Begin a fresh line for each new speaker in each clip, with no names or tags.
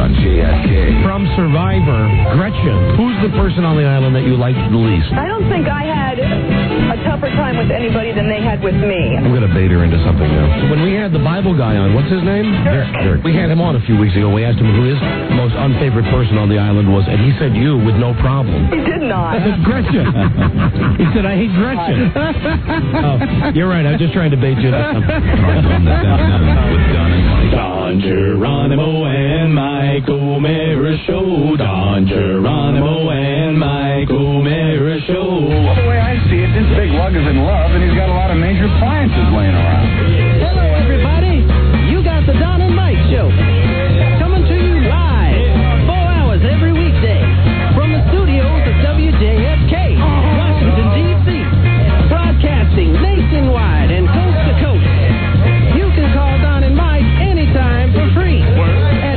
on JFK.
From Survivor, Gretchen, who's the person on the island that you liked the least?
I don't think I had a tougher time with anybody than they had with me.
I'm going to bait her into something now. When we had the Bible guy on, what's his name? Dirk. We had him on a few weeks ago. We asked him who his most unfavorite person on the island was, and he said you with no problem.
He did not.
I said Gretchen. He said, I hate Gretchen. Oh, you're right. I was just trying to bait you into something.
With Don and Mike.
Don Geronimo and Mike O'Meara Show. Don Geronimo and Mike O'Meara Show.
Well, the way I see it, this big lug is in love, and he's got a lot of major appliances laying around.
Hello, everybody. You got the Don and Mike Show. Coming to you live, 4 hours every weekday, from the studios of WJFK, Washington, D.C., broadcasting nationwide and coast to coast. You can call Don and Mike anytime for free at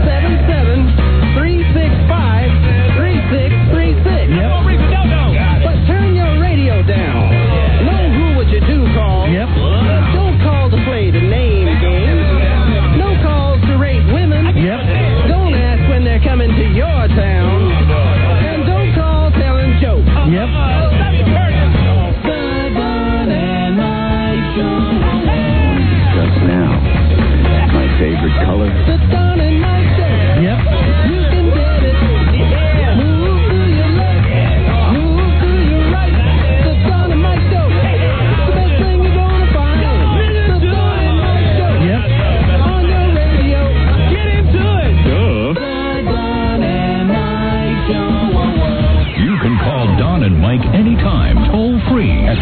877-365-3636. But turn your radio down. No Who Would You Do calls.
Yep.
Don't call to play the name game. No calls to rate women.
Yep.
Don't ask when they're coming to your town. And don't call telling jokes.
Yep.
Just now. My favorite color.
The Don and Mike Show.
Yep.
You can get it. Move to your left. Move to your right. The Don and Mike Show. The best thing you're gonna find. The Don and Mike Show.
Yep.
On your radio. Get into it.
Duh.
The Don and Mike Show.
You can call Don and Mike anytime, toll free at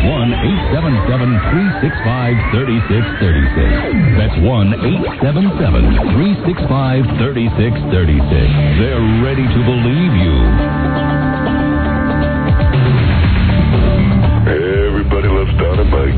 1-877-365-3636. That's 1-877-365-3636. They're ready to believe you.
Everybody loves Don and Mike.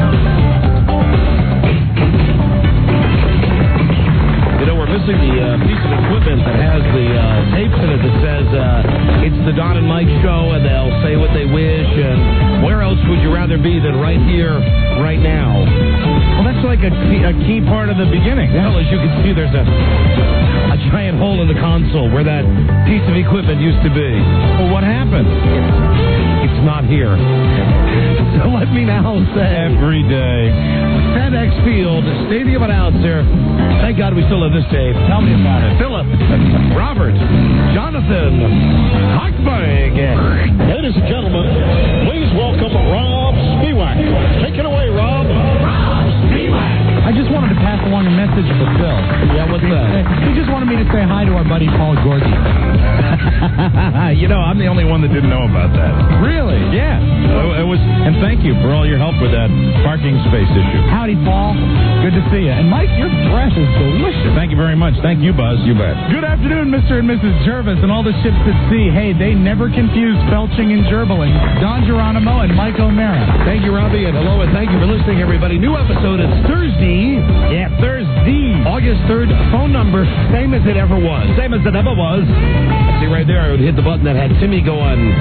You know, we're missing the piece of equipment that has the tapes in it that says it's the Don and Mike Show, and they'll say what they wish, and where else would you rather be than right here, right now? Well, that's like a key part of the beginning. Well, as you can see, there's a giant hole in the console where that piece of equipment used to be. Well, what happened? It's not here. So let me now say, every day, FedEx Field, stadium announcer. Thank God we still have this tape. Tell me about it. Philip, Robert, Jonathan, Hochberg.
Ladies and gentlemen, please welcome Rob Spiewak. Take it away, Rob. Rob Spiewak.
I just wanted to pass along a message for Phil.
Yeah, what's that?
He just wanted me to say hi to our buddy Paul Gorgie.
You know, I'm the only one that didn't know about that.
Really?
Yeah. It was, and thank you for all your help with that parking space issue.
Howdy, Paul. Good to see you. And Mike, your breath is delicious.
Thank you very much. Thank you, Buzz. You bet.
Good afternoon, Mr. and Mrs. Jervis and all the ships at sea. Hey, they never confuse belching and gerbling. Don Geronimo and Mike O'Meara.
Thank you, Robbie, and hello, and thank you for listening, everybody. New episode. It's Thursday. Yeah, Thursday. August 3rd. Phone number, same as it ever was. Same as it ever was. See right there, I would hit the button that had Timmy going.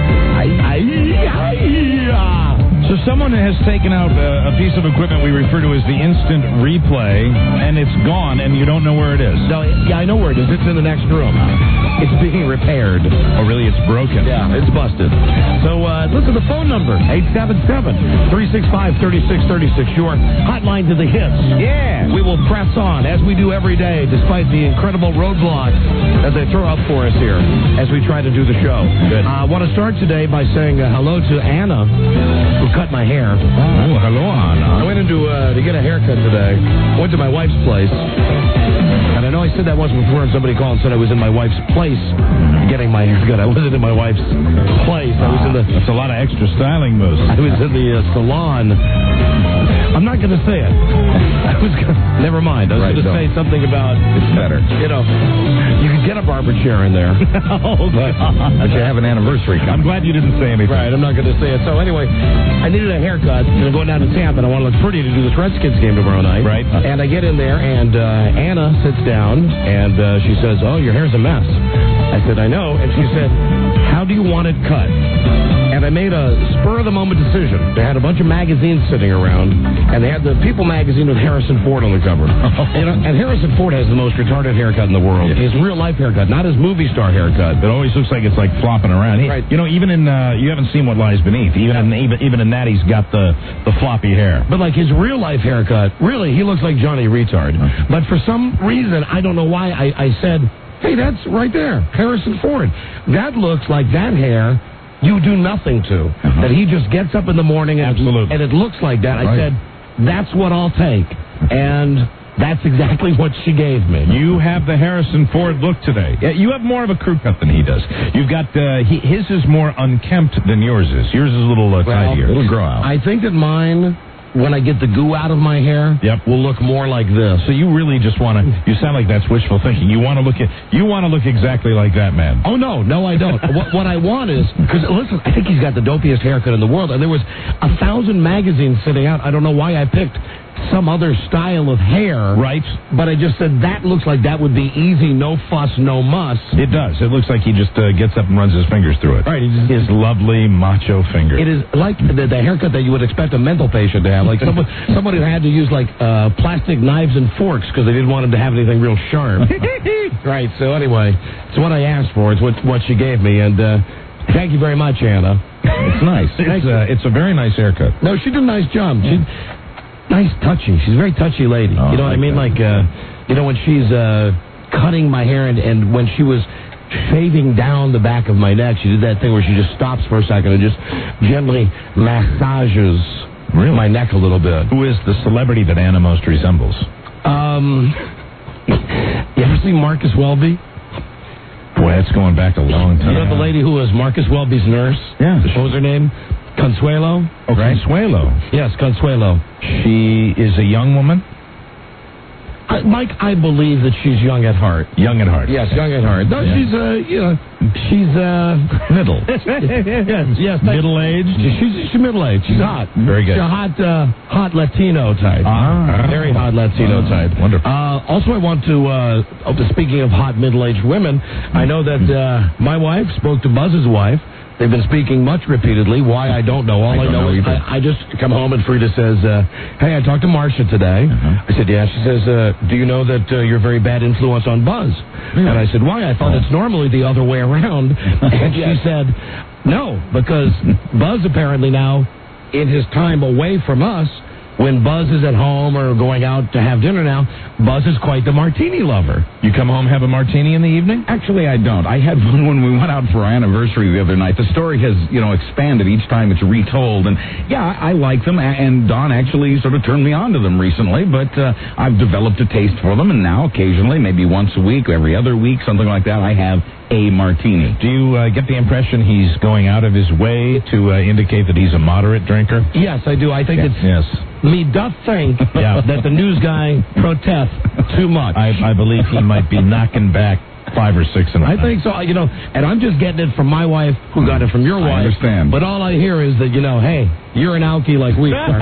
So someone has taken out a piece of equipment we refer to as the instant replay, and it's gone, and you don't know where it is.
No, yeah, I know where it is. It's in the next room. It's being repaired.
Oh, really? It's broken.
Yeah, it's busted. So listen to the phone number, 877-365-3636, your hotline to the hits. Yeah. We will press on, as we do every day, despite the incredible roadblocks that they throw up for us here as we try to do the show. Good. I want to start today by saying hello to Anna, who cut my hair.
Oh, hello, Anna.
I went into to get a haircut today. Went to my wife's place. And I know I said that once before, and somebody called and said I was in my wife's place getting my haircut. I wasn't in my wife's place. I was in the...
That's a lot of extra styling moves.
I was in the salon. I'm not going to say it. Never mind. I was going to say something about...
It's better.
You know, you could get a barber chair in there.
But you have an anniversary. I'm glad you didn't say anything.
Right, I'm not going to say it. So anyway, I needed a haircut, and I'm going down to Tampa, and I want to look pretty to do this Redskins game tomorrow night.
Right.
And I get in there, and Anna sits down, and she says, "Oh, your hair's a mess." I said, "I know." And she said, "How do you want it cut?" And and I made a spur-of-the-moment decision. They had a bunch of magazines sitting around, and they had the People magazine with Harrison Ford on the cover. And Harrison Ford has the most retarded haircut in the world. His real-life haircut, not his movie star haircut.
It always looks like it's like flopping around.
Right.
You know, even in you haven't seen What Lies Beneath. Even in that, he's got the floppy hair.
But like his real-life haircut, really, he looks like Johnny Retard. But for some reason, I don't know why, I said, hey, that's right there, Harrison Ford. That looks like that hair you do nothing to. That he just gets up in the morning and it looks like that. I said, that's what I'll take. And that's exactly what she gave me.
You have the Harrison Ford look today. You have more of a crew cut than he does. You've got his is more unkempt than yours is. Yours is a little tidier. It'll grow out.
I think that mine, when I get the goo out of my hair, will look more like this.
So you really just want to. You sound like that's wishful thinking. You want to look exactly like that man.
Oh no, I don't. what I want is, because listen, I think he's got the dopiest haircut in the world, and there was 1,000 magazines sitting out. I don't know why I picked some other style of hair.
Right.
But I just said that looks like that would be easy, no fuss, no muss.
It does. It looks like he just gets up and runs his fingers through it.
Right.
His lovely macho fingers.
It is like the haircut that you would expect a mental patient to have, like somebody who had to use like plastic knives and forks because they didn't want him to have anything real sharp. Right. So anyway, it's what I asked for. It's what she gave me, and thank you very much, Anna.
It's nice. It's a very nice haircut.
No, she did a nice job. Nice touchy. She's a very touchy lady. You know what I mean? Like, when she's cutting my hair and when she was shaving down the back of my neck, she did that thing where she just stops for a second and just gently massages my neck a little bit.
Who is the celebrity that Anna most resembles?
You ever see Marcus Welby?
Boy, that's going back a long time.
You know the lady who was Marcus Welby's nurse?
Yeah.
What was her name? Consuelo?
Oh, right. Consuelo.
Yes, Consuelo.
She is a young woman?
Mike, I believe that she's young at heart.
Young at heart.
Yes, young at heart. No, she's, she's,
middle.
yes.
Middle-aged?
She's middle-aged. She's hot.
Very good.
She's a hot Latino type. Very hot Latino type.
Wonderful.
Also, I want to, speaking of hot middle-aged women, I know that my wife spoke to Buzz's wife. They've been speaking much repeatedly. Why, I don't know. All I know is I just come home and Frida says, hey, I talked to Marcia today. I said, yeah. She says, do you know that you're a very bad influence on Buzz? And I said, why? I thought it's normally the other way around. And she said, no, because Buzz apparently now, in his time away from us, when Buzz is at home or going out to have dinner now, Buzz is quite the martini lover.
You come home, have a martini in the evening?
Actually, I don't. I had one when we went out for our anniversary the other night. The story has, expanded each time it's retold. And, yeah, I like them. And Don actually sort of turned me on to them recently. But I've developed a taste for them. And now, occasionally, maybe once a week, every other week, something like that, I have a martini.
Do you get the impression he's going out of his way to indicate that he's a moderate drinker?
Yes, I do. I think it's...
Yes.
Me doth think that the news guy protests too much.
I believe he might be knocking back 5 or 6 in a night.
I think so. And I'm just getting it from my wife, who got it from your wife.
I understand.
But all I hear is that, hey, you're an alky like we are.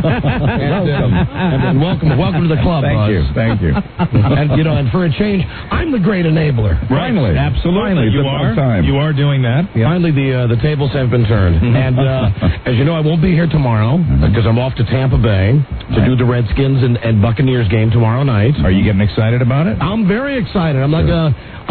and welcome to the club, Buzz.
Thank you.
And for a change, I'm the great enabler.
Finally.
Absolutely.
You are.
You are doing that.
Yeah. Finally, the tables have been turned. And as you know, I won't be here tomorrow because I'm off to Tampa Bay to do the Redskins and Buccaneers game tomorrow night.
Are you getting excited about it?
I'm very excited. I'm like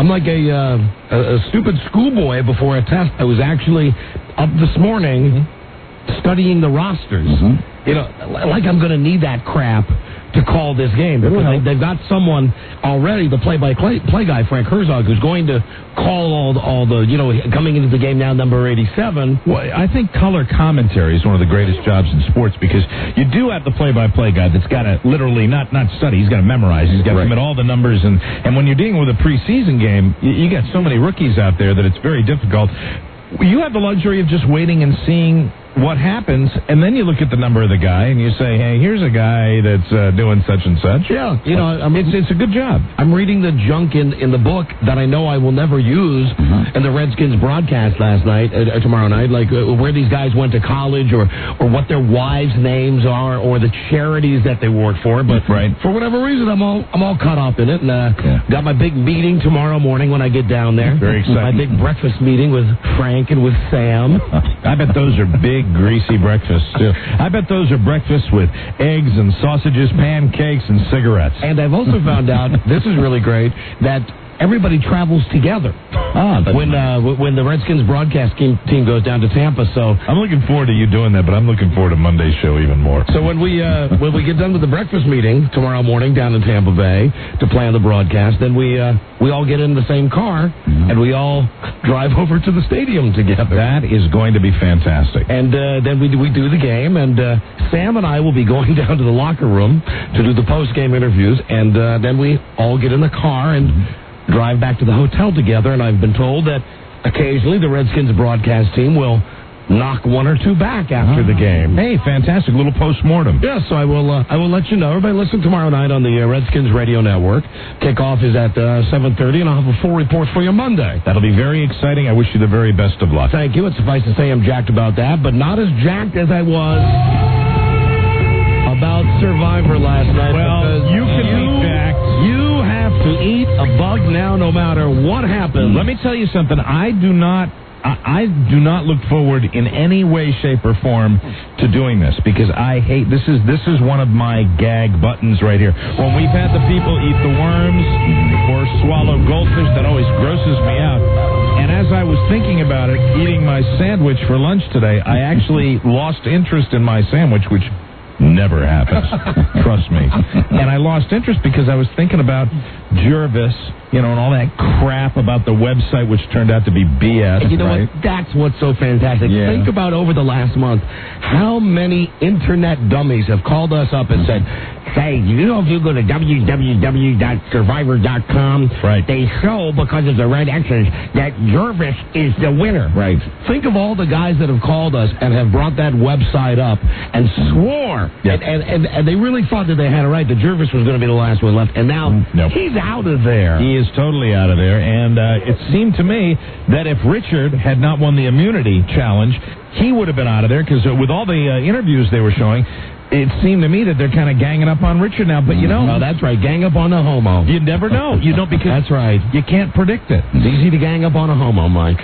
a stupid schoolboy before a test. I was actually up this morning studying the rosters. Like I'm going to need that crap to call this game. Because they've got someone already, the play-by-play guy, Frank Herzog, who's going to call all the, coming into the game now, number 87.
Well, I think color commentary is one of the greatest jobs in sports because you do have the play-by-play guy that's got to literally not study, he's got to memorize, he's got to commit all the numbers, and when you're dealing with a preseason game, you got so many rookies out there that it's very difficult. You have the luxury of just waiting and seeing what happens, and then you look at the number of the guy, and you say, hey, here's a guy that's doing such and such.
Yeah, you know,
it's a good job.
I'm reading the junk in the book that I know I will never use in the Redskins broadcast last night, tomorrow night, like where these guys went to college or what their wives' names are or the charities that they work for. But for whatever reason, I'm all caught up in it, and got my big meeting tomorrow morning when I get down there.
Very exciting.
My big breakfast meeting with Frank and with Sam.
I bet those are big, greasy breakfasts, too. I bet those are breakfasts with eggs and sausages, pancakes, and cigarettes.
And I've also found out, this is really great, that everybody travels together when the Redskins broadcast team goes down to Tampa. So
I'm looking forward to you doing that, but I'm looking forward to Monday's show even more.
So when we get done with the breakfast meeting tomorrow morning down in Tampa Bay to plan the broadcast, then we all get in the same car and we all drive over to the stadium together.
That is going to be fantastic.
And then we do the game, and Sam and I will be going down to the locker room to do the post-game interviews, and then we all get in the car and drive back to the hotel together. And I've been told that occasionally the Redskins broadcast team will knock one or two back after the game.
Hey, fantastic. Little post-mortem.
Yeah, so I will let you know. Everybody listen tomorrow night on the Redskins Radio Network. Kickoff is at 7:30, and I'll have a full report for you Monday.
That'll be very exciting. I wish you the very best of luck.
Thank you. It's suffice to say I'm jacked about that, but not as jacked as I was about Survivor last night.
Well, you can be jacked.
You have to eat a bug now no matter what happens.
Let me tell you something. I do not look forward in any way, shape, or form to doing this because I hate this is one of my gag buttons right here. When we've had the people eat the worms or swallow goldfish, that always grosses me out. And as I was thinking about it, eating my sandwich for lunch today, I actually lost interest in my sandwich, which never happens. Trust me. And I lost interest because I was thinking about Jervis, and all that crap about the website, which turned out to be BS.
And you know what? That's what's so fantastic.
Yeah.
Think about over the last month how many internet dummies have called us up and said, say, if you go to www.survivor.com, they show, because of the red X's, that Jervis is the winner.
Right.
Think of all the guys that have called us and have brought that website up and swore.
Yep.
And they really thought that they had it right, that Jervis was going to be the last one left. And now he's out of there.
He is totally out of there. And it seemed to me that if Richard had not won the immunity challenge, he would have been out of there because with all the interviews they were showing, it seemed to me that they're kind of ganging up on Richard now, but
No, that's right. Gang up on a homo.
You never know. You don't, because
that's right.
You can't predict it.
It's easy to gang up on a homo, Mike.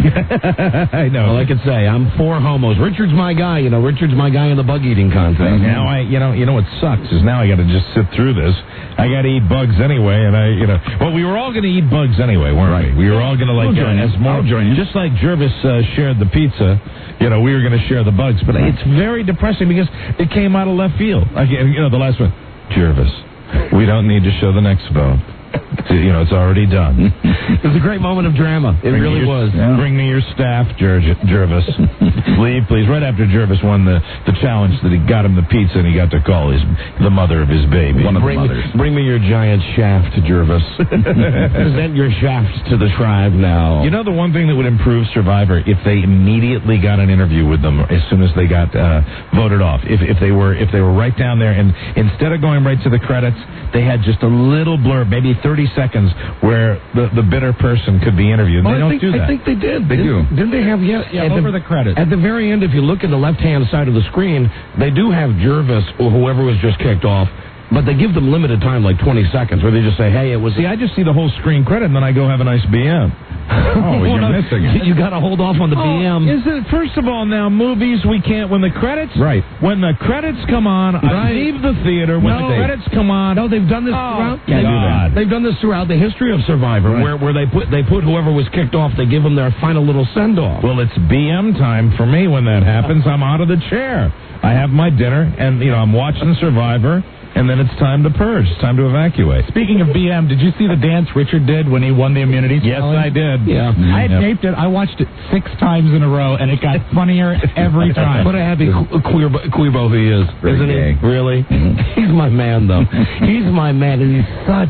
I know.
All I can say, I'm for homos. Richard's my guy. Richard's my guy in the bug eating contest.
Now you know what sucks is now I got to just sit through this. I got to eat bugs anyway, and well, we were all going to eat bugs anyway, weren't we? We were all going to
I'll join you.
Just like Jervis shared the pizza. We were going to share the bugs, but it's very depressing because it came out of left field. Again, the last one, Jervis. We don't need to show the next vote. It's already done.
It was a great moment of drama. It really was.
Yeah. Bring me your staff, Jervis. Leave, please. Right after Jervis won the challenge that he got him the pizza and he got to call the mother of his baby.
One of the mothers.
Bring me your giant shaft, Jervis. Present your shaft to the tribe now.
The one thing that would improve Survivor if they immediately got an interview with them as soon as they got voted off. If they were right down there and instead of going right to the credits, they had just a little blurb, maybe 30 seconds, where the bitter person could be interviewed. They don't do that.
I think they did.
They do.
Didn't they have
over the credits?
At the very end, if you look at the left-hand side of the screen, they do have Jervis or whoever was just kicked off. But they give them limited time, like 20 seconds, where they just say, hey, it was...
See, I just see the whole screen credit, and then I go have a nice BM.
You're missing it.
You got to hold off on the BM.
Is it, first of all, now, movies, we can't... When the credits...
Right.
When the credits come on, I leave the theater. When the credits come on...
No, they've done this throughout... They've done this throughout the history of Survivor, where they put whoever was kicked off, they give them their final little send-off.
Well, it's BM time for me when that happens. I'm out of the chair. I have my dinner, and, I'm watching Survivor... And then it's time to purge. It's time to evacuate.
Speaking of BM, did you see the dance Richard did when he won the immunity challenge?
Yes, I did.
Yeah.
I had taped it. I watched it 6 times in a row, and it got funnier every time.
What a happy queerbo he is, isn't he? Really? He's my man, though. He's my man, and he's such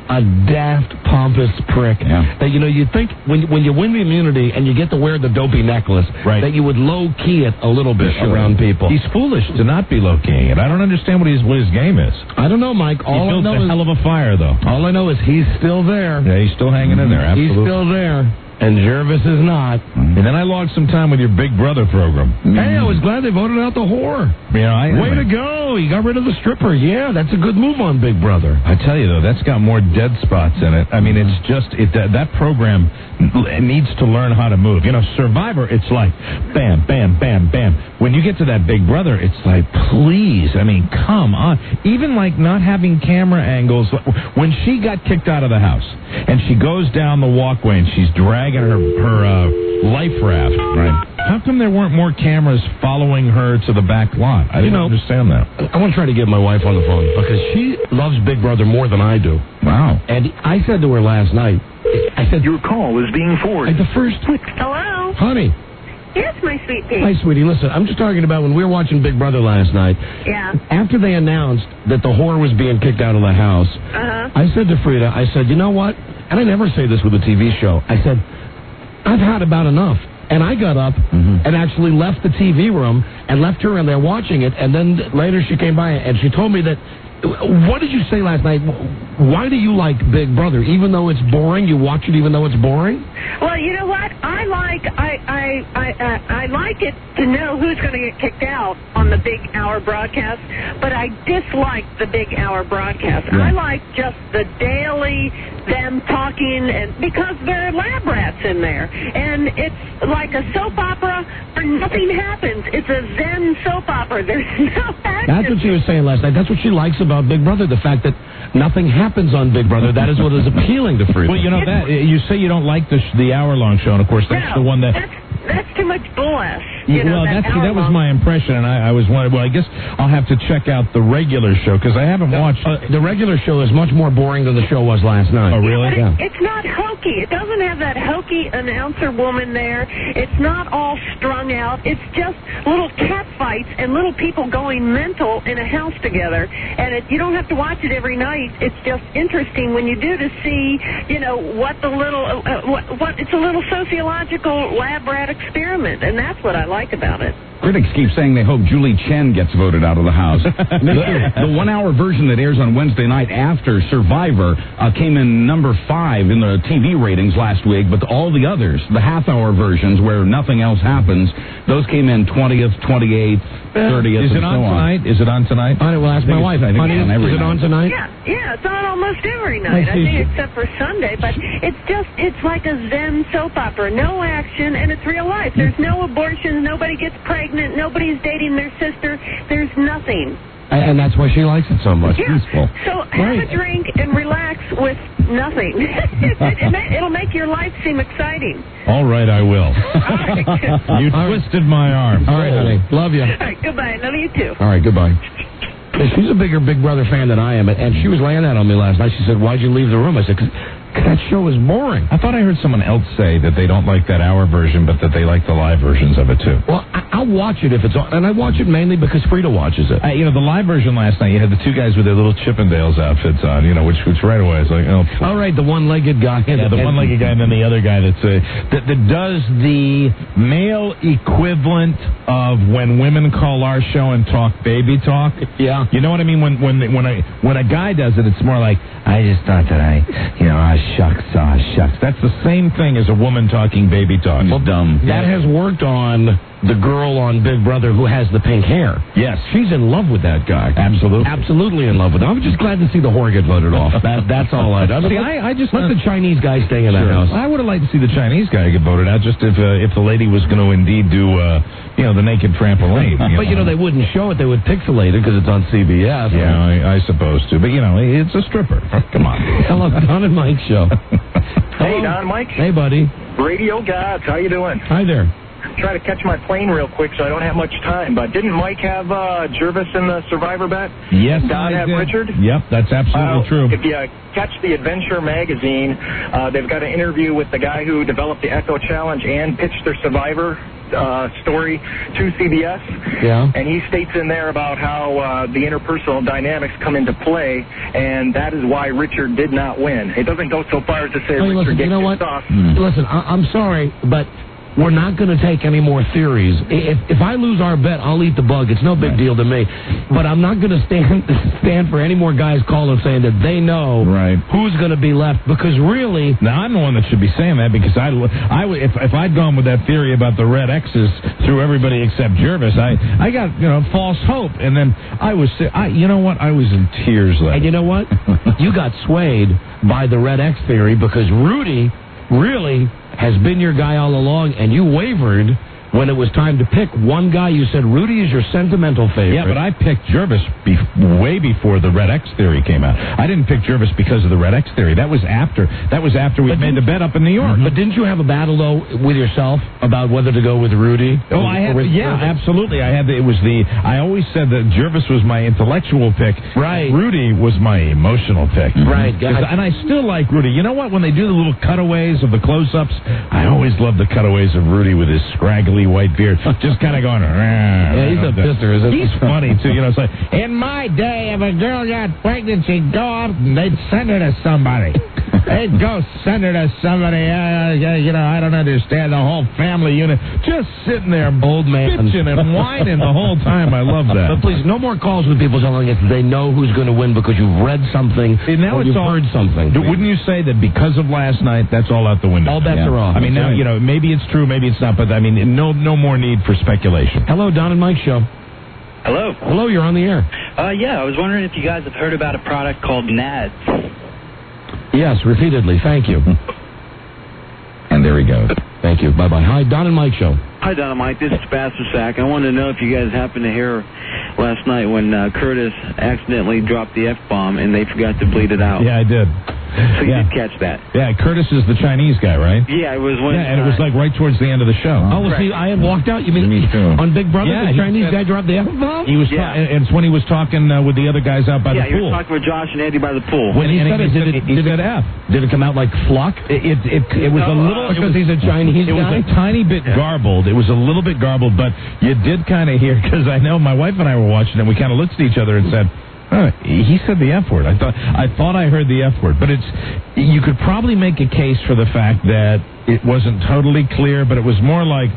a daft, pompous prick.
Yeah.
That, you think when you win the immunity and you get to wear the dopey necklace, that you would low-key it a little bit around people.
He's foolish to not be low-keying it. I don't understand what his game is.
I don't know, Mike.
He built a hell of a fire, though.
All I know is he's still there.
Yeah, he's still hanging in there, absolutely.
He's still there. And Jervis is not.
And then I logged some time with your Big Brother program.
Hey, I was glad they voted out the whore. Way to go. He got rid of the stripper. Yeah, that's a good move on Big Brother.
I tell you, though, that's got more dead spots in it. I mean, it's just, that program needs to learn how to move. Survivor, it's like bam, bam, bam, bam. When you get to that Big Brother, it's like, please, I mean, come on. Even like not having camera angles. When she got kicked out of the house, and she goes down the walkway, and she's dragging her life raft, right? How come there weren't more cameras following her to the back lot? I didn't understand that.
I want to try to get my wife on the phone because she loves Big Brother more than I do.
Wow.
And I said to her last night, I said,
your call is being forwarded.
The first...
Hello?
Honey.
Yes, my sweet pea.
Hi, sweetie. Listen, I'm just talking about when we were watching Big Brother last night.
Yeah.
After they announced that the whore was being kicked out of the house, I said to Frida, I said, you know what? And I never say this with a TV show. I said, I've had about enough. And I got up and actually left the TV room and left her in there watching it. And then later she came by and she told me that, what did you say last night? Why do you like Big Brother? Even though it's boring, you watch it even though it's boring?
Well, you know what? I like it to know who's going to get kicked out on the Big Hour broadcast, but I dislike the Big Hour broadcast.
Yeah.
I like just the daily, them talking, and because there are lab rats in there. And it's like a soap opera where nothing happens. It's a Zen soap opera. There's no action.
That's what she was saying last night. That's what she likes about Big Brother, the fact that nothing happens on Big Brother. That is what is appealing to Frida.
Well, that you say you don't like the hour-long show, and of course that's the one that...
That's too much BS.
That was my impression, and I was wondering, well, I guess I'll have to check out the regular show, because I haven't watched...
the regular show is much more boring than the show was last night.
Oh, really?
Yeah. It's not hokey. It doesn't have that hokey announcer woman there. It's not all strung out. It's just little cat fights and little people going mental in a house together. And you don't have to watch it every night. It's just interesting when you do to see, what the little... it's a little sociological lab rat experiment, and that's what I like about it.
Critics keep saying they hope Julie Chen gets voted out of the house. The 1 hour version that airs on Wednesday night after Survivor came in number 5 in the TV ratings last week, but all the others, the half-hour versions where nothing else happens, those came in 20th, 28th, 30th,
Is it on tonight? Is it on tonight?
I will ask my wife. I think is it on tonight?
Yeah, it's on almost every night. I think except for Sunday, but it's like a Zen soap opera. No action, and it's real life. There's no abortions. Nobody gets pregnant. Nobody's dating their sister. There's nothing.
And that's why she likes it so much.
Yeah.
Peaceful.
So have a drink and relax with nothing. It'll make your life seem exciting.
All right, I will.
Right.
You twisted my arm.
All right, honey. Love you.
All right, goodbye. Love you too.
All right, goodbye. She's a bigger Big Brother fan than I am, and she was laying that on me last night. She said, why'd you leave the room? I said, 'cause that show is boring.
I thought I heard someone else say that they don't like that hour version, but that they like the live versions of it, too.
Well, I'll watch it if it's on, and I watch it mainly because Frida watches it.
The live version last night, you had the two guys with their little Chippendales outfits on, which right away is like, oh.
All right, the one-legged guy.
Yeah, the one-legged guy, and then the other guy that does the male equivalent of when women call our show and talk baby talk.
Yeah.
You know what I mean? When a guy does it, it's more like, I just thought that shucks. That's the same thing as a woman talking baby talk.
Well, dumb.
That has worked on the girl on Big Brother who has the pink hair.
Yes.
She's in love with that guy.
Absolutely.
Absolutely in love with him. I'm just glad to see the whore get voted off. That's all I do.
See, I just
let the Chinese guy stay in that house.
I would have liked to see the Chinese guy get voted out, just if the lady was going to indeed do the naked trampoline.
But they wouldn't show it. They would pixelate it because it's on CBS.
Yeah, I suppose to. But it's a stripper. Come on.
Hello, Don and Mike show.
Hey, Don, Mike.
Hey, buddy.
Radio gods, how you doing?
Hi there.
Try to catch my plane real quick, so I don't have much time. But didn't Mike have Jervis in the Survivor bet?
Yes,
Don have Richard?
Yep, that's absolutely true.
If you catch the Adventure magazine, they've got an interview with the guy who developed the Echo Challenge and pitched their Survivor story to CBS.
Yeah.
And he states in there about how the interpersonal dynamics come into play, and that is why Richard did not win. It doesn't go so far as to say Richard gets pissed off.
Listen, I'm sorry, but we're not going to take any more theories. If I lose our bet, I'll eat the bug. It's no big deal to me. But I'm not going to stand for any more guys calling saying that they know who's going to be left. Because really...
Now, I'm the one that should be saying that because if I'd gone with that theory about the red X's through everybody except Jervis, I got, false hope. And then I was in tears.
And you know what? You got swayed by the red X theory because Rudy really has been your guy all along, and you wavered when it was time to pick one guy. You said Rudy is your sentimental favorite.
Yeah, but I picked Jervis way before the Red X theory came out. I didn't pick Jervis because of the Red X theory. That was after we made the bet up in New York.
But didn't you have a battle though with yourself about whether to go with Rudy?
Oh, absolutely. I always said that Jervis was my intellectual pick.
Right.
Rudy was my emotional pick.
Right.
And I still like Rudy. You know what? When they do the little cutaways of the close-ups, I always love the cutaways of Rudy with his scraggly white beard, just kind of going.
Yeah, he's a pisser, isn't he?
He's funny too. It's like in my day, if a girl got pregnant, she'd go off and they'd send her to somebody. They'd go send her to somebody. I don't understand the whole family unit just sitting there,
old man,
bitching and whining the whole time. I love that.
But please, no more calls with people telling us they know who's going to win because you've read something or you've heard something.
Wouldn't you say that because of last night, that's all out the window?
All bets are off.
I mean, now maybe it's true, maybe it's not, but I mean, no more need for speculation.
Hello, Don and Mike Show.
Hello.
Hello, you're on the air.
Yeah, I was wondering if you guys have heard about a product called NADS.
Yes, repeatedly. Thank you.
And there he goes.
Thank you. Bye-bye. Hi, Don and Mike Show.
Hi, Don and Mike. This is Pastor Sack. I wanted to know if you guys happened to hear last night when Curtis accidentally dropped the F-bomb and they forgot to bleed it out.
Yeah, I did.
So you did catch that.
Yeah, Curtis is the Chinese guy, right?
Yeah, it was when...
Yeah, and it was like right towards the end of the show.
Oh, see, I had walked out. You mean on Big Brother, the Chinese guy dropped the F-bomb?
He was, and it's when he was talking with the other guys out by the pool.
Yeah, he was talking with Josh and Andy by the pool.
When he said
he said F.
Did it come out like Flock?
It was a little...
Because he's a Chinese guy?
It was a tiny bit garbled. It was a little bit garbled, but you did kind of hear, because I know my wife and I were watching it, we kind of looked at each other and said... he said the F word. I thought I heard the F word, but you could probably make a case for the fact that it wasn't totally clear, but it was more like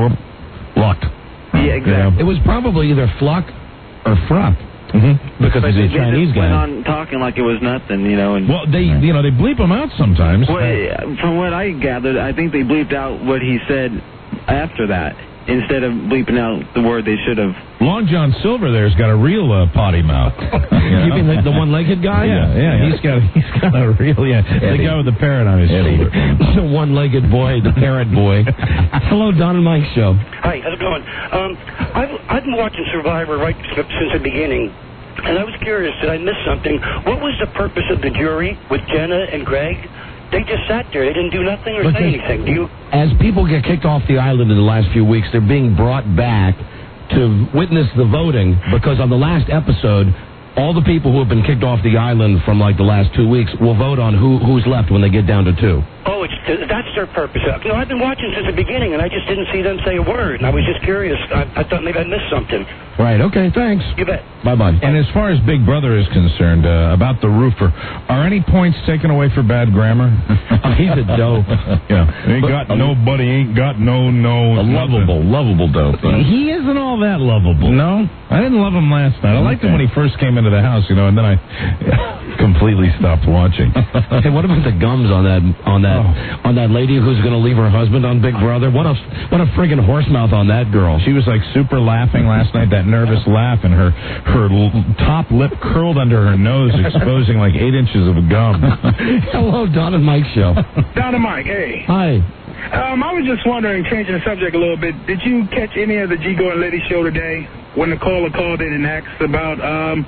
luck.
Yeah, exactly.
It was probably either Flock or Fruck.
Mm-hmm.
Because he's a Chinese guy.
Went on talking like it was nothing, And,
well, they bleep him out sometimes.
Well, from what I gathered, I think they bleeped out what he said after that. Instead of bleeping out the word they should have.
Long John Silver there's got a real potty mouth.
You mean like the one-legged guy?
Yeah. He's got a real the guy with the parrot on his shoulder.
The one-legged boy, the parrot boy. Hello, Don and Mike Show.
Hi, how's it going? I've been watching Survivor right since the beginning, and I was curious, did I miss something? What was the purpose of the jury with Jenna and Greg? They just sat there. They didn't do nothing or say anything.
As people get kicked off the island in the last few weeks, they're being brought back to witness the voting because on the last episode, all the people who have been kicked off the island from like the last 2 weeks will vote on who's left when they get down to 2.
Oh, that's their purpose. I've been watching since the beginning, and I just didn't see them say a word. And I was just curious. I thought maybe I missed something.
Right. Okay. Thanks.
You bet.
Bye-bye.
And as far as Big Brother is concerned, about the roofer, are any points taken away for bad grammar?
He's a dope.
Nobody ain't got no.
A lovable dope.
He isn't all that lovable.
No?
I didn't love him last night. I liked him when he first came into the house, and then I completely stopped watching.
Hey, what about the gums on that lady who's going to leave her husband on Big Brother? What a friggin' horse mouth on that girl.
She was like super laughing last night, that nervous laugh, and her top lip curled under her nose, exposing like 8 inches of gum.
Hello, Don and Mike Show.
Don and Mike, hey.
Hi.
I was just wondering, changing the subject a little bit, did you catch any of the Gigo and Liddy show today when the caller called in and asked about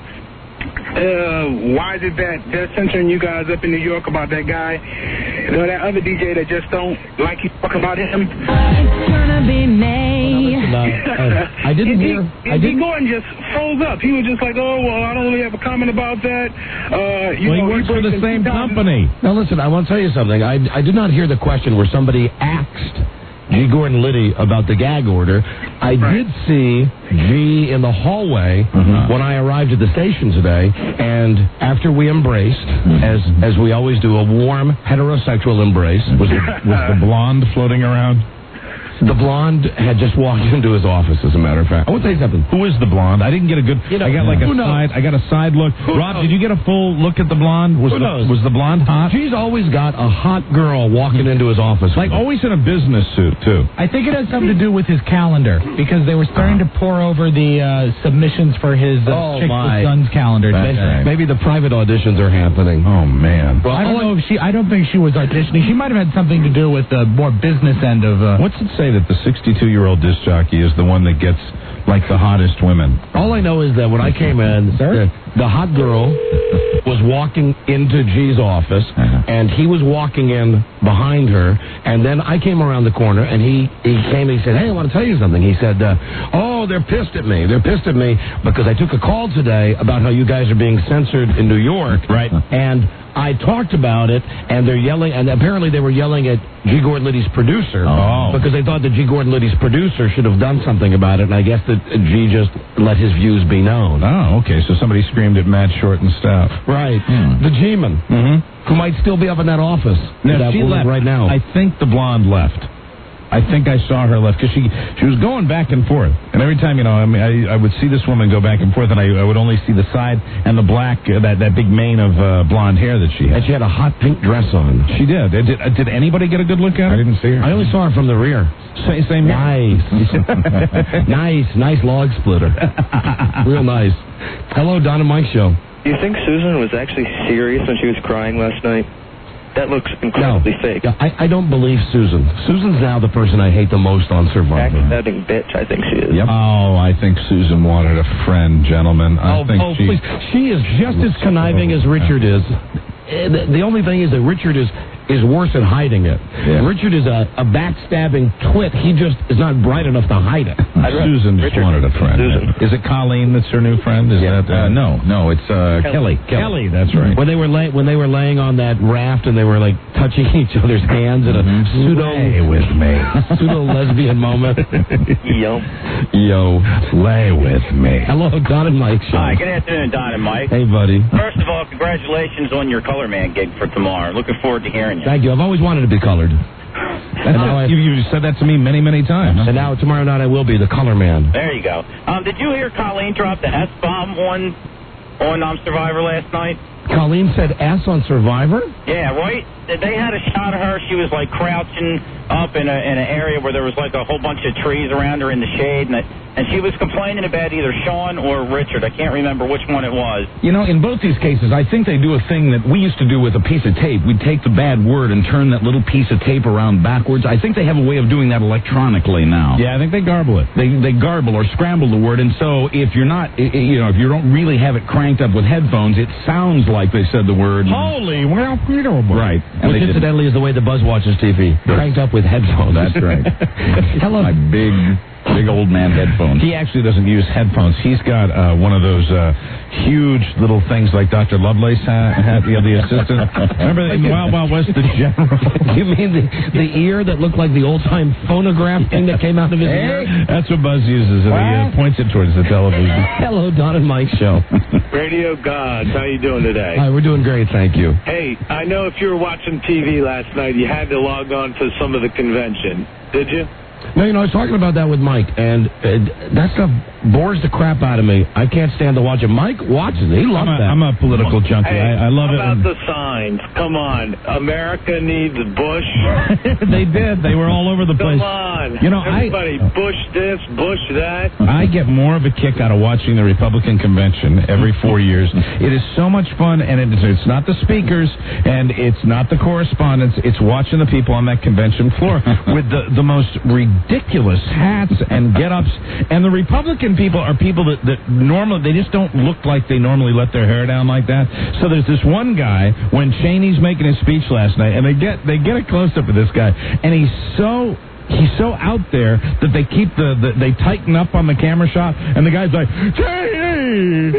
why is it that they're censoring you guys up in New York about that guy, that other DJ that just don't like you talk about him?
It's gonna be May.
I didn't hear.
He Gordon just froze up. He was just like, oh, well, I don't really have a comment about that.
He works for the same company.
Now, listen, I want to tell you something. I did not hear the question where somebody asked G. Gordon Liddy about the gag order. I did see G in the hallway when I arrived at the station today, and after we embraced, as we always do, a warm heterosexual embrace.
Was the blonde floating around?
The blonde had just walked into his office, as a matter of fact. I want to say something.
Who is the blonde? I didn't get a good. I got like a side. I got a side look. Rob, did you get a full look at the blonde? Was the blonde hot?
She's always got a hot girl walking into his office,
like always in a business suit too.
I think it has something to do with his calendar because they were starting to pour over the submissions for his Chick with Sons calendar.
Maybe the private auditions are happening.
Oh man!
Well, I don't know if I don't think she was auditioning. She might have had something to do with the more business end of.
What's it say that the 62-year-old disc jockey is the one that gets like the hottest women?
All I know is that when I came in, the hot girl was walking into G's office, and he was walking in behind her, and then I came around the corner, and he came and he said, "Hey, I want to tell you something." He said, "Oh, they're pissed at me. They're pissed at me because I took a call today about how you guys are being censored in New York."
Right.
And I talked about it, and they're yelling, and apparently they were yelling at G. Gordon Liddy's producer because they thought that G. Gordon Liddy's producer should have done something about it, and I guess that G just let his views be known.
Oh, okay, so somebody screamed at Matt Short and Stout.
Right. The G-man, who might still be up in that office.
Now, she left
right now.
I think the blonde left. I think I saw her left because she was going back and forth, and every time I would see this woman go back and forth, and I would only see the side and the black that big mane of blonde hair that she had.
And she had a hot pink dress on.
She did. Did anybody get a good look at her?
I didn't see her.
I only saw her from the rear.
Same
Nice. Nice log splitter. Real nice. Hello, Don and Mike Show.
Do you think Susan was actually serious when she was crying last night? That looks incredibly fake.
I don't believe Susan. Susan's now the person I hate the most on Survivor.
Backstabbing bitch, I think she is.
Yep. Oh, I think Susan wanted a friend, gentlemen.
Please. She is just as conniving as Richard is. The only thing is that Richard is worse at hiding it. Yeah. Richard is a backstabbing twit. He just is not bright enough to hide it.
Susan just wanted a friend.
Susan.
Is it Colleen that's her new friend? Is that
no, it's Kelly.
Kelly, that's right.
When they were laying on that raft and they were like touching each other's hands in a pseudo lesbian moment. Yo,
lay with me.
Hello, Don and Mike Show.
Hi, good afternoon, Don and Mike.
Hey, buddy.
First of all, congratulations on your Color Man gig for tomorrow. Looking forward to hearing you.
Thank you. I've always wanted to be colored.
You said that to me many, many times.
And now tomorrow night I will be the color man.
There you go. Did you hear Colleen drop the S-bomb on Survivor last night?
Colleen said S on Survivor?
Yeah, right? They had a shot of her. She was like crouching up in an area where there was like a whole bunch of trees around her in the shade, and she was complaining about either Sean or Richard. I can't remember which one it was.
In both these cases, I think they do a thing that we used to do with a piece of tape. We'd take the bad word and turn that little piece of tape around backwards. I think they have a way of doing that electronically now.
Yeah, I think they garble it.
They garble or scramble the word, and so if you're not, if you don't really have it cranked up with headphones, it sounds like they said the word.
Holy,
right.
Which incidentally is the way the Buzz watches TV. Cranked up with headphones.
That's right.
Hello.
My big old man headphones.
He actually doesn't use headphones. He's got one of those huge little things like Dr. Lovelace had, the assistant. Remember in Wild Wild West, the general?
You mean the ear that looked like the old-time phonograph thing that came out of his ear?
That's what Buzz uses, and he points it towards the television.
Hello, Don and Mike Show.
Radio Gods, how you doing today?
Hi, we're doing great, thank you.
Hey, I know if you were watching TV last night, you had to log on to some of the convention. Did you?
No, I was talking about that with Mike, and that stuff bores the crap out of me. I can't stand to watch it. Mike watches it. He loves that.
I'm a political junkie.
Hey,
I love it.
How about the signs? Come on. America needs Bush.
They did. They were all over the place.
Come on. Everybody, Bush this, Bush that.
I get more of a kick out of watching the Republican convention every 4 years. It is so much fun, and it's not the speakers, and it's not the correspondents. It's watching the people on that convention floor with the most ridiculous hats and get-ups. And the Republican people are people that normally, they just don't look like they normally let their hair down like that. So there's this one guy, when Cheney's making his speech last night, and they get a close-up of this guy, and he's so out there that they keep they tighten up on the camera shot, and the guy's like, Cheney!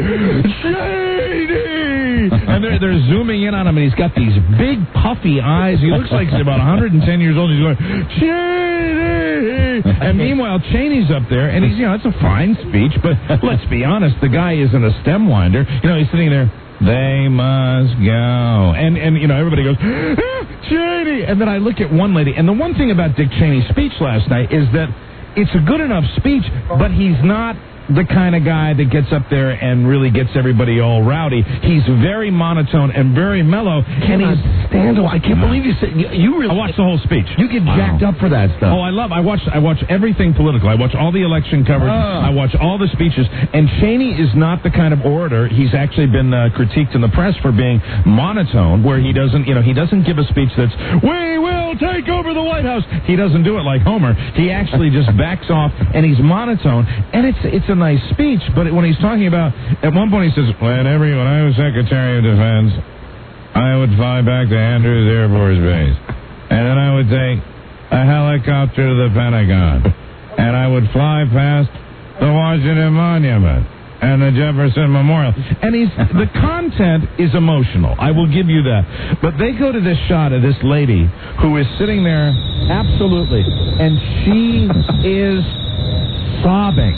And they're zooming in on him, and he's got these big puffy eyes. He looks like he's about 110 years old. He's going, Cheney! And meanwhile, Cheney's up there, and he's, it's a fine speech, but let's be honest, the guy isn't a stem winder. He's sitting there, they must go. And everybody goes, Cheney! And then I look at one lady, and the one thing about Dick Cheney's speech last night is that it's a good enough speech, but he's not the kind of guy that gets up there and really gets everybody all rowdy. He's very monotone and very mellow. And he's
I can't believe you said you really.
I watched the whole speech.
You get jacked up for that stuff.
Oh, I watch everything political. I watch all the election coverage. I watch all the speeches. And Cheney is not the kind of orator. He's actually been critiqued in the press for being monotone, where he doesn't give a speech that's, we will take over the White House. He doesn't do it like Homer. He actually just backs off, and he's monotone. And it's a nice speech, but when he's talking about, at one point he says, when I was Secretary of Defense, I would fly back to Andrews Air Force Base, and then I would take a helicopter to the Pentagon, and I would fly past the Washington Monument and the Jefferson Memorial. And the content is emotional. I will give you that. But they go to this shot of this lady who is sitting there, absolutely, and she is sobbing,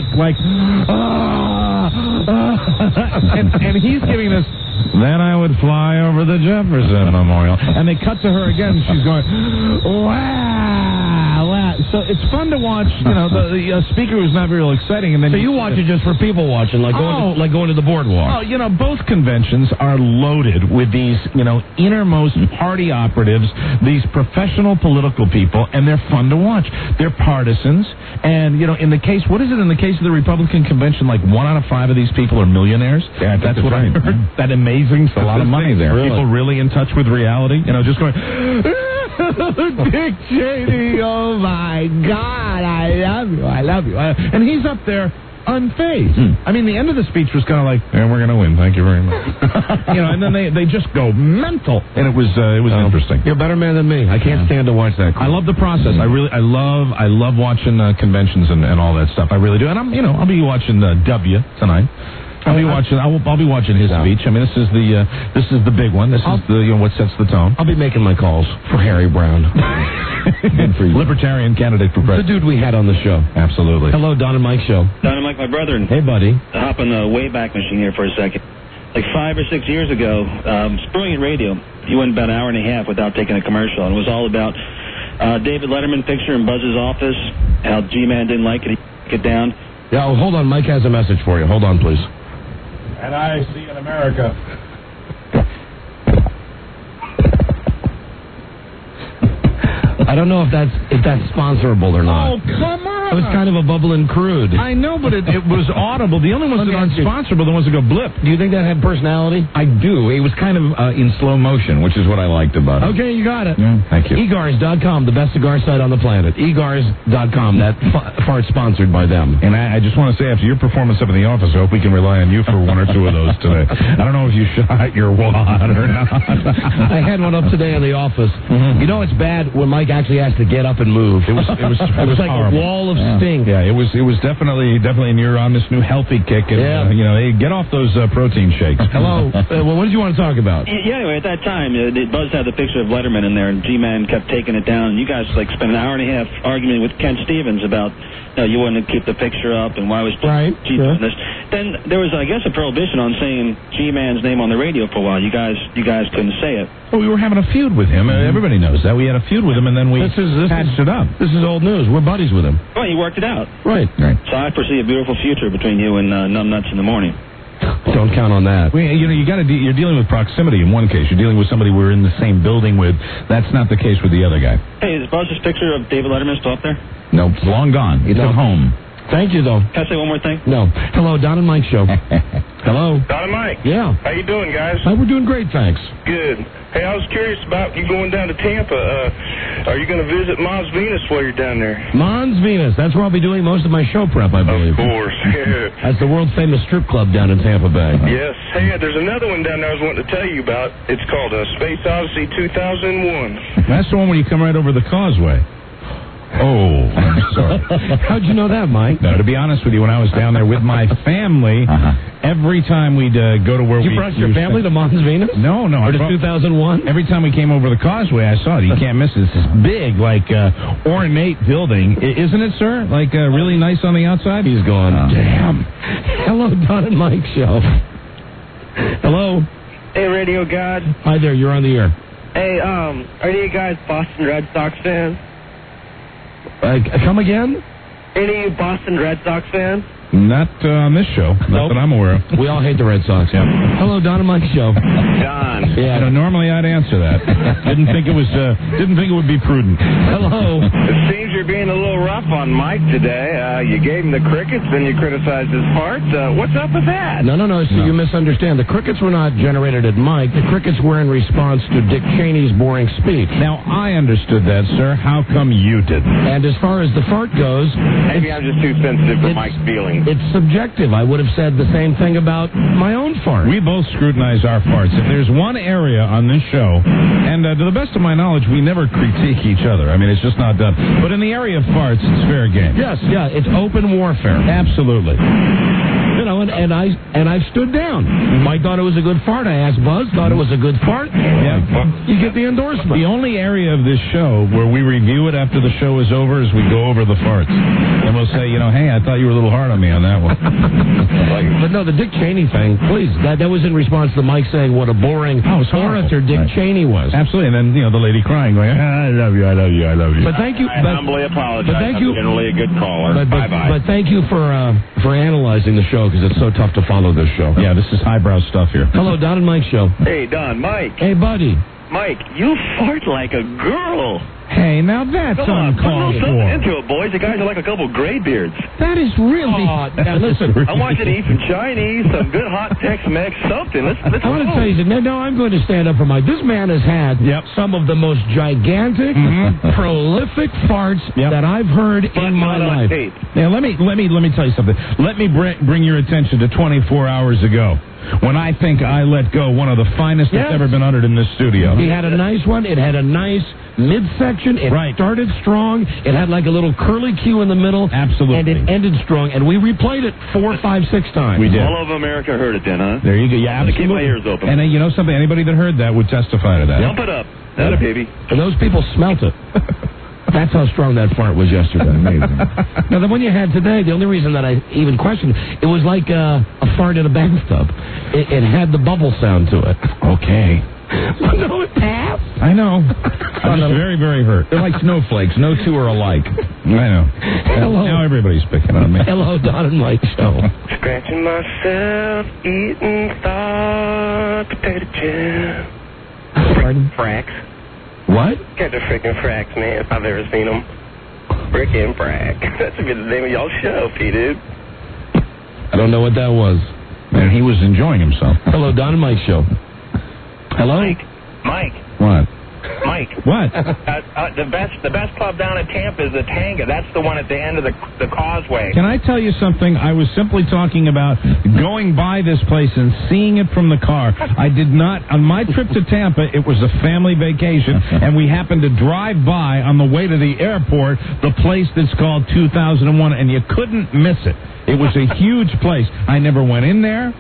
and he's giving this. Then I would fly over the Jefferson Memorial, and they cut to her again. And she's going, wow. So it's fun to watch. The speaker who's not real exciting, and then
so you watch it just for people watching, like going to the boardwalk.
Oh, both conventions are loaded with these, innermost party operatives, these professional political people, and they're fun to watch. They're partisans, and in the case, what is it in the case of the Republican convention? Like 1 out of 5 of these people are millionaires.
Yeah,
that's what I heard. That amazing.
A lot of money there.
People really in touch with reality. Just going. Dick Cheney, oh my God, I love you. And he's up there unfazed. I mean, the end of the speech was kind of like, we're going to win, thank you very much. And then they just go mental, and it was interesting.
You're a better man than me. I can't stand to watch that.
I love the process. I love watching conventions and all that stuff. I really do. And I'll be watching W tonight. I'll be watching his speech. I mean, this is the big one. This is what sets the tone.
I'll be making my calls for Harry Brown.
Libertarian candidate for president.
The dude we had on the show.
Absolutely.
Hello, Don and Mike Show.
Don and Mike, my brethren.
Hey, buddy.
Hop on the Wayback Machine here for a second. Like 5 or 6 years ago, it's brilliant radio. You went about an hour and a half without taking a commercial, and it was all about David Letterman picture in Buzz's office, how G-Man didn't like it, he took it down.
Yeah, hold on. Mike has a message for you. Hold on, please.
And I see in America.
I don't know if that's sponsorable or not.
Oh, come on.
It was kind of a bubbling crude.
I know, but it was audible. The only ones that aren't sponsorable are the ones that go blip.
Do you think that had personality?
I do. It was kind of in slow motion, which is what I liked about it.
Okay, you got it.
Yeah, thank you.
Egars.com, the best cigar site on the planet. Egars.com, that part sponsored by them.
And I just want to say, after your performance up in the office, I hope we can rely on you for 1 or 2 of those today. I don't know if you shot your wad or not.
I had one up today in the office. Mm-hmm. You know it's bad when Mike actually has to get up and move. It was like
horrible.
A wall of stink.
Yeah, it was definitely, and you're on this new healthy kick. And, hey, get off those protein shakes.
Hello. Well, what did you want to talk about?
Yeah, anyway, at that time, Buzz had the picture of Letterman in there, and G-Man kept taking it down. And you guys spent an hour and a half arguing with Ken Stevens about you wanted to keep the picture up and why was G doing this. Then there was, I guess, a prohibition on saying G-Man's name on the radio for a while. You guys couldn't say it.
Well, we were having a feud with him. Everybody knows that. We had a feud with him, and then we patched it up.
This is old news. We're buddies with him.
Well, you worked it out.
Right.
So I foresee a beautiful future between you and Numbnuts in the morning.
Don't count on that.
You're dealing with proximity in one case. You're dealing with somebody we're in the same building with. That's not the case with the other guy.
Hey, is Buzz's picture of David Letterman still up there?
No, it's long gone. It's at home.
Thank you, though.
Can I say one more thing?
No. Hello, Don and Mike Show. Hello.
Don and Mike.
Yeah.
How you doing, guys?
We're doing great, thanks.
Good. Hey, I was curious about you going down to Tampa. Are you going to visit Mons Venus while you're down there?
Mons Venus. That's where I'll be doing most of my show prep, I believe.
Of course.
That's the world-famous strip club down in Tampa Bay.
Yes. Hey, there's another one down there I was wanting to tell you about. It's called Space Odyssey 2001.
That's the one where you come right over the causeway. Oh, I'm sorry.
How'd you know that, Mike?
No, to be honest with you, when I was down there with my family, every time we'd go to where
you brought your family to Mons Venus?
No.
Or to 2001?
Every time we came over the causeway, I saw it. You can't miss it. It's this big, ornate building. Isn't it, sir? Really nice on the outside?
He's gone. Damn. Hello, Don and Mike Show. Hello.
Hey, Radio God.
Hi there, you're on the air.
Hey, are you guys Boston Red Sox fans?
Come again?
Any of you Boston Red Sox fans?
Not on this show. Not that I'm aware of.
We all hate the Red Sox. Yeah. Hello, Don and Mike Show.
Don.
Yeah.
Normally I'd answer that. Didn't think it would be prudent.
Hello.
It seems you're being a little rough on Mike today. You gave him the crickets, then you criticized his fart. What's up with that?
No. So you misunderstand. The crickets were not generated at Mike. The crickets were in response to Dick Cheney's boring speech.
Now, I understood that, sir. How come you didn't?
And as far as the fart goes...
Maybe I'm just too sensitive to Mike's feelings.
It's subjective. I would have said the same thing about my own fart.
We both scrutinize our farts. If there's one area on this show, and to the best of my knowledge, we never critique each other. I mean, it's just not done. But in the area of farts, it's fair game.
Yes, it's open warfare.
Absolutely.
And I stood down. Mike thought it was a good fart. I asked Buzz, thought it was a good fart.
Yeah.
You get the endorsement.
The only area of this show where we review it after the show is over is we go over the farts. And we'll say, hey, I thought you were a little hard on me on that one.
But no, the Dick Cheney thing, please. That was in response to Mike saying what a boring orator Dick Cheney was.
Absolutely. And then, the lady crying, going, I love you, I love you, I love you.
But thank you.
I humbly apologize.
But thank you.
I'm generally a good caller. Bye-bye.
But thank you for analyzing the show, because it's so tough to follow this show.
Yeah, this is highbrow stuff here.
Hello, Don and Mike Show.
Hey, Don, Mike.
Hey, buddy.
Mike, you fart like a girl.
Hey, now that's uncalled
Put a little
for.
something into it, boys. You guys are like a couple graybeards.
That is really...
Now, listen.
I want you to eat some Chinese, some good hot Tex-Mex, something. Let's
I want to tell you, no, I'm going to stand up for Mike. This man has had some of the most gigantic, prolific farts that I've heard in my life.
Now, let me tell you something. Let me bring your attention to 24 hours ago, when I think I let go one of the finest that's ever been uttered in this studio.
He had a nice one. It had a nice midsection. It started strong. It had like a little curly Q in the middle.
Absolutely.
And it ended strong. And we replayed it 4, 5, 6 times.
We did.
All of America heard it then, huh?
There you go. Yeah,
absolutely. Keep my ears open.
And you know something? Anybody that heard that would testify to that.
Pump it up. That a baby.
And those people smelt it. That's how strong that fart was yesterday. Amazing. Now, the one you had today, the only reason that I even questioned, it was like a fart in a bathtub. It had the bubble sound to it.
Okay.
No, it passed.
I know. I'm just very, very hurt.
They're like snowflakes. No two are alike.
I know.
Hello.
Now everybody's picking on me.
Hello, Don and Mike Show.
Scratching myself, eating thought, potato chip.
Pardon?
Fracks.
What?
Got the freaking fracks, man, if I've ever seen them. Brick and frack. That should be the name of y'all's show, P-Dude.
I don't know what that was.
And he was enjoying himself.
Hello, Don and Mike Show. Hello?
Mike.
What?
Mike.
What?
The best club down in Tampa is the Tanga. That's the one at the end of the causeway.
Can I tell you something? I was simply talking about going by this place and seeing it from the car. I did not, on my trip to Tampa, it was a family vacation, and we happened to drive by on the way to the airport the place that's called 2001, and you couldn't miss it. It was a huge place. I never went in there.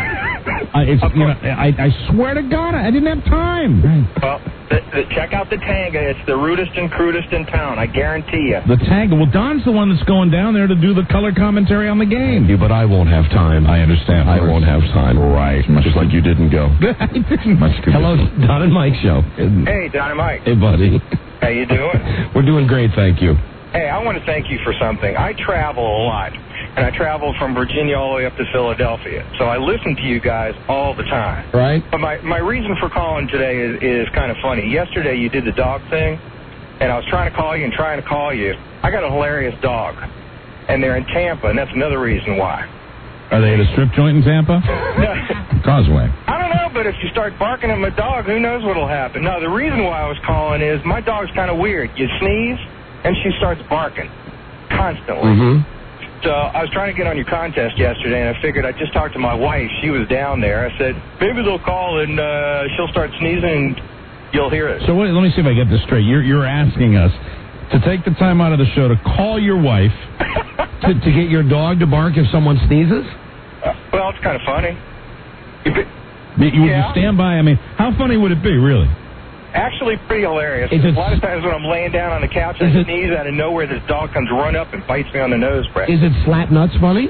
I swear to God, I didn't have time.
Well, check out the Tanga. It's the rudest and crudest in town. I guarantee you.
The Tanga. Well, Don's the one that's going down there to do the color commentary on the game.
Yeah, but I won't have time.
I understand.
I won't have time.
Right.
Just like you didn't go.
I didn't.
Hello, Don and Mike Show.
Hey, Don and Mike.
Hey, buddy.
How you doing?
We're doing great, thank you.
Hey, I want to thank you for something. I travel a lot, and I travel from Virginia all the way up to Philadelphia. So I listen to you guys all the time.
Right.
But my reason for calling today is kind of funny. Yesterday you did the dog thing, and I was trying to call you. I got a hilarious dog, and they're in Tampa, and that's another reason why.
Are they at a strip joint in Tampa? Causeway.
I don't know, but if you start barking at my dog, who knows what'll happen. No, the reason why I was calling is my dog's kind of weird. You sneeze, and she starts barking constantly. So I was trying to get on your contest yesterday, and I figured I'd just talk to my wife. She was down there. I said, maybe they'll call, and she'll start sneezing, and you'll hear it.
So let me see if I get this straight. You're asking us
to take the time out of the show to call your wife
to get your dog to bark if someone sneezes?
Well, it's kind of funny.
Would you stand by? I mean, how funny would it be, really?
Actually, pretty hilarious. A lot of times when I'm laying down on the couch and I sneeze out of nowhere, this dog comes run up and bites me on the nose, Brett.
Is it slap nuts funny?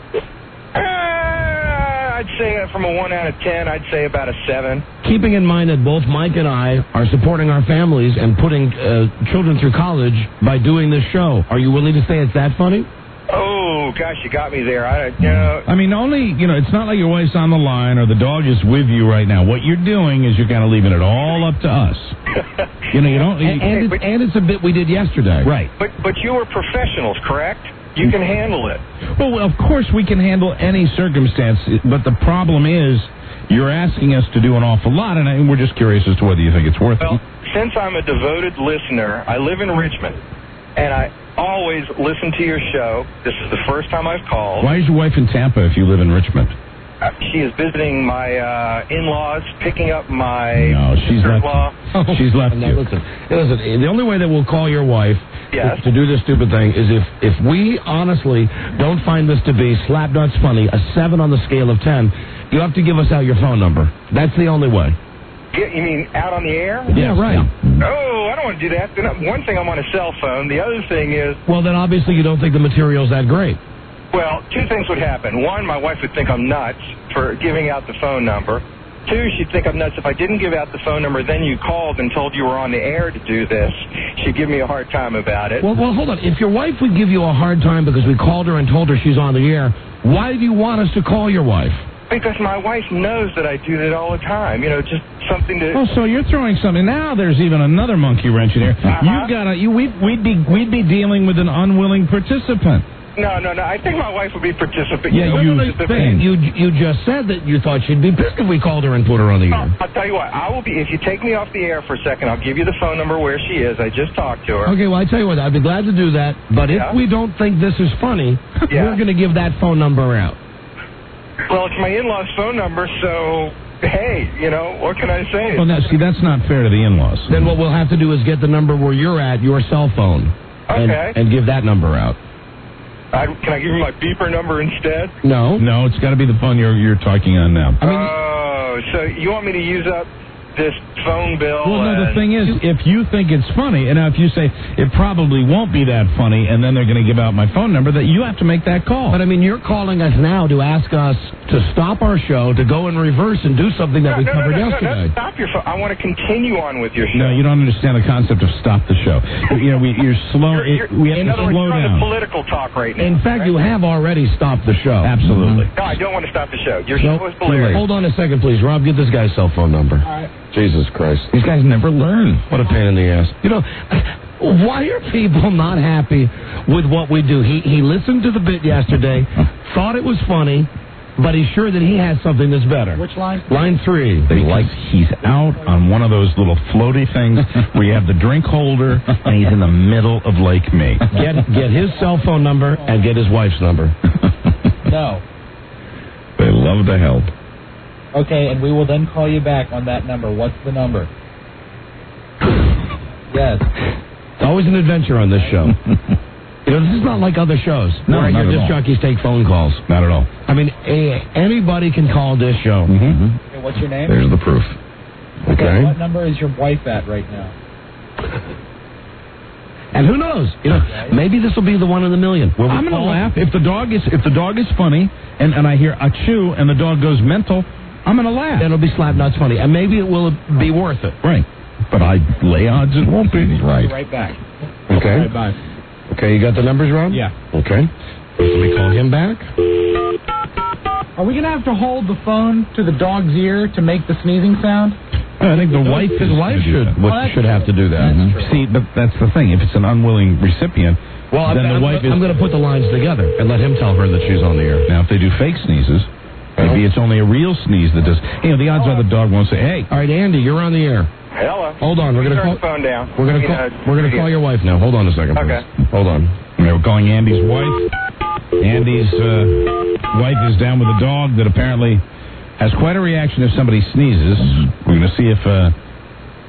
I'd say from a 1 out of 10, I'd say about a 7.
Keeping in mind that both Mike and I are supporting our families and putting children through college by doing this show, are you willing to say it's that funny?
Oh, gosh, you got me there.
I mean, it's not like your wife's on the line or the dog is with you right now. What you're doing is you're kind of leaving it all up to us. You don't.
And it's a bit we did yesterday.
Right.
But you were professionals, correct? You can handle it.
Well, of course we can handle any circumstance, but the problem is you're asking us to do an awful lot, and we're just curious as to whether you think it's worth it.
Since I'm a devoted listener, I live in Richmond, and I always listen to your show. This is the first time I've called.
Why is your wife in Tampa if you live in Richmond?
She is visiting my in-laws, picking up my
she's left you.
Listen, the only way that we'll call your wife to do this stupid thing is if we honestly don't find this to be slapnuts funny, a 7 on the scale of 10, you have to give us out your phone number. That's the only way.
You mean out on the air?
Yeah, right.
Oh, I don't want to do that. One thing, I'm on a cell phone. The other thing is...
Well, then obviously you don't think the material's that great.
Well, 2 things would happen. 1, my wife would think I'm nuts for giving out the phone number. 2, she'd think I'm nuts if I didn't give out the phone number, then you called and told you were on the air to do this. She'd give me a hard time about it.
Well, hold on. If your wife would give you a hard time because we called her and told her she's on the air, why do you want us to call your wife?
Because my wife knows that I do that all the time. Just something to...
Oh, so you're throwing something. Now there's even another monkey wrench in here. You've got we'd be dealing with an unwilling participant.
No. I think my wife would be participant.
Yeah,
you just said that you thought she'd be pissed if we called her and put her on the air.
I'll tell you what. I will be. If you take me off the air for a second, I'll give you the phone number where she is. I just talked to her.
Okay, well, I tell you what. I'd be glad to do that. But if we don't think this is funny, we're going to give that phone number out.
Well, it's my in-laws' phone number, so... Hey, what can I say?
Well, that's not fair to the in-laws.
Then what we'll have to do is get the number where you're at, your cell phone, and give that number out.
Can I give you my beeper number instead?
No,
it's got to be the phone you're talking on now.
So you want me to use up this phone bill?
Well, no, the thing is, if you think it's funny, and now if you say it probably won't be that funny, and then they're going to give out my phone number, that you have to make that call.
But, I mean, you're calling us now to ask us to stop our show, to go in reverse and do something that we covered yesterday.
No, stop your phone. I want to continue on with your show.
No, you don't understand the concept of stop the show. You're slow. We have
in
to
other words,
slow
you're
down.
on the political talk right now.
In fact, you have already stopped the show.
Absolutely.
No, I don't want to stop the show. Your show is hilarious.
Hold on a second, please. Rob, get this guy's cell phone number.
All right.
Jesus Christ. These guys never learn. What a pain in the ass. Why are people not happy with what we do? He listened to the bit yesterday, thought it was funny, but he's sure that he has something that's better.
Which line?
Line 3.
He's out on one of those little floaty things where you have the drink holder, and he's in the middle of Lake Me.
Get his cell phone number and get his wife's number.
No.
They love to help.
Okay, and we will then call you back on that number. What's the number? Yes.
It's always an adventure on this show. This is not like other shows.
No,
where your disc jockeys take phone calls.
Not at all.
I mean, anybody can call this show.
Mm-hmm.
Okay, what's your name?
There's the proof.
Okay.
What number is your wife at right now?
And who knows? Maybe this will be the one in the million.
I'm going to laugh if the dog is funny, and I hear a chew, and the dog goes mental. I'm going to laugh.
Then it'll be slap nuts funny, and maybe it will be worth it.
Right. But I lay odds it won't be. Right.
Be right back.
Okay.
Right, bye.
Okay, you got the numbers, Rob?
Yeah.
Okay. Can we call him back?
Are we going to have to hold the phone to the dog's ear to make the sneezing sound?
I think his wife should have to do that. See, but that's the thing. If it's an unwilling recipient, then the wife is...
I'm going to put the lines together and let him tell her that she's on the air.
Now, if they do fake sneezes, maybe it's only a real sneeze that does... the odds are the dog won't say, hey.
All right, Andy, you're on the air.
Hello.
Hold on, we're going to call...
Turn the phone down.
We're going to call your wife now. Hold on a second, please.
Okay.
Hold on.
We're calling Andy's wife. Andy's wife is down with a dog that apparently has quite a reaction if somebody sneezes. We're going to see if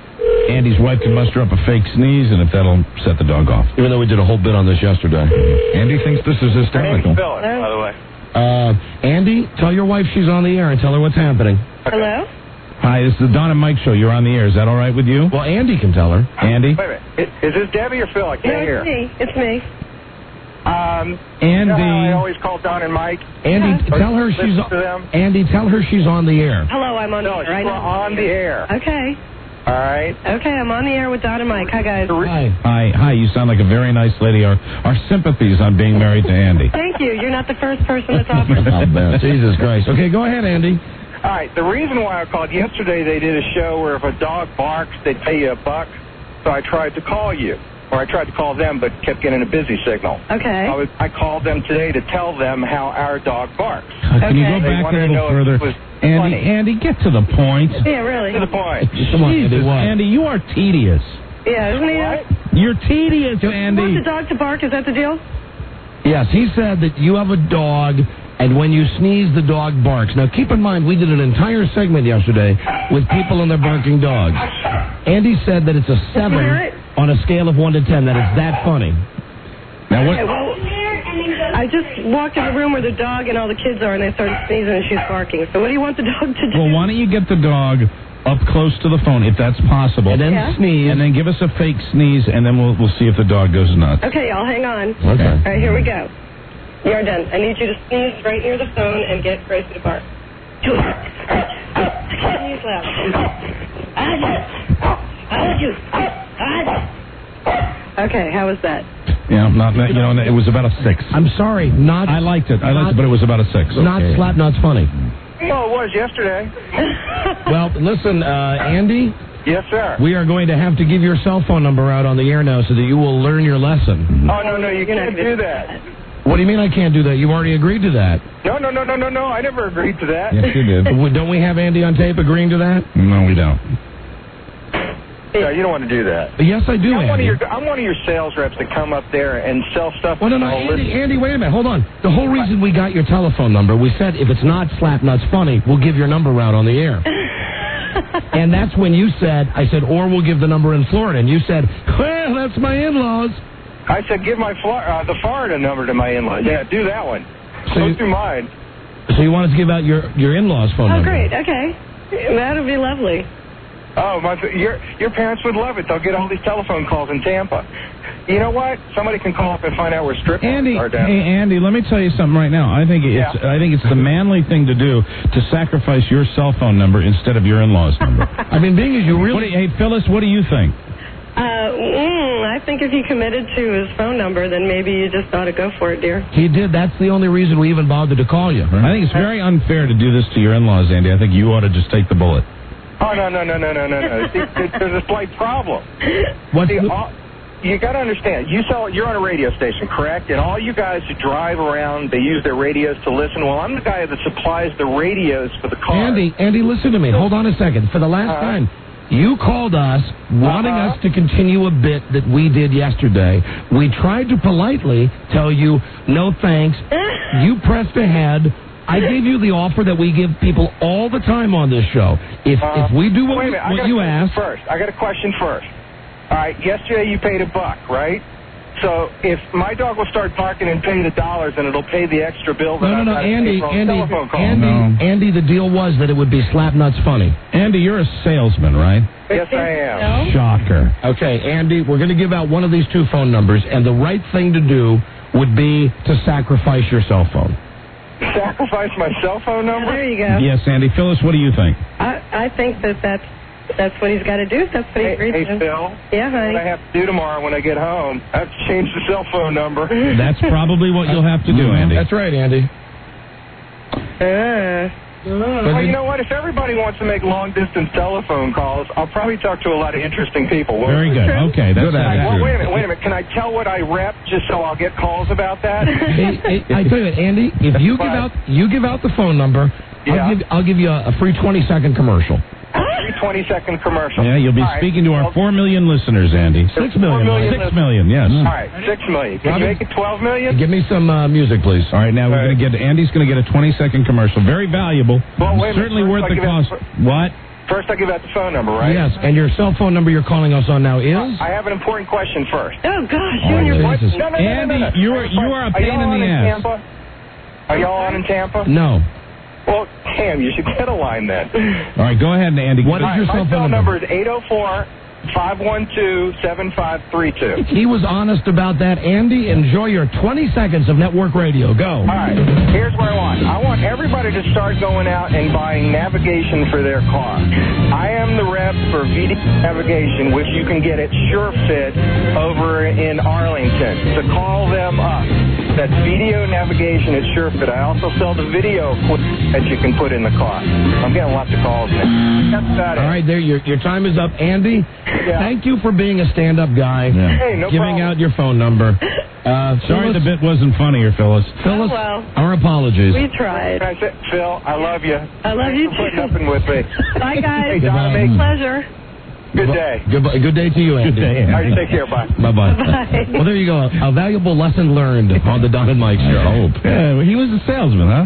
Andy's wife can muster up a fake sneeze, and if that'll set the dog off.
Even though we did a whole bit on this yesterday.
Andy thinks this is hysterical.
Phyllis, by the way.
Andy, tell your wife she's on the air and tell her what's happening.
Hello?
Hi, this is the Don and Mike show. You're on the air. Is that all right with you?
Well, Andy can tell her.
Andy?
Wait a minute. Is this Debbie or Phil? I can't hear.
It's me.
Andy.
You know how I always call Don and Mike.
Andy, tell her she's
Listen to them.
Andy, tell her she's on the air.
Hello, I'm on the air.
She's on the air.
Okay.
All right.
Okay, I'm on the air with Don and Mike. Hi, guys.
Hi. You sound like a very nice lady. Our sympathies on being married to Andy.
Thank you. You're not the first person that's offered.
Jesus Christ. Okay, go ahead, Andy.
All right. The reason why I called yesterday, they did a show where if a dog barks, they'd pay you $1. So I tried to call you. Or I tried to call them, but kept getting a busy signal.
Okay.
I called them today to tell them how our dog barks.
Can you go back a little further? Andy, get to the point.
Yeah, really.
To the point.
Come on, Andy, you are tedious.
Yeah, isn't he?
You're tedious, Andy.
You want the dog to bark? Is that the deal?
Yes, he said that you have a dog, and when you sneeze, the dog barks. Now, keep in mind, we did an entire segment yesterday with people and their barking dogs. Andy said that it's a 7 on a scale of 1 to 10, that it's that funny. Now, what?
Okay, well, I just walked in the room where the dog and all the kids are, and they started sneezing, and she's barking. So what do you want the dog to do?
Well, why don't you get the dog up close to the phone, if that's possible,
and then sneeze,
and then give us a fake sneeze, and then we'll see if the dog goes nuts.
Okay, y'all, hang on.
Okay.
All right, here we go. You're done. I need you to sneeze right near the phone and get Gracie to bark. Sneeze loud. Okay, how was that?
Yeah, it was about a 6.
I'm sorry,
I liked it, but it was about a 6.
Not slap, not funny.
Well, it was yesterday.
Well, listen, Andy.
Yes, sir.
We are going to have to give your cell phone number out on the air now so that you will learn your lesson.
Oh, no, you can't do that.
What do you mean I can't do that? You already agreed to that.
No, I never agreed to that.
Yes, you did.
Don't we have Andy on tape agreeing to that?
No, we don't.
No, you don't want to do that.
Yes, I do, Andy.
I'm one of your sales reps that come up there and sell stuff.
Well, no, Andy, wait a minute. Hold on. The whole reason we got your telephone number, we said if it's not slap nuts funny, we'll give your number out on the air. And that's when you said, I said, or we'll give the number in Florida. And you said, well, that's my in-laws.
I said, give the Florida number to my in-laws. Yeah, do that one. Go through mine.
So you want us to give out your in-laws' phone number?
Oh, great. Okay. That would be lovely.
Oh, your parents would love it. They'll get all these telephone calls in Tampa. You know what? Somebody can call up and find out where strip clubs are down.
Hey, Andy, let me tell you something right now. I think it's the manly thing to do to sacrifice your cell phone number instead of your in-laws' number.
I mean, being as you really...
Hey, Phyllis, what do you think?
I think if he committed to his phone number, then maybe you just ought to go for it, dear.
He did. That's the only reason we even bothered to call you.
I think it's very unfair to do this to your in-laws, Andy. I think you ought to just take the bullet.
Oh, no. See, there's a slight problem. You got to understand, you're on a radio station, correct? And all you guys who drive around, they use their radios to listen. Well, I'm the guy that supplies the radios for the car.
Andy, listen to me. Hold on a second. For the last time, you called us wanting us to continue a bit that we did yesterday. We tried to politely tell you, no thanks. You pressed ahead. I gave you the offer that we give people all the time on this show. If we do what you asked...
I got a question first. All right, yesterday you paid $1, right? So if my dog will start barking and pay the dollars, and it'll pay the extra bill that
No, Andy, Andy, the deal was that it would be slap nuts funny.
Andy, you're a salesman, right?
Yes, I am.
Shocker. Okay, Andy, we're going to give out one of these two phone numbers, and the right thing to do would be to sacrifice your cell phone.
Sacrifice my cell phone number?
There you go.
Yes, Andy. Phyllis, what do you think?
I think that's what he's got to do. That's what he agreed to.
Hey, Phil.
Yeah, honey.
What I have to do tomorrow when I get home, I have to change the cell phone number.
That's probably what you'll have to do, Andy.
That's right, Andy.
Well, you know what? If everybody wants to make long-distance telephone calls, I'll probably talk to a lot of interesting people.
Very good. Okay, that's
well, wait a minute. Can I tell what I rep just so I'll get calls about that?
I tell you what, Andy, if you give out the phone number, I'll give you a free 20-second commercial.
20-second commercial.
Yeah, you'll be speaking to our 4 million listeners, Andy.
6 million.
6 million, yes.
All right, 6 million. Can you make it 12 million?
Give me some music, please.
All right, now Andy's going to get a 20-second commercial. Very valuable.
Well, wait a
certainly
minute,
worth the cost. What?
First, I give out the phone number, right?
Yes, and your cell phone number you're calling us on now is?
I have an important question first.
Oh, gosh.
Oh, Jesus.
No.
Andy, you are a pain in the ass.
Tampa? Are y'all on in Tampa?
No.
Well, damn, you should get a line then.
All right, go ahead, Andy.
What is your cell phone
number? My phone number is 804-512-7532.
He was honest about that. Andy, enjoy your 20 seconds of network radio. Go.
All right, here's what I want. I want everybody to start going out and buying navigation for their car. I am the rep for VD Navigation, which you can get at SureFit over in Arlington. So call them up. That's Video Navigation at SureFit. I also sell the video equipment that you can put in the car. I'm getting lots of calls now. That's about it.
All right, there. Your time is up. Andy, thank you for being a stand-up guy.
Yeah. Hey, no
giving
problem.
out your phone number.
Sorry the bit wasn't funnier, Phyllis.
Phyllis,
well.
our apologies.
We tried.
Phil, I love you.
I love you,
Thanks for
too.
putting up with me.
Bye, guys.
Hey, Donna, make
Pleasure.
good day.
Goodbye. Good day to you, Andy.
Good day, Andy.
All right, take care. Bye.
Bye-bye.
Bye.
Well, there you go. A valuable lesson learned on the Don and Mike show.
Yeah, well, he was a salesman, huh?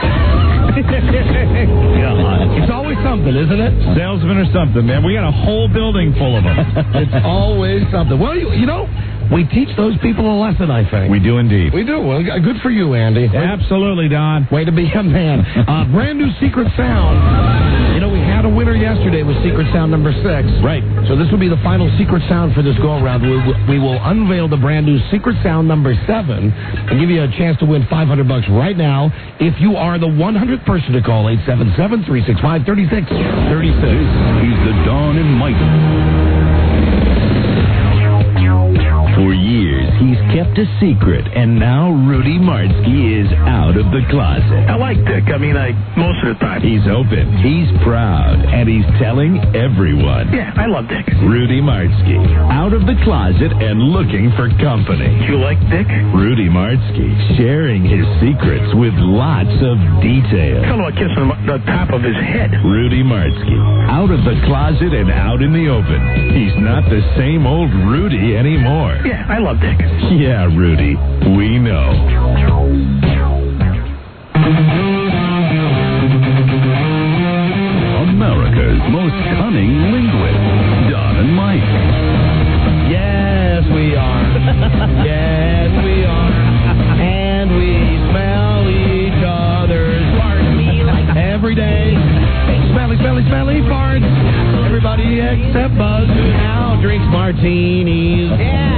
It's always something, isn't it?
Salesman or something, man. We got a whole building full of them.
It's always something. Well, you know, we teach those people a lesson, I think.
We do indeed.
We do. Well, good for you, Andy.
Absolutely, Don.
Way to be a man. Brand new Secret Sound. You know, we had a winner yesterday with Secret Sound number 6.
Right.
So this will be the final Secret Sound for this go-around. We will unveil the brand new Secret Sound number 7 and give you a chance to win $500 right now if you are the 100th person to call 877-365-3636.
This is the Don and Mike. For years, he's kept a secret, and now Rudy Martzke is out of the closet.
I like Dick. I mean, most of the time.
He's open, he's proud, and he's telling everyone.
Yeah, I love Dick.
Rudy Martzke, out of the closet and looking for company.
You like Dick?
Rudy Martzke, sharing his secrets with lots of detail.
Kind of like kissing the top of his head.
Rudy Martzke, out of the closet and out in the open. He's not the same old Rudy anymore.
Yeah, I love Dick.
Yeah, Rudy, we know. America's most cunning linguist, Don and Mike.
Yes, we are. Yes, we are. And we smell each other's farts every day. Smelly, smelly, smelly farts. Everybody except Buzz, who now drinks martinis. Yeah.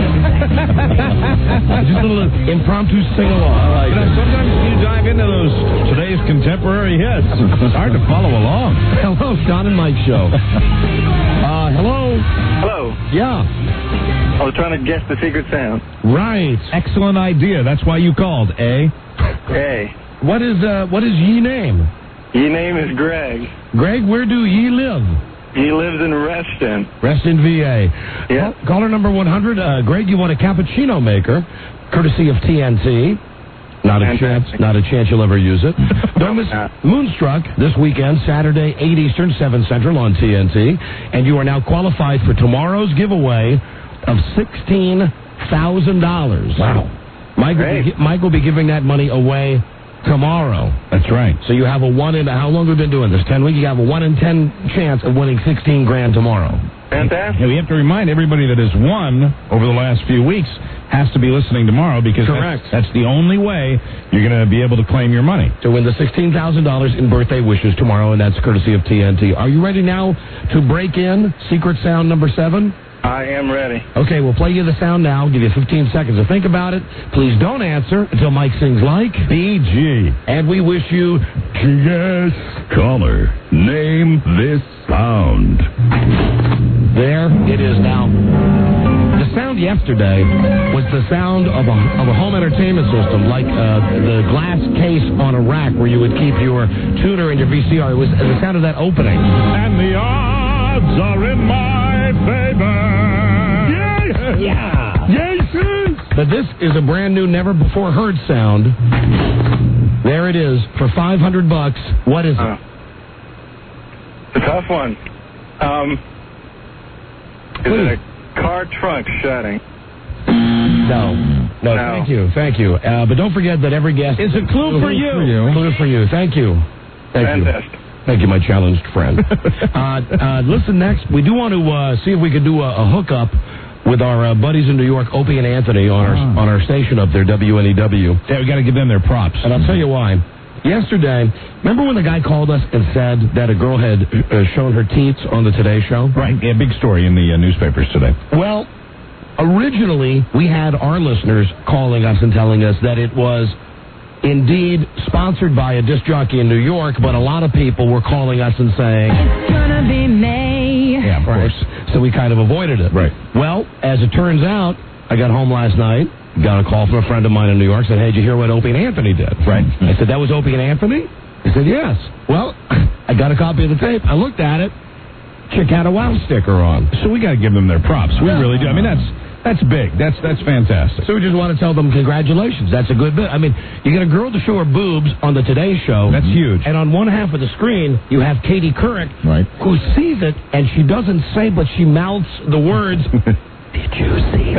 Just a little impromptu sing-along.
Sometimes you dive into those today's contemporary hits. It's hard to follow along.
Hello, Don and Mike show. Hello.
Hello.
Yeah.
I was trying to guess the secret sound.
Right.
Excellent idea. That's why you called, eh?
Hey.
What is ye name?
Your name is Greg.
Greg, where do ye live?
He lives in Reston.
Reston, VA.
Yeah.
Caller number 100. Greg, you want a cappuccino maker, courtesy of TNT. Not a chance you'll ever use it. Don't miss Moonstruck this weekend, Saturday, 8 Eastern, 7 Central on TNT. And you are now qualified for tomorrow's giveaway of $16,000. Wow. Mike will be giving that money away tomorrow.
That's right.
So you have a 1 in, how long have we been doing this? 10 weeks? You have a 1 in 10 chance of winning $16,000 tomorrow.
Fantastic.
Yeah, we have to remind everybody that has won over the last few weeks has to be listening tomorrow because that's the only way you're going to be able to claim your money.
To win the $16,000 in birthday wishes tomorrow, and that's courtesy of TNT. Are you ready now to break in Secret Sound number 7?
I am ready.
Okay, we'll play you the sound now. Give you 15 seconds to think about it. Please don't answer until Mike sings like
BG.
And we wish you
Yes. Caller, name this sound.
There it is now. The sound yesterday was the sound of a home entertainment system, like the glass case on a rack where you would keep your tuner and your VCR. It was the sound of that opening.
And the odds are in my favor.
Yeah.
Yes.
But this is a brand new, never before heard sound. There it is for $500. What is it?
It's a tough one. Is it a car trunk shutting?
No. Thank you. But don't forget that every guest
is a clue for you.
Clue for you. Thank you.
Fantastic.
Thank you, my challenged friend. Listen, next, we do want to see if we can do a hookup with our buddies in New York, Opie and Anthony, on our station up there, WNEW.
Yeah, we got to give them their props.
And I'll tell you why. Yesterday, remember when the guy called us and said that a girl had shown her teats on the Today Show?
Right, yeah, big story in the newspapers today.
Well, originally, we had our listeners calling us and telling us that it was indeed sponsored by a disc jockey in New York, but a lot of people were calling us and saying,
It's gonna be May.
yeah, of course. So we kind of avoided it.
Right.
Well, as it turns out, I got home last night, got a call from a friend of mine in New York, said, hey, did you hear what Opie and Anthony did?
Right.
I said, that was Opie and Anthony? He said, yes. Well, I got a copy of the tape. I looked at it. Chick had a WOW sticker on.
So we got to give them their props. We really do. I mean, that's big. That's fantastic.
So we just want to tell them congratulations. That's a good bit. I mean, you get a girl to show her boobs on the Today Show.
That's huge.
And on one half of the screen, you have Katie Couric,
right,
who sees it, and she doesn't say, but she mouths the words, did you see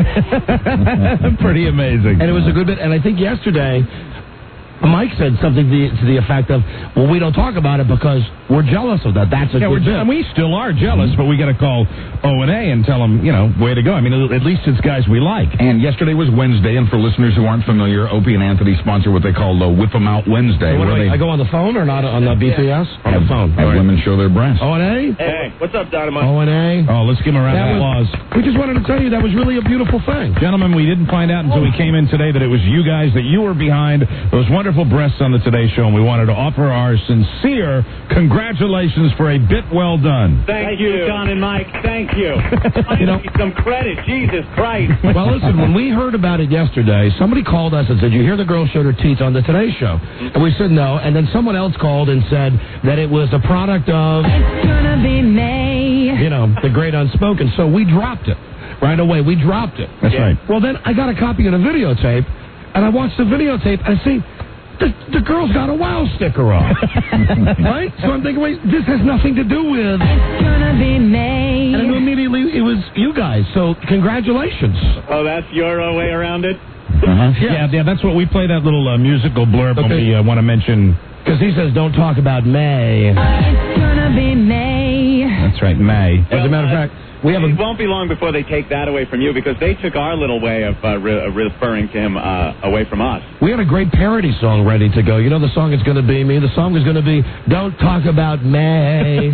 that?
Pretty amazing.
And it was a good bit. And I think yesterday, Mike said something to the effect of, well, we don't talk about it because we're jealous of that. That's a good bit.
And we still are jealous, but we got to call O&A and tell them, way to go. I mean, at least it's guys we like.
And yesterday was Wednesday, and for listeners who aren't familiar, Opie and Anthony sponsor what they call the Whip 'em Out Wednesday.
So I go on the phone or not on the BTS? On the phone.
Have women show their breasts.
O&A?
Hey, what's up, Dynamite?
O&A?
Oh, let's give them a round of applause.
We just wanted to tell you that was really a beautiful thing.
Gentlemen, we didn't find out until we came in today that it was you guys, that you were behind those wonderful breasts on the Today Show, and we wanted to offer our sincere congratulations for a bit well done.
Thank you, Don and Mike. Thank you. I need some credit. Jesus Christ.
Well, listen, when we heard about it yesterday, somebody called us and said, you hear the girl showed her teeth on the Today Show? And we said no, and then someone else called and said that it was a product of,
It's gonna be May.
the great unspoken. So we dropped it. Right away, we dropped it.
That's right.
Well, then I got a copy of the videotape, and I watched the videotape, and I see the girl's got a WOW sticker on. Right? So I'm thinking, wait, this has nothing to do with...
It's gonna be May.
And I knew immediately it was you guys, so congratulations.
Oh, that's your way around it?
Yeah, that's what we play, that little musical blurb when we want to mention...
Because he says, don't talk about May.
It's gonna be May.
That's right, May.
As a matter of fact,
it won't be long before they take that away from you, because they took our little way of referring to him away from us.
We had a great parody song ready to go. You know the song is going to be me? The song is going to be Don't Talk About May.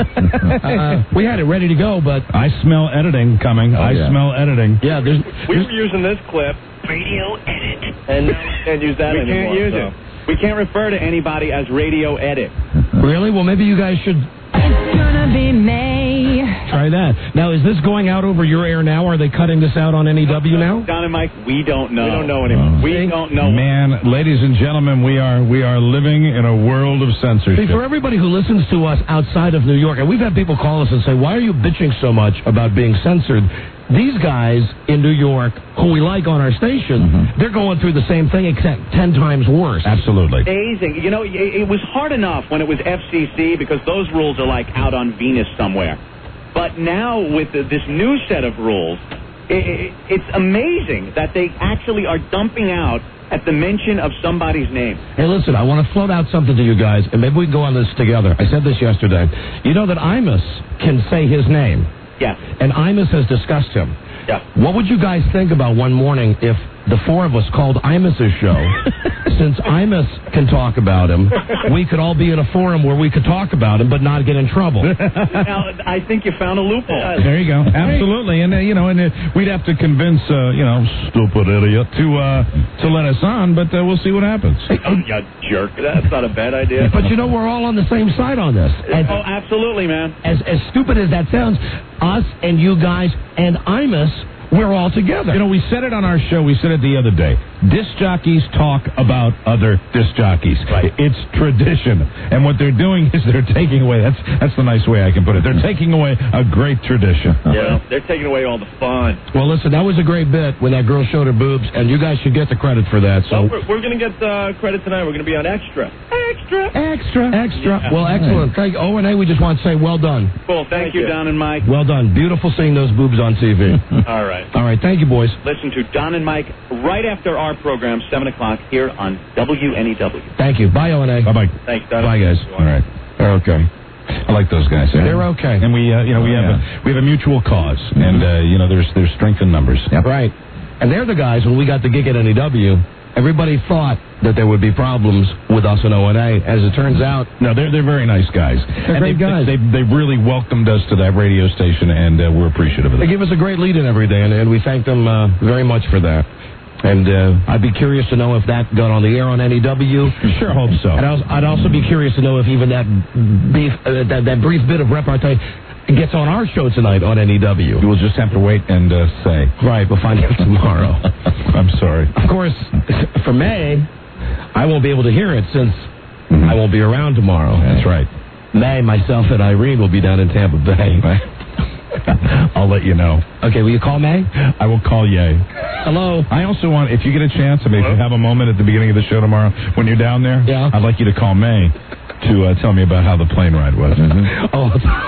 We had it ready to go, but...
I smell editing coming. I smell editing.
Yeah,
We were using this clip, radio edit, and can't use that anymore.
We can't use it. We can't refer to anybody as radio edit.
Really? Well, maybe you guys should...
It's gonna be May.
Try that. Now, is this going out over your air now? Are they cutting this out on NEW now?
Don and Mike, we don't know.
We don't know anymore.
We don't know.
Man, ladies and gentlemen, we are living in a world of censorship.
See, for everybody who listens to us outside of New York, and we've had people call us and say, why are you bitching so much about being censored? These guys in New York, who we like on our station, they're going through the same thing, except 10 times worse.
Absolutely.
Amazing. It was hard enough when it was FCC, because those rules are like out on Venus somewhere. But now with this new set of rules, it's amazing that they actually are dumping out at the mention of somebody's name.
Hey, listen, I want to float out something to you guys, and maybe we can go on this together. I said this yesterday. You know that Imus can say his name.
Yes.
And Imus has discussed him.
Yeah.
What would you guys think about one morning if the four of us called Imus's show? Since Imus can talk about him, we could all be in a forum where we could talk about him but not get in trouble.
Now, I think you found a loophole.
There you go. Absolutely. And, we'd have to convince, stupid idiot to let us on, but we'll see what happens.
You jerk. That's not a bad idea.
But we're all on the same side on this. And
absolutely, man.
As stupid as that sounds, us and you guys and Imus, we're all together.
We said it on our show. We said it the other day. Disc jockeys talk about other disc jockeys.
Right.
It's tradition. And what they're doing is they're taking away, that's the nice way I can put it. They're taking away a great tradition.
Yeah, they're taking away all the fun.
Well, listen, that was a great bit when that girl showed her boobs, and you guys should get the credit for that. So
we're going to get credit tonight. We're going to be on Extra.
Extra. Well, excellent. Thank you. O&A, we just want to say well done.
Cool. Thank you, Don and Mike.
Well done. Beautiful seeing those boobs on TV.
All right.
All right. Thank you, boys.
Listen to Don and Mike right after our program, 7 o'clock, here on WNEW.
Thank you. Bye, O&A.
Bye-bye.
Thanks, Don.
Bye, guys.
All right.
Okay.
I like those guys.
They're okay.
And we have a mutual cause, and there's strength in numbers.
Yep. Right. And they're the guys, when we got the gig at NEW, everybody thought that there would be problems with us in O&A. As it turns out...
No, they're very nice guys.
They're great guys.
They really welcomed us to that radio station, and we're appreciative of that.
They give us a great lead-in every day, and we thank them very much for that. And I'd be curious to know if that got on the air on NEW.
Sure hope so.
I'd also be curious to know if even that brief bit of repartee gets on our show tonight on NEW.
You will just have to wait and say.
Right, we'll find out tomorrow.
I'm sorry.
Of course, for May, I won't be able to hear it since I won't be around tomorrow.
That's right.
May, myself, and Irene will be down in Tampa Bay.
I'll let you know.
Okay, will you call May?
I will call Ye.
Hello.
I also want, if you get a chance, if you have a moment at the beginning of the show tomorrow when you're down there, I'd like you to call May to tell me about how the plane ride was.
Oh,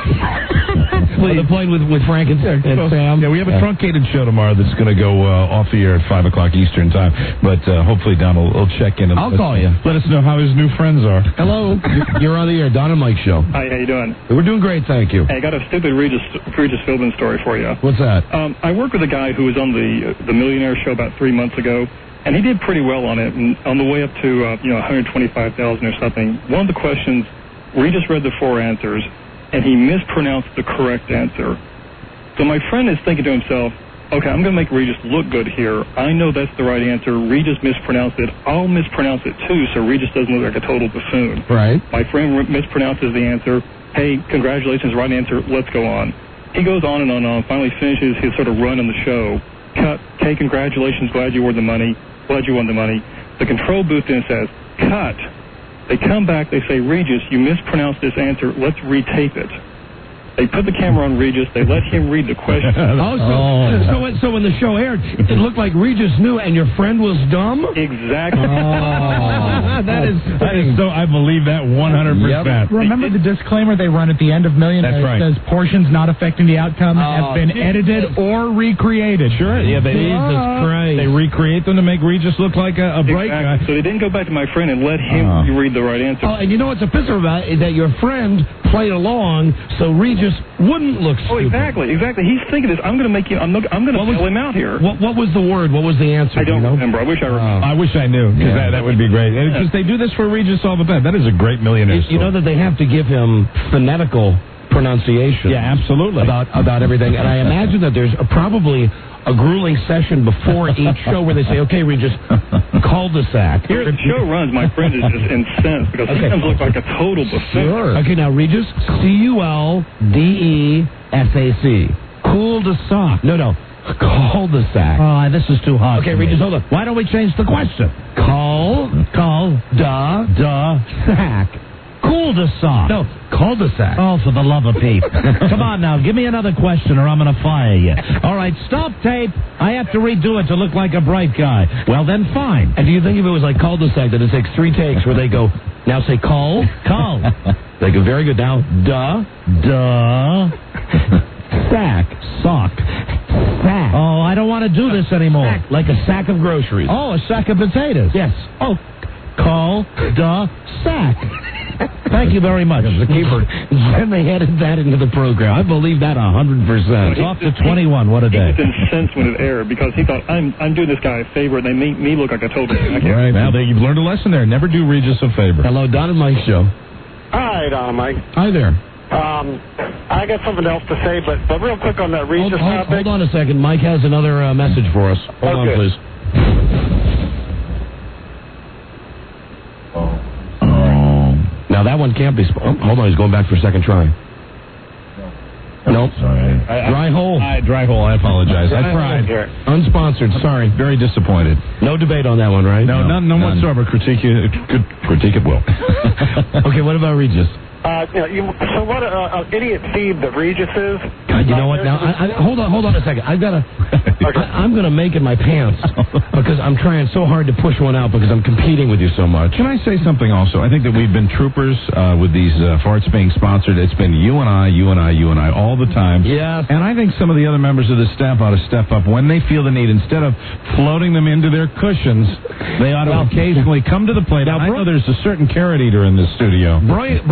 the plane with Frank and Sam.
Yeah, we have a truncated show tomorrow that's going to go off the air at 5 o'clock Eastern time. But hopefully Don will check in. And
I'll call you.
Let us know how his new friends are.
Hello. You're on the air. Don and Mike show.
Hi, how you doing?
We're doing great, thank you.
Hey, I got a stupid Regis Philbin story for you.
What's that?
I worked with a guy who was on the Millionaire Show about 3 months ago, and he did pretty well on it. And on the way up to 125,000 or something, one of the questions, Regis read the 4 answers, and he mispronounced the correct answer. So my friend is thinking to himself, okay, I'm going to make Regis look good here. I know that's the right answer. Regis mispronounced it. I'll mispronounce it too, so Regis doesn't look like a total buffoon.
Right.
My friend mispronounces the answer. Hey, congratulations, right answer. Let's go on. He goes on and on and on, finally finishes his sort of run on the show. Cut. Hey, congratulations, glad you won the money. Glad you won the money. The control booth then says, cut. They come back, they say, Regis, you mispronounced this answer. Let's retape it. They put the camera on Regis. They let him read the question.
So when the show aired, it looked like Regis knew and your friend was dumb?
Exactly.
That is
so. I believe that 100%.
Yep. Remember the disclaimer they run at the end of Millionaire?
That's right.
It says portions not affecting the outcome have been edited or recreated.
Sure. Yeah,
Jesus Christ.
They recreate them to make Regis look like a bright guy.
So they didn't go back to my friend and let him read the right answer.
Oh, and you know what's a pisser about is that your friend played along so Regis wouldn't look stupid.
Oh, exactly. He's thinking this. I'm going to make you. I'm going to tell him out here.
What was the word? What was the answer?
I don't remember. I wish I remember.
I wish I knew, because that would be great. Because they do this for Regis all the time. That is a great Millionaire story.
You know that they have to give him phonetical pronunciation.
Yeah, absolutely.
About everything. And I imagine that there's probably a grueling session before each show where they say, okay, Regis, cul-de-sac.
Here the show runs, my friend is just incensed because he sometimes looks like a total buffoon.
Sure. Okay, now Regis, C-U-L-D-E-S-A-C. Cul-de-sac. No. Cul-de-sac.
Oh, this is too hard.
Okay, Regis, hold on.
Why don't we change the question?
Cul-de-sac.
Cul-de-sac.
No, cul-de-sac.
Oh, for the love of Pete. Come on now, give me another question or I'm going to fire you. All right, stop tape. I have to redo it to look like a bright guy. Well, then fine.
And do you think if it was like cul-de-sac that it takes 3 takes where they go, now say cul? They go, very good. Now, sack.
Sock.
Sack.
Oh, I don't want to do this anymore.
Sack. Like a sack of groceries.
Oh, a sack of potatoes.
Yes.
Oh, cul-de-sac. Thank you very much.
The keeper. Then they added that into the program. I believe that 100%.
Off to 21. What a day.
He was incensed when it aired because he thought, I'm doing this guy a favor, and they make me look like a total jackass.
Right. Now, you've learned a lesson there. Never do Regis a favor.
Hello, Don and Mike show.
Hi, Don and Mike.
Hi there.
I got something else to say, but real quick on that Regis topic.
Hold on a second. Mike has another message for us. Hold on, please. Now, that one can't be... hold on, he's going back for a second try. Nope.
Sorry.
Dry hole.
Dry hole, I apologize. I tried.
Unsponsored, sorry.
Very disappointed.
No debate on that one, right?
No, none whatsoever. Critique it will.
Okay, what about Regis?
So what an idiot feed that Regis is.
God, you know what? Now, hold on a second. I'm going to make it my pants because I'm trying so hard to push one out because I'm competing with you so much.
Can I say something also? I think that we've been troopers with these farts being sponsored. It's been you and I all the time.
Yes.
And I think some of the other members of the staff ought to step up when they feel the need. Instead of floating them into their cushions, they ought to occasionally come to the plate. Now, I know there's a certain carrot eater in this studio.
Broyhill does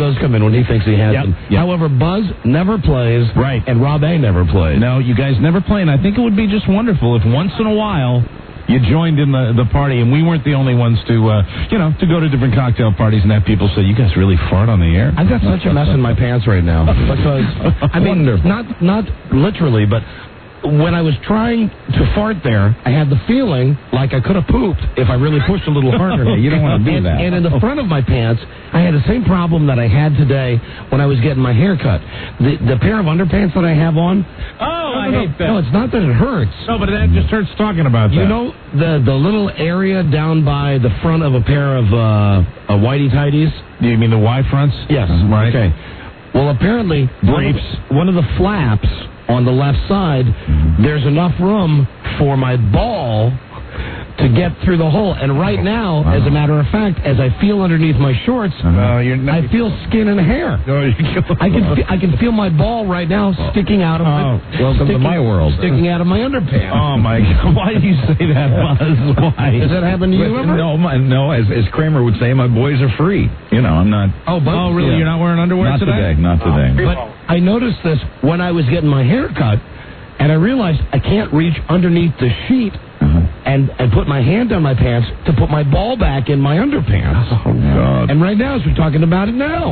Buzz come in when he thinks he has them. However, Buzz never plays,
right,
and Rob A never plays.
No, you guys never play, and I think it would be just wonderful if once in a while you joined in the party, and we weren't the only ones to go to different cocktail parties and have people say, "You guys really fart on the air."
I've got such a mess in my pants right now because I mean, not literally, but when I was trying to fart there, I had the feeling like I could have pooped if I really pushed a little harder.
You don't want to do that.
And in the front of my pants, I had the same problem that I had today when I was getting my hair cut. The pair of underpants that I have on.
I hate that.
No, it's not that it hurts.
No, but that just hurts talking about that.
You know the little area down by the front of a pair of whitey tighties?
You mean the Y fronts?
Yes.
Right.
Okay. Well, apparently,
briefs.
One of the flaps on the left side, there's enough room for my ball to get through the hole. And right now, as a matter of fact, as I feel underneath my shorts, I feel skin and hair. I can feel my ball right now sticking out of
welcome to my world.
Sticking out of my underpants.
Oh my God! Why do you say that, Buzz? Why?
Does that happen to you ever?
No. As Kramer would say, my boys are free. You know, I'm not.
Oh,
really?
Yeah.
You're not wearing underwear today?
Not today.
But I noticed this when I was getting my hair cut, and I realized I can't reach underneath the sheet and put my hand down my pants to put my ball back in my underpants.
Oh, God.
And right now, as we're talking about it now,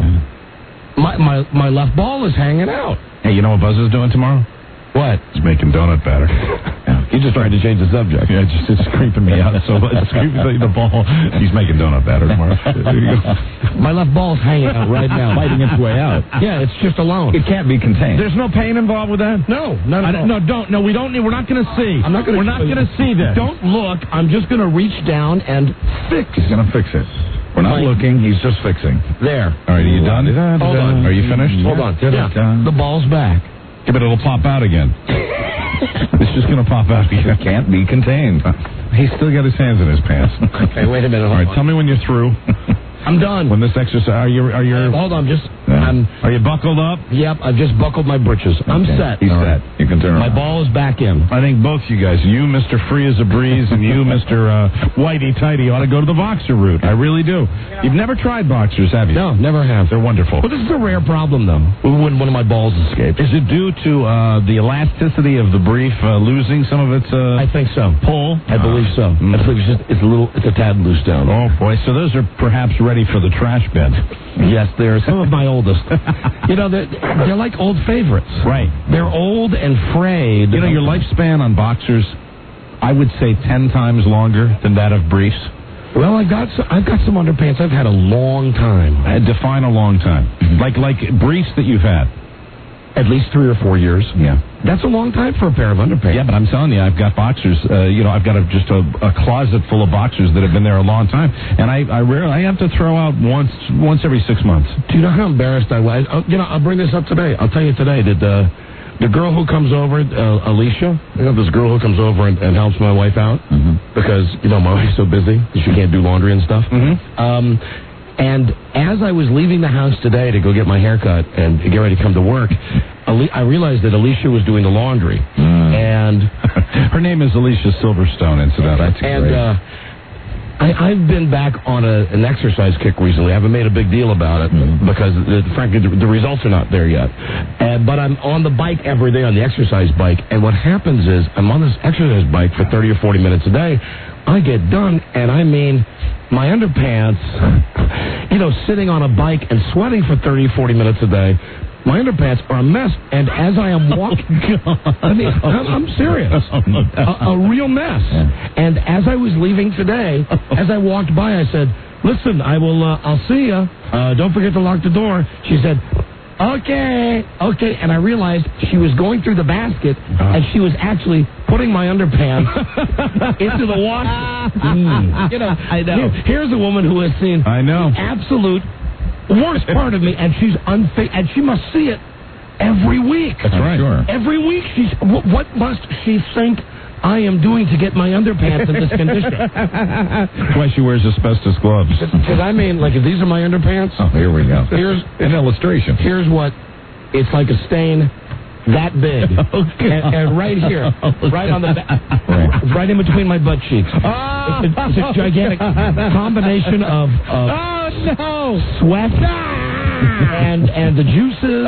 my left ball is hanging out.
Hey, you know what Buzz is doing tomorrow?
What?
He's making donut batter.
He's just trying to change the subject.
Yeah, it's creeping me out. So it's creeping the ball. He's making donut batter tomorrow. There you go.
My left ball's hanging out right now.
Fighting its way out.
Yeah, it's just alone.
It can't be contained.
There's no pain involved with that?
No, none at all.
No, don't. No, we don't need. We're not going to see. We're not going to see this.
Don't look. I'm just going to reach down and fix.
He's going to fix it. We're not looking. He's just fixing.
There.
All right, are you done?
Hold on.
Are you finished?
Hold on. Yeah. The ball's back.
Yeah, but it'll pop out again. It's just going to pop out again.
It can't be contained.
He's still got his hands in his pants.
Okay, wait a minute.
All right, tell me when you're through.
I'm done.
When this exercise, are you?
Hold on,
Are you buckled up?
Yep, I've just buckled my britches. I'm set.
He's set. You can turn
my
around.
ball is back in.
I think both you guys, you, Mr. Free as a Breeze, and you, Mr. Whitey Tighty, ought to go to the boxer route. I really do. You've never tried boxers, have you?
No, never have.
They're wonderful.
Well, this is a rare problem, though, when one of my balls escaped.
Is it due to the elasticity of the brief losing some of its
I think so.
pull?
I believe so. I believe it's a tad loose down.
Oh, boy. So those are perhaps ready for the trash bin.
Yes, they're some of my oldest. You know, they're like old favorites.
Right.
They're old and frayed.
You know, your lifespan on boxers, I would say 10 times longer than that of briefs.
Well, I've got some underpants I've had a long time.
Define a long time. Like briefs that you've had.
At least 3 or 4 years.
Yeah.
That's a long time for a pair of underpants.
Yeah, but I'm telling you, I've got boxers. I've got just a closet full of boxers that have been there a long time, and I have to throw out once every 6 months.
Do you know how embarrassed I was? I'll bring this up today. I'll tell you today that the girl who comes over, Alicia, this girl who comes over and helps my wife out because my wife's so busy she can't do laundry and stuff. And as I was leaving the house today to go get my hair cut and get ready to come to work, I realized that Alicia was doing the laundry. And
her name is Alicia Silverstone, incidentally. That's
great. I've been back on an exercise kick recently. I haven't made a big deal about it because, frankly, the results are not there yet. But I'm on the bike every day, on the exercise bike. And what happens is I'm on this exercise bike for 30 or 40 minutes a day. I get done, and I mean, my underpants, sitting on a bike and sweating for 30 or 40 minutes a day, my underpants are a mess. And as I am walking, I'm serious, a real mess. And as I was leaving today, as I walked by, I said, "Listen, I'll see you. Don't forget to lock the door." She said, Okay. And I realized she was going through the basket, and she was actually putting my underpants into the washer. I know. Here's a woman who has seen the absolute worst part of me, and she's and she must see it every week.
That's right. Sure.
Every week, what must she think I am doing to get my underpants in this condition?
That's why she wears asbestos gloves.
Because I mean, if these are my underpants.
Oh, here we go.
Here's
an illustration.
Here's what it's like a stain that big, and right here, right on the back, right in between my butt cheeks. It's a gigantic combination of sweat and the juices.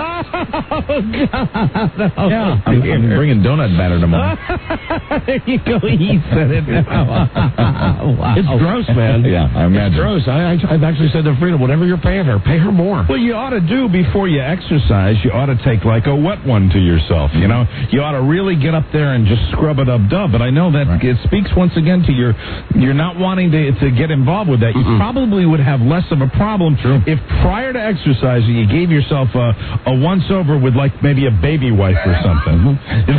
Yeah, I'm bringing donut batter tomorrow.
There you go. He said it. Wow. It's gross, man.
Yeah, I imagine.
It's gross. I've actually said to Frida, whatever you're paying her, pay her more.
Well, you ought to do before you exercise. You ought to take like a wet one to yourself. You know, you ought to really get up there and just scrub it up, dub. But I know that it speaks once again to you're not wanting to get involved with that. You probably would have less of a problem if prior to exercising you gave yourself a once over with like maybe a baby wipe or something.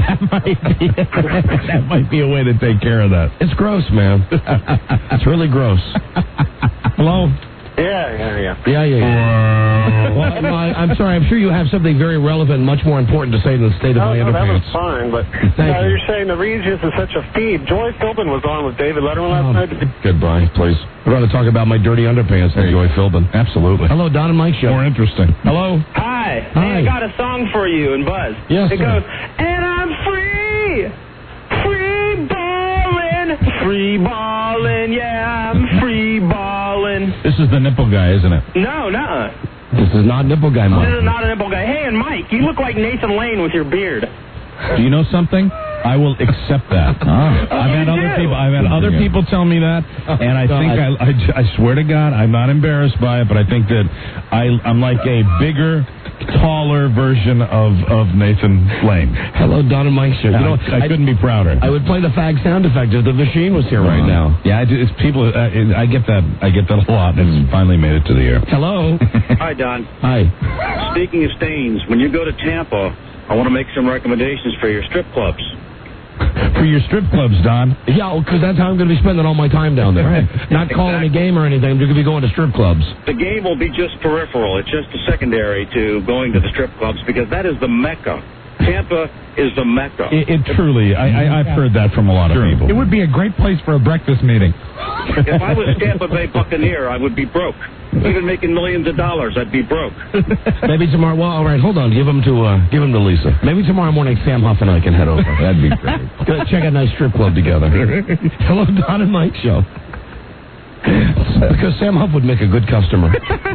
That might be a way to take care of that.
It's gross, man. It's really gross. Hello?
Yeah.
Well, I'm sorry. I'm sure you have something very relevant, much more important to say than the state of my
That
underpants.
was fine, but
Thank you.
you're saying the Regis is such a feed. Joy Philbin was on with David Letterman last night.
Goodbye, please. I'd rather talk about my dirty underpants than Joy Philbin.
Absolutely.
Hello, Don and Mike Show.
More interesting.
Hello.
Hi.
Hi.
Hey, I got a song for you and Buzz.
Yes,
It
sir.
goes, and I'm free. Free ballin'. Free ballin'. Yeah, I'm free ballin'.
This is the nipple guy, isn't it?
No, nuh-uh.
This is not Nipple Guy, Mike.
This is not a nipple guy. Hey, and Mike, you look like Nathan Lane with your beard.
Do you know something? I will accept that. I've had other people tell me that, and I think I swear to God, I'm not embarrassed by it, but I think that I'm like a bigger, taller version of Nathan Lane.
Hello, Don and Mike Show. You know,
I couldn't be prouder.
I would play the fag sound effect if the machine was here right now.
Yeah, I do. It's people. I get that. I get that a lot. It's finally made it to the air.
Hello.
Hi, Don.
Hi.
Speaking of stains, when you go to Tampa, I want to make some recommendations for your strip clubs.
For your strip clubs, Don?
Yeah, because that's how I'm going to be spending all my time down there.
Right.
Not calling a game or anything. I'm going to be going to strip clubs.
The game will be just peripheral. It's just a secondary to going to the strip clubs because that is the Mecca. Tampa is the Mecca.
It truly, I've heard that from a lot of people.
It would be a great place for a breakfast meeting.
If I was a Tampa Bay Buccaneer, I would be broke. Even making millions of dollars, I'd be broke.
Maybe tomorrow. Well, all right, hold on. Give them to Lisa. Maybe tomorrow morning, Sam Huff and I can head over.
That'd be great.
Go check out a nice strip club together. Hello, Don and Mike Show. Because Sam Huff would make a good customer.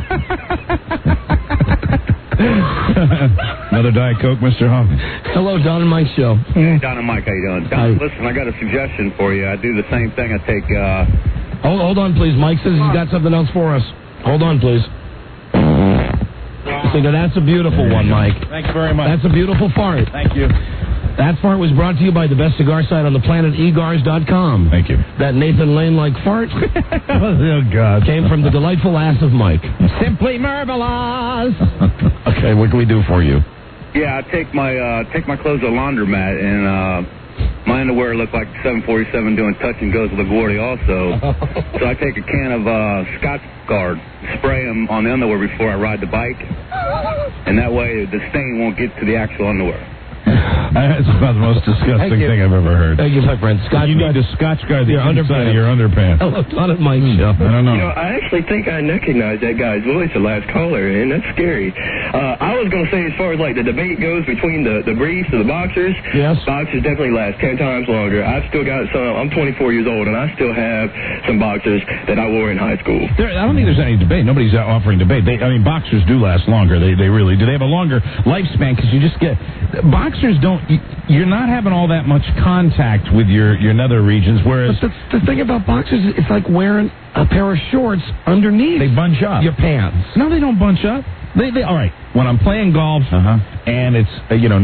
Another Diet Coke, Mr. Huff.
Hello, Don and Mike Show.
Don and Mike, how you doing? Don, listen, I got a suggestion for you. I do the same thing. I take...
Hold on, please. Mike says he's got something else for us. Hold on, please. See, now that's a beautiful one, Mike.
Thanks very much.
That's a beautiful fart.
Thank you.
That fart was brought to you by the best cigar site on the planet, egars.com.
Thank you.
That Nathan Lane-like fart
Oh, God.
came from the delightful ass of Mike.
Simply marvelous.
Okay, what can we do for you?
Yeah, I take my clothes to a laundromat, and my underwear look like 747 doing touch and goes with LaGuardia also. So I take a can of Scotch Guard, spray them on the underwear before I ride the bike, and that way the stain won't get to the actual underwear.
That's about the most disgusting thing I've ever heard.
Thank you, my friend.
You need to Scotch Guard the inside of your underpants.
Hello, Don and Mike Show.
I don't know.
You know, I actually think I recognize that guy's voice, the last caller, and that's scary. I was going to say, as far as like the debate goes between the briefs and the boxers,
yes,
boxers definitely last 10 times longer. I've still got some. I'm 24 years old, and I still have some boxers that I wore in high school.
I don't think there's any debate. Nobody's offering debate. Boxers do last longer. They really do. They have a longer lifespan because you just get... Boxers don't... You're not having all that much contact with your nether regions, whereas...
But the thing about boxers, it's like wearing a pair of shorts underneath.
They bunch up.
Your pants.
No, they don't bunch up. They all right. When I'm playing golf and it's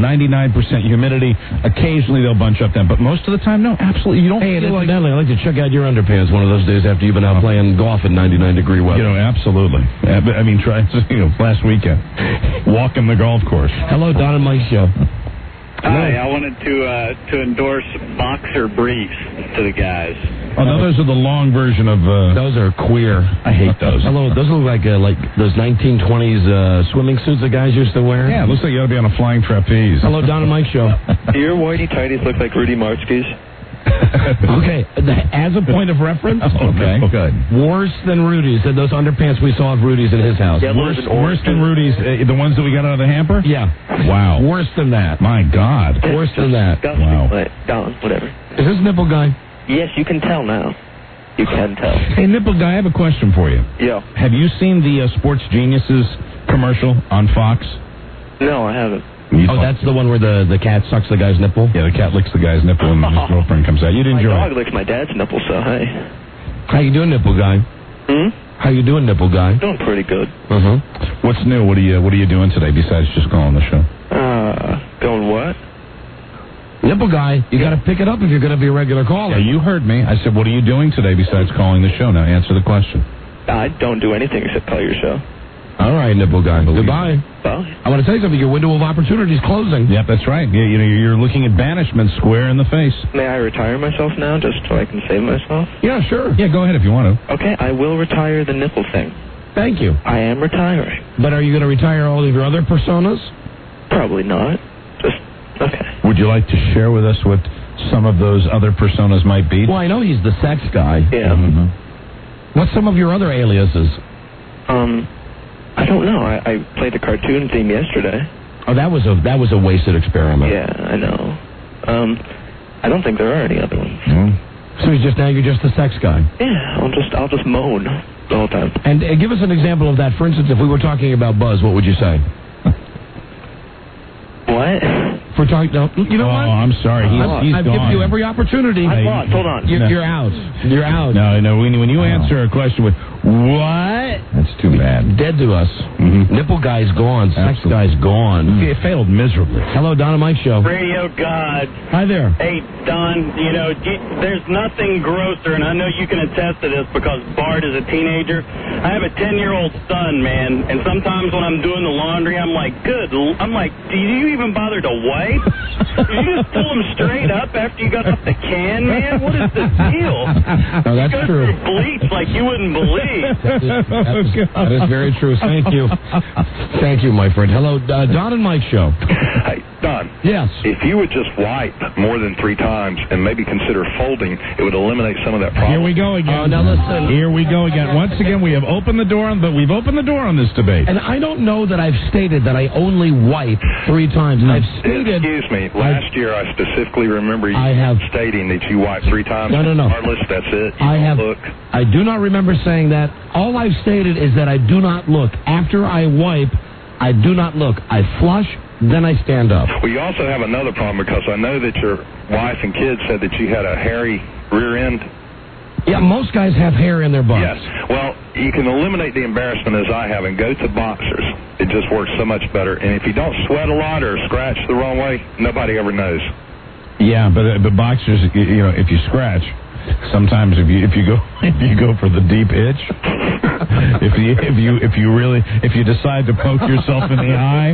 99% humidity, occasionally they'll bunch up then. But most of the time, no, absolutely. You don't.
Hey,
feel
incidentally, I'd like to check out your underpants one of those days after you've been out playing golf in 99-degree weather.
Absolutely. I mean, try last weekend, walking the golf course.
Hello, Don and Mike Show.
Hi, I wanted to endorse boxer briefs to the guys.
Oh, no, those are the long version of...
Those are queer.
I hate those.
Hello, those look like those 1920s swimming suits the guys used to wear.
Yeah, it looks like you ought to be on a flying trapeze.
Hello, Don and Mike Show.
Do your whitey tighties look like Rudy Martzke's?
Okay, as a point of reference,
okay, good.
Worse than Rudy's. Those underpants we saw at Rudy's in his house.
Yeah,
worse than Rudy's, the ones that we got out of the hamper?
Yeah.
Wow.
Worse than that.
My God.
Worse than that.
Wow. Don, whatever.
Is this nipple guy?
Yes, you can tell now. You can tell.
Hey, nipple guy, I have a question for you.
Yeah.
Have you seen the Sports Geniuses commercial on Fox?
No, I haven't.
That's the one where the cat sucks the guy's nipple?
Yeah, the cat licks the guy's nipple and his girlfriend comes out. You'd enjoy
My dog
it.
licks my dad's nipple, so hey.
How you doing, nipple guy? How you doing, nipple guy?
Doing pretty good.
What's new? What are you doing today besides just calling the show?
Doing what?
Nipple guy, you got to pick it up if you're going to be a regular caller.
Yeah, you heard me. I said, what are you doing today besides calling the show? Now answer the question.
I don't do anything except call your show.
All right, nipple guy. Goodbye.
Bye.
I want to tell you something. Your window of opportunity is closing.
Yep, that's right. Yeah, you're looking at banishment square in the face.
May I retire myself now just so I can save myself?
Yeah, sure.
Yeah, go ahead if you want to.
Okay, I will retire the nipple thing.
Thank you.
I am retiring.
But are you going to retire all of your other personas?
Probably not. Okay.
Would you like to share with us what some of those other personas might be?
Well, I know he's the sex guy.
Yeah.
What's some of your other aliases?
I don't know. I played the cartoon theme yesterday.
Oh, that was a wasted experiment.
Yeah, I know. I don't think there are any other ones.
So you're just the sex guy.
Yeah, I'll just moan the whole time.
And give us an example of that. For instance, if we were talking about Buzz, what would you say?
What?
For talking, no, you know what?
Oh, I'm sorry. He's
I've
gone.
given you every opportunity.
I'm lost. Hold on.
You're out. You're out.
No. When you answer a question with what?
That's too bad.
Dead to us. Nipple guy's gone. Sex guy's gone.
It failed miserably.
Hello, Don and Mike Show.
Radio God.
Hi there.
Hey, Don, there's nothing grosser, and I know you can attest to this because Bart is a teenager. I have a 10-year-old son, man, and sometimes when I'm doing the laundry, I'm like, do you even bother to wipe? Did you just pull him straight up after you got off the can, man? What is the deal?
No, that's
Go
true.
through bleach like you wouldn't believe.
That is very true. Thank you. Thank you, my friend. Hello, Don and Mike Show.
Hey, Don.
Yes.
If you would just wipe more than 3 times and maybe consider folding, it would eliminate some of that problem.
Here we go again.
Now listen.
Here we go again. Once again, we have opened the door, we've opened the door on this debate.
And I don't know that I've stated that I only wipe 3 times. I've stated.
Excuse me. Last year, I specifically remember you stating that you wipe 3 times.
No.
Regardless, that's it. You don't look.
I do not remember saying that. All I've stated is that I do not look. After I wipe, I do not look. I flush, then I stand up.
Well, you also have another problem because I know that your wife and kids said that you had a hairy rear end.
Yeah, most guys have hair in their butts.
Yes. Well, you can eliminate the embarrassment as I have and go to boxers. It just works so much better. And if you don't sweat a lot or scratch the wrong way, nobody ever knows.
Yeah, but boxers, if you scratch, sometimes if you go for the deep itch, if you decide to poke yourself in the eye,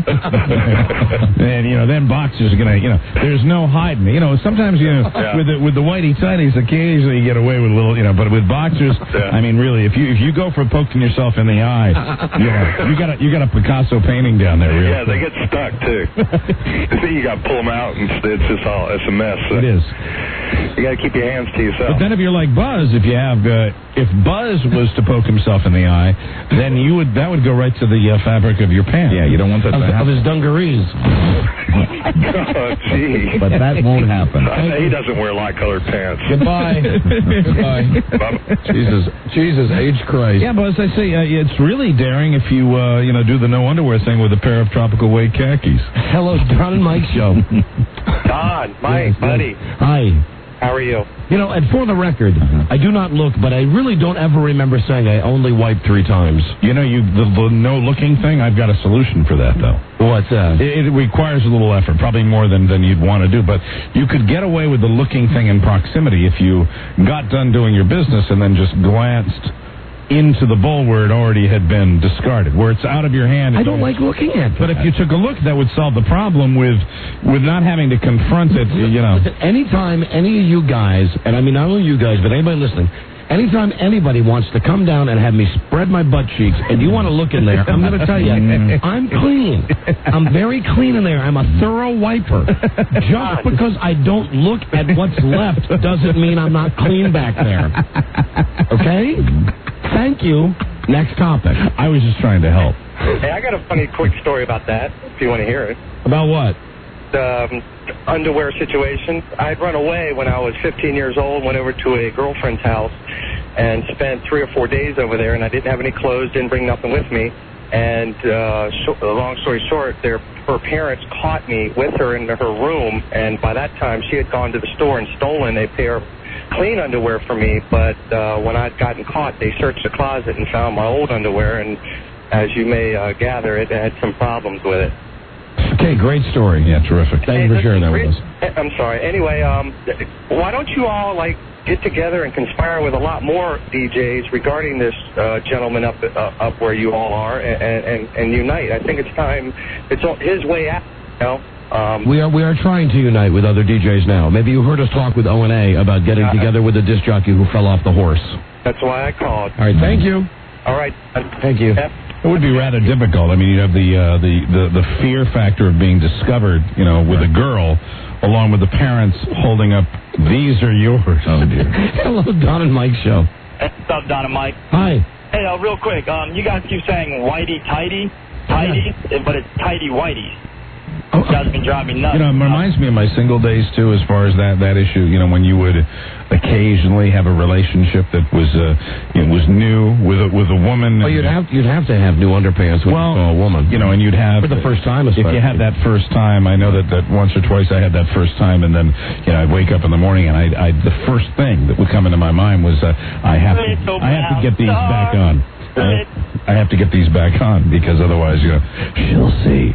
then boxers are gonna, there's no hiding. Sometimes with the whitey tighties, occasionally you get away with a little, but with boxers, I mean, really, if you go for poking yourself in the eye, you got a Picasso painting down there. Really.
Yeah, they get stuck too. You got to pull them out, and it's a mess.
It is.
You got to keep your hands to yourself.
But then if you're like Buzz, if Buzz was to poke himself in the eye, then that would go right to the fabric of your pants.
Yeah, you don't want that to happen.
Of his dungarees.
Oh, gee.
But that won't happen.
He doesn't wear light-colored pants.
Goodbye. Goodbye. Jesus, age Christ.
Yeah, but as I say, it's really daring if you do the no underwear thing with a pair of tropical weight khakis.
Hello, Don and Mike Show.
Don, Mike, buddy.
Hi.
How are you?
And for the record, I do not look, but I really don't ever remember saying I only wipe 3 times.
The no looking thing, I've got a solution for that, though.
What's that?
It requires a little effort, probably more than you'd want to do, but you could get away with the looking thing in proximity if you got done doing your business and then just glanced into the bowl where it already had been discarded, where it's out of your hand.
I don't like looking at that.
But if you took a look, that would solve the problem with not having to confront it,
Listen, anytime any of you guys, and I mean not only you guys, but anybody listening, anytime anybody wants to come down and have me spread my butt cheeks and you want to look in there, I'm going to tell you, I'm clean. I'm very clean in there. I'm a thorough wiper. Just because I don't look at what's left doesn't mean I'm not clean back there. Okay? Thank you. Next topic.
I was just trying to help.
Hey, I got a funny quick story about that, if you want to hear it.
About what?
The underwear situation. I'd run away when I was 15 years old, went over to a girlfriend's house, and spent 3 or 4 days over there, and I didn't have any clothes, didn't bring nothing with me. And long story short, her parents caught me with her in her room, and by that time she had gone to the store and stolen a pair of clean underwear for me. But when I'd gotten caught, they searched the closet and found my old underwear, and as you may gather, it had some problems with it.
Okay, great story. Yeah, terrific. Thank you for sharing that with us.
I'm sorry. Anyway, why don't you all get together and conspire with a lot more DJs regarding this gentleman up where you all are and unite? I think it's time. It's his way out. You know?
We are trying to unite with other DJs now. Maybe you heard us talk with O&A about getting together with the disc jockey who fell off the horse.
That's why I called.
All right, thank you.
All right.
Thank you.
It would be rather difficult. I mean, you'd have the fear factor of being discovered, with a girl, along with the parents holding up, these are yours. Oh, dear.
Hello, Don and Mike Show.
Hey, what's up, Don and Mike?
Hi.
Hey, real quick, you guys keep saying whitey tighty, but it's tighty whitey. You guys have been driving me nuts.
It reminds me of my single days, too, as far as that issue, when you would occasionally have a relationship that was new with a woman.
Well, you'd have to have new underpants with a woman.
And you'd have...
For the first time,
if you had that first time, I know that once or twice I had that first time, and then, I'd wake up in the morning, and the first thing that would come into my mind was, I have to get these back on. I have to get these back on, because otherwise, she'll see.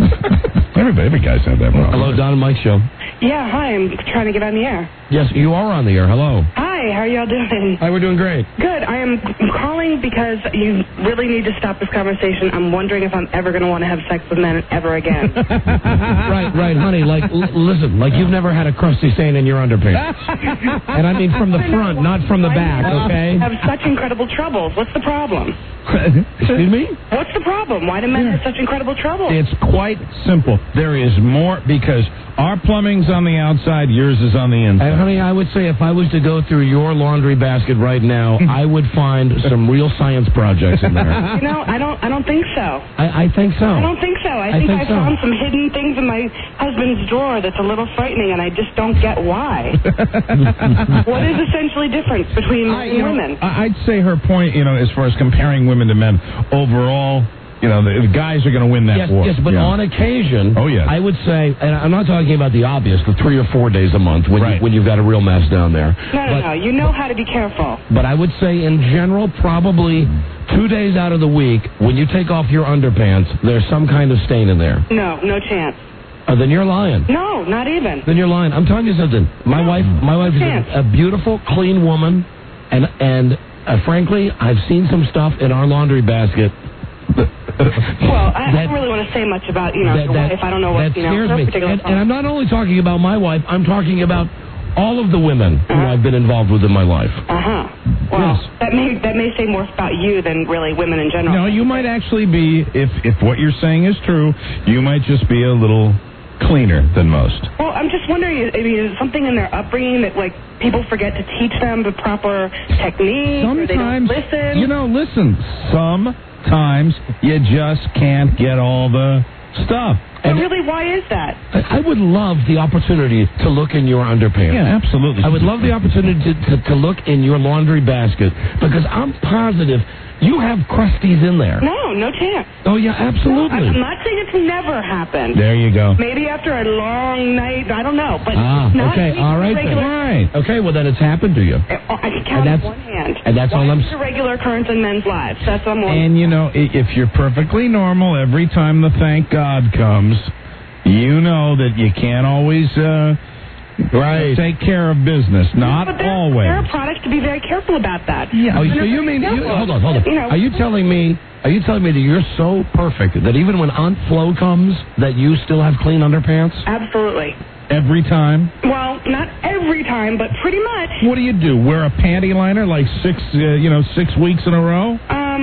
Every guy's had that problem.
Hello, Don and Mike Show.
Yeah, hi, I'm trying to get on the air.
Yes, you are on the air. Hello.
Hi, how are y'all doing?
Hi, we're doing great.
Good. I am calling because you really need to stop this conversation. I'm wondering if I'm ever going to want to have sex with men ever again.
Right, honey. Listen, you've never had a crusty stain in your underpants. And I mean from the front, not from the back, okay?
I have such incredible troubles. What's the problem?
Excuse me?
What's the problem? Why do men have such incredible trouble?
It's quite simple. There is more, because our plumbing's on the outside, yours is on the inside.
And honey, I would say if I was to go through your laundry basket right now, I would find some real science projects in there.
I don't think so.
I think so.
I don't think so. I think I found some hidden things in my husband's drawer that's a little frightening, and I just don't get why. What is essentially different between men and women?
I'd say her point, as far as comparing women to men, overall, the guys are going to win that war.
Yes, but on occasion, I would say, and I'm not talking about the obvious, the 3 or 4 days a month when you've got a real mess down there.
No. You know how to be careful.
But I would say, in general, probably 2 days out of the week, when you take off your underpants, there's some kind of stain in there.
No chance.
Then you're lying.
No, not even.
Then you're lying. I'm telling you something. My wife is a beautiful, clean woman, and frankly, I've seen some stuff in our laundry basket.
Well, I don't really want to say much about, your wife. I don't know what,
that scares
her
me.
particular
And I'm not only talking about my wife, I'm talking about all of the women who I've been involved with in my life.
Well, that may say more about you than really women in general.
No, you might actually be, if what you're saying is true, you might just be a little cleaner than most.
Well, I'm just wondering, is it something in their upbringing that, people forget to teach them the proper technique?
Sometimes,
or they don't listen?
Listen, sometimes you just can't get all the stuff.
But really, why is that?
I would love the opportunity to look in your underpants.
Yeah, absolutely.
I would love the opportunity to look in your laundry basket, because I'm positive you have crusties in there.
No chance.
Oh, yeah, absolutely.
No, I'm not saying it's never happened.
There you go.
Maybe after a long night, I don't know. But it's not
okay, all right.
regular.
Okay, well, then it's happened to you.
I can count on one hand.
And that's all I'm saying.
It's a regular occurrence in men's lives. That's what I'm wondering.
And, if you're perfectly normal, every time the thank God comes, you know that you can't always take care of business. Not always.
There are products to be very careful about that.
Yeah. So you mean? Hold on. Are you telling me that you're so perfect that even when Aunt Flo comes, that you still have clean underpants?
Absolutely.
Every time?
Well, not every time, but pretty much.
What do you do? Wear a panty liner 6 weeks in a row?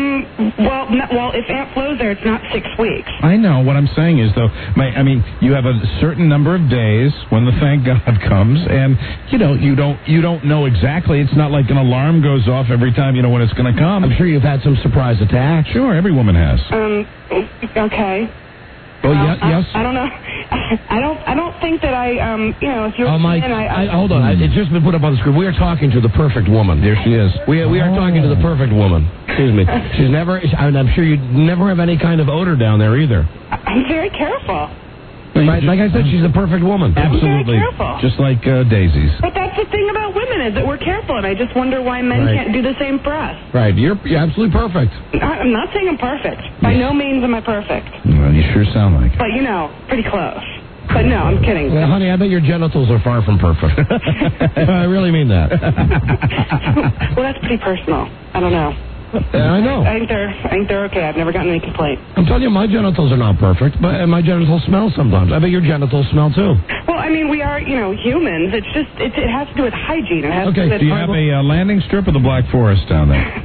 Well, if Aunt Flo's there, it's not 6 weeks.
I know. What I'm saying is, though, you have a certain number of days when the thank God comes, and you don't know exactly. It's not like an alarm goes off every time you know when it's going to come.
I'm sure you've had some surprise attacks.
Sure, every woman has.
Okay.
Well, yes.
I don't know. I don't think that if you're.
Oh, Mike, hold on. It's just been put up on the screen. We are talking to the perfect woman.
There she is.
We are talking to the perfect woman. Excuse me. She's never. I'm sure you never have any kind of odor down there either.
I'm very careful.
Like I said, she's a perfect woman.
Absolutely.
Very careful.
Just like Daisy's.
But that's the thing about women is that we're careful, and I just wonder why men
Right.
can't do the same for us.
Right. You're absolutely perfect.
I'm not saying I'm perfect. By no means am I perfect.
Well, you sure sound like it.
But, pretty close. But no, I'm kidding.
Well, honey, I bet your genitals are far from perfect. I really mean that.
Well, that's pretty personal. I don't know.
I know.
I think they're okay. I've never gotten any complaint.
I'm telling you, my genitals are not perfect, but my genitals smell sometimes. I bet your genitals smell too.
Well, I mean, we are, humans. It's just, it has to do with hygiene. It has to do with
do you have a landing strip of the Black Forest down there?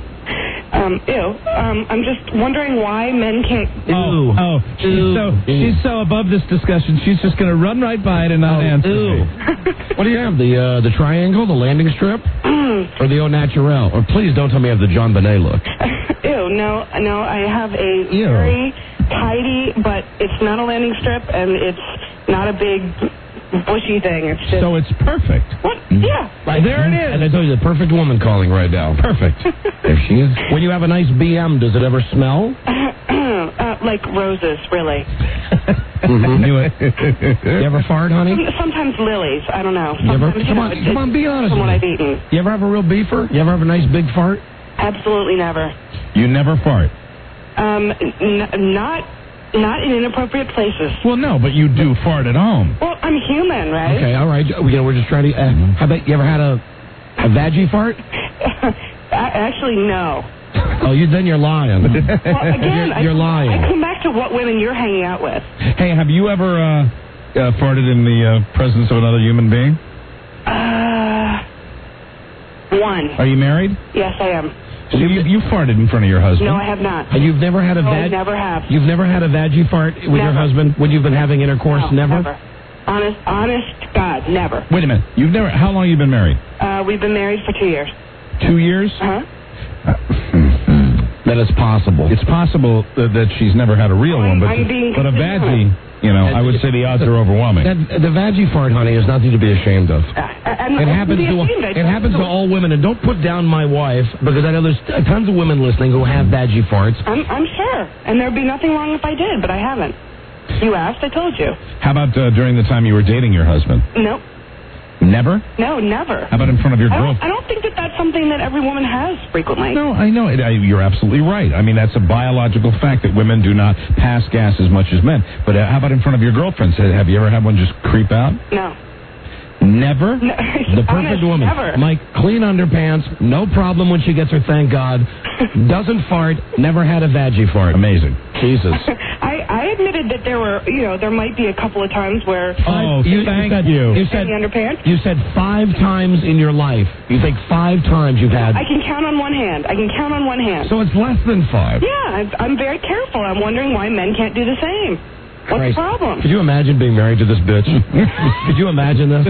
I'm just wondering why men can't.
She's so above this discussion. She's just going to run right by it and not answer. me.
What do you have? The triangle, the landing strip, or the au naturel? Or please don't tell me you have the John Bonet look.
No. I have a very tidy, but it's not a landing strip, and it's not a big bushy thing. It's just.
So it's perfect.
What? Yeah.
Right there it is. And I told you, the perfect woman calling right now. Perfect. There she is. When you have a nice BM, does it ever smell?
Like roses, really.
You ever fart, honey?
Sometimes lilies. I don't know.
You ever,
Sometimes,
come on, be honest.
From
with
what
me.
I've eaten.
You ever have a real beefer? You ever have a nice big fart?
Absolutely never.
You never fart?
Not in inappropriate places.
Well, no, but you do fart at home.
Well, I'm human, right?
Okay, all right. We're just trying to. How about you ever had a veggie fart?
Actually, no.
Oh, then you're lying.
Well, again,
you're lying.
I come back to what women you're hanging out with.
Hey, have you ever farted in the presence of another human being?
One.
Are you married?
Yes, I am.
So you farted in front of your husband?
No, I have not.
And you've never had a
I never have.
You've never had a veggie fart with your husband when you've been having intercourse?
No,
never?
Honest God, never.
Wait a minute. You've never? How long have you been married?
We've been married for 2 years.
2 years?
Uh-huh.
That it's possible.
It's possible that she's never had a real one, but a veggie, I would say the odds are overwhelming.
The veggie fart, honey, is nothing to be ashamed of. It happens to all women, and don't put down my wife, because I know there's tons of women listening who have veggie farts.
I'm sure, and there'd be nothing wrong if I did, but I haven't. You asked, I told you.
How about during the time you were dating your husband?
Nope.
Never?
No, never.
How about in front of your girlfriend?
I don't think that that's something that every woman has frequently.
No, I know. You're absolutely right. I mean, that's a biological fact that women do not pass gas as much as men. But how about in front of your girlfriends? Have you ever had one just creep out?
No.
Never?
No,
the perfect woman.
Never.
Mike, clean underpants, no problem when she gets her, thank God. Doesn't fart, never had a veggie fart.
Amazing.
Jesus.
I admitted that there might be a couple of times where...
thank you.
You said
in the underpants?
You said 5 times in your life. You think 5 times you've had...
I can count on one hand.
So it's less than 5.
Yeah, I'm very careful. I'm wondering why men can't do the same. What's the problem?
Could you imagine being married to this bitch? Could you imagine this?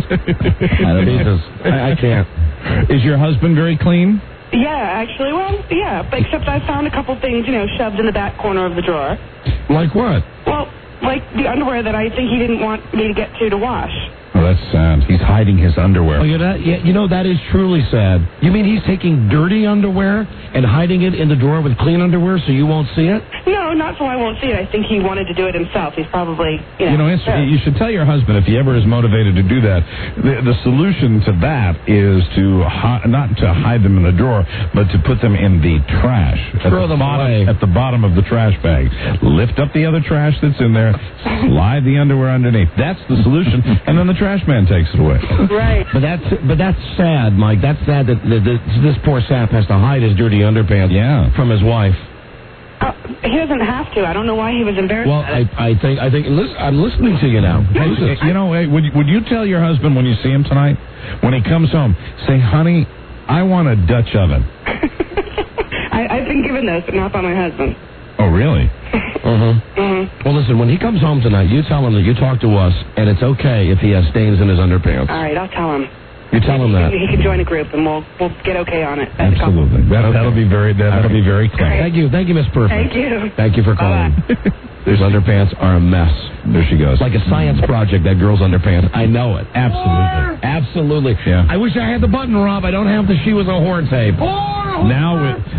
I can't.
Is your husband very clean?
Yeah, actually, but except I found a couple things, shoved in the back corner of the drawer.
Like what?
Well, like the underwear that I think he didn't want me to get to wash.
Oh, that's sad. He's hiding his underwear.
Oh, that is truly sad. You mean he's taking dirty underwear and hiding it in the drawer with clean underwear so you won't see it?
No, not so I won't see it. I think he wanted to do it himself. He's probably,
you should tell your husband if he ever is motivated to do that. The solution to that is to not to hide them in the drawer, but to put them in the trash.
Throw them away.
At the bottom of the trash bag. Lift up the other trash that's in there. Slide the underwear underneath. That's the solution. And then the trash man takes it away.
Right.
But that's sad, Mike. That's sad that this poor sap has to hide his dirty underpants from his wife.
He doesn't have to. I don't know why he was embarrassed.
Well, I think. Listen, I'm listening to you now.
Would you tell your husband when you see him tonight, when he comes home, say, honey, I want a Dutch oven.
I've been given those, but not by my husband.
Oh, really?
Well, listen, when he comes home tonight, you tell him that you talk to us, and it's okay if he has stains in his underpants.
All right, I'll tell him.
You tell him that.
He can join a group, and we'll get okay on it.
Absolutely. That'll be very clear.
Thank you, Miss Perfect.
Thank you.
Thank you for calling. Those underpants are a mess.
There she goes.
Like a science project, that girl's underpants. I know it. Absolutely. Yeah. I wish I had the button, Rob. I don't have the She Was a Whore tape.
Now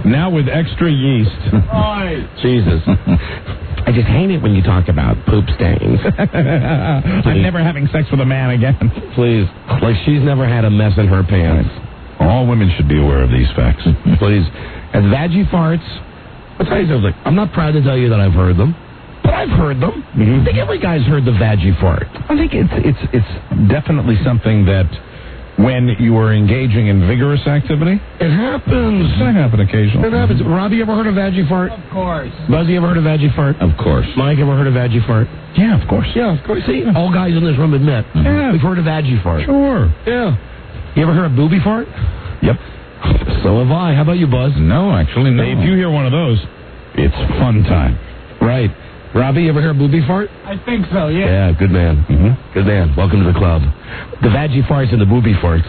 Now with extra yeast.
Jesus. I just hate it when you talk about poop stains.
I'm never having sex with a man again.
Please. Like she's never had a mess in her pants.
All women should be aware of these facts.
Please. And vaggie farts, I'll tell you something. I'm not proud to tell you that I've heard them, but I've heard them. I think every guy's heard the vaggie fart.
I think it's definitely something that when you are engaging in vigorous activity,
it happens.
It's going to happen occasionally.
It happens. Robbie, you ever heard of vaggie fart?
Of course.
Buzzy, you ever heard of vaggie fart?
Of course.
Mike, ever heard of vaggie fart?
Yeah, of course.
Yeah, of course. See, all guys in this room admit.
Yeah.
We've heard of vaggie fart.
Sure.
Yeah. You ever heard of booby fart?
Yep.
So have I. How about you, Buzz?
No, actually, no.
Hey, if you hear one of those, it's fun time.
Right. Robbie, you ever hear of booby fart?
I think so, yeah.
Yeah, good man. Mm-hmm. Good man. Welcome to the club. The vaggie farts and the booby farts.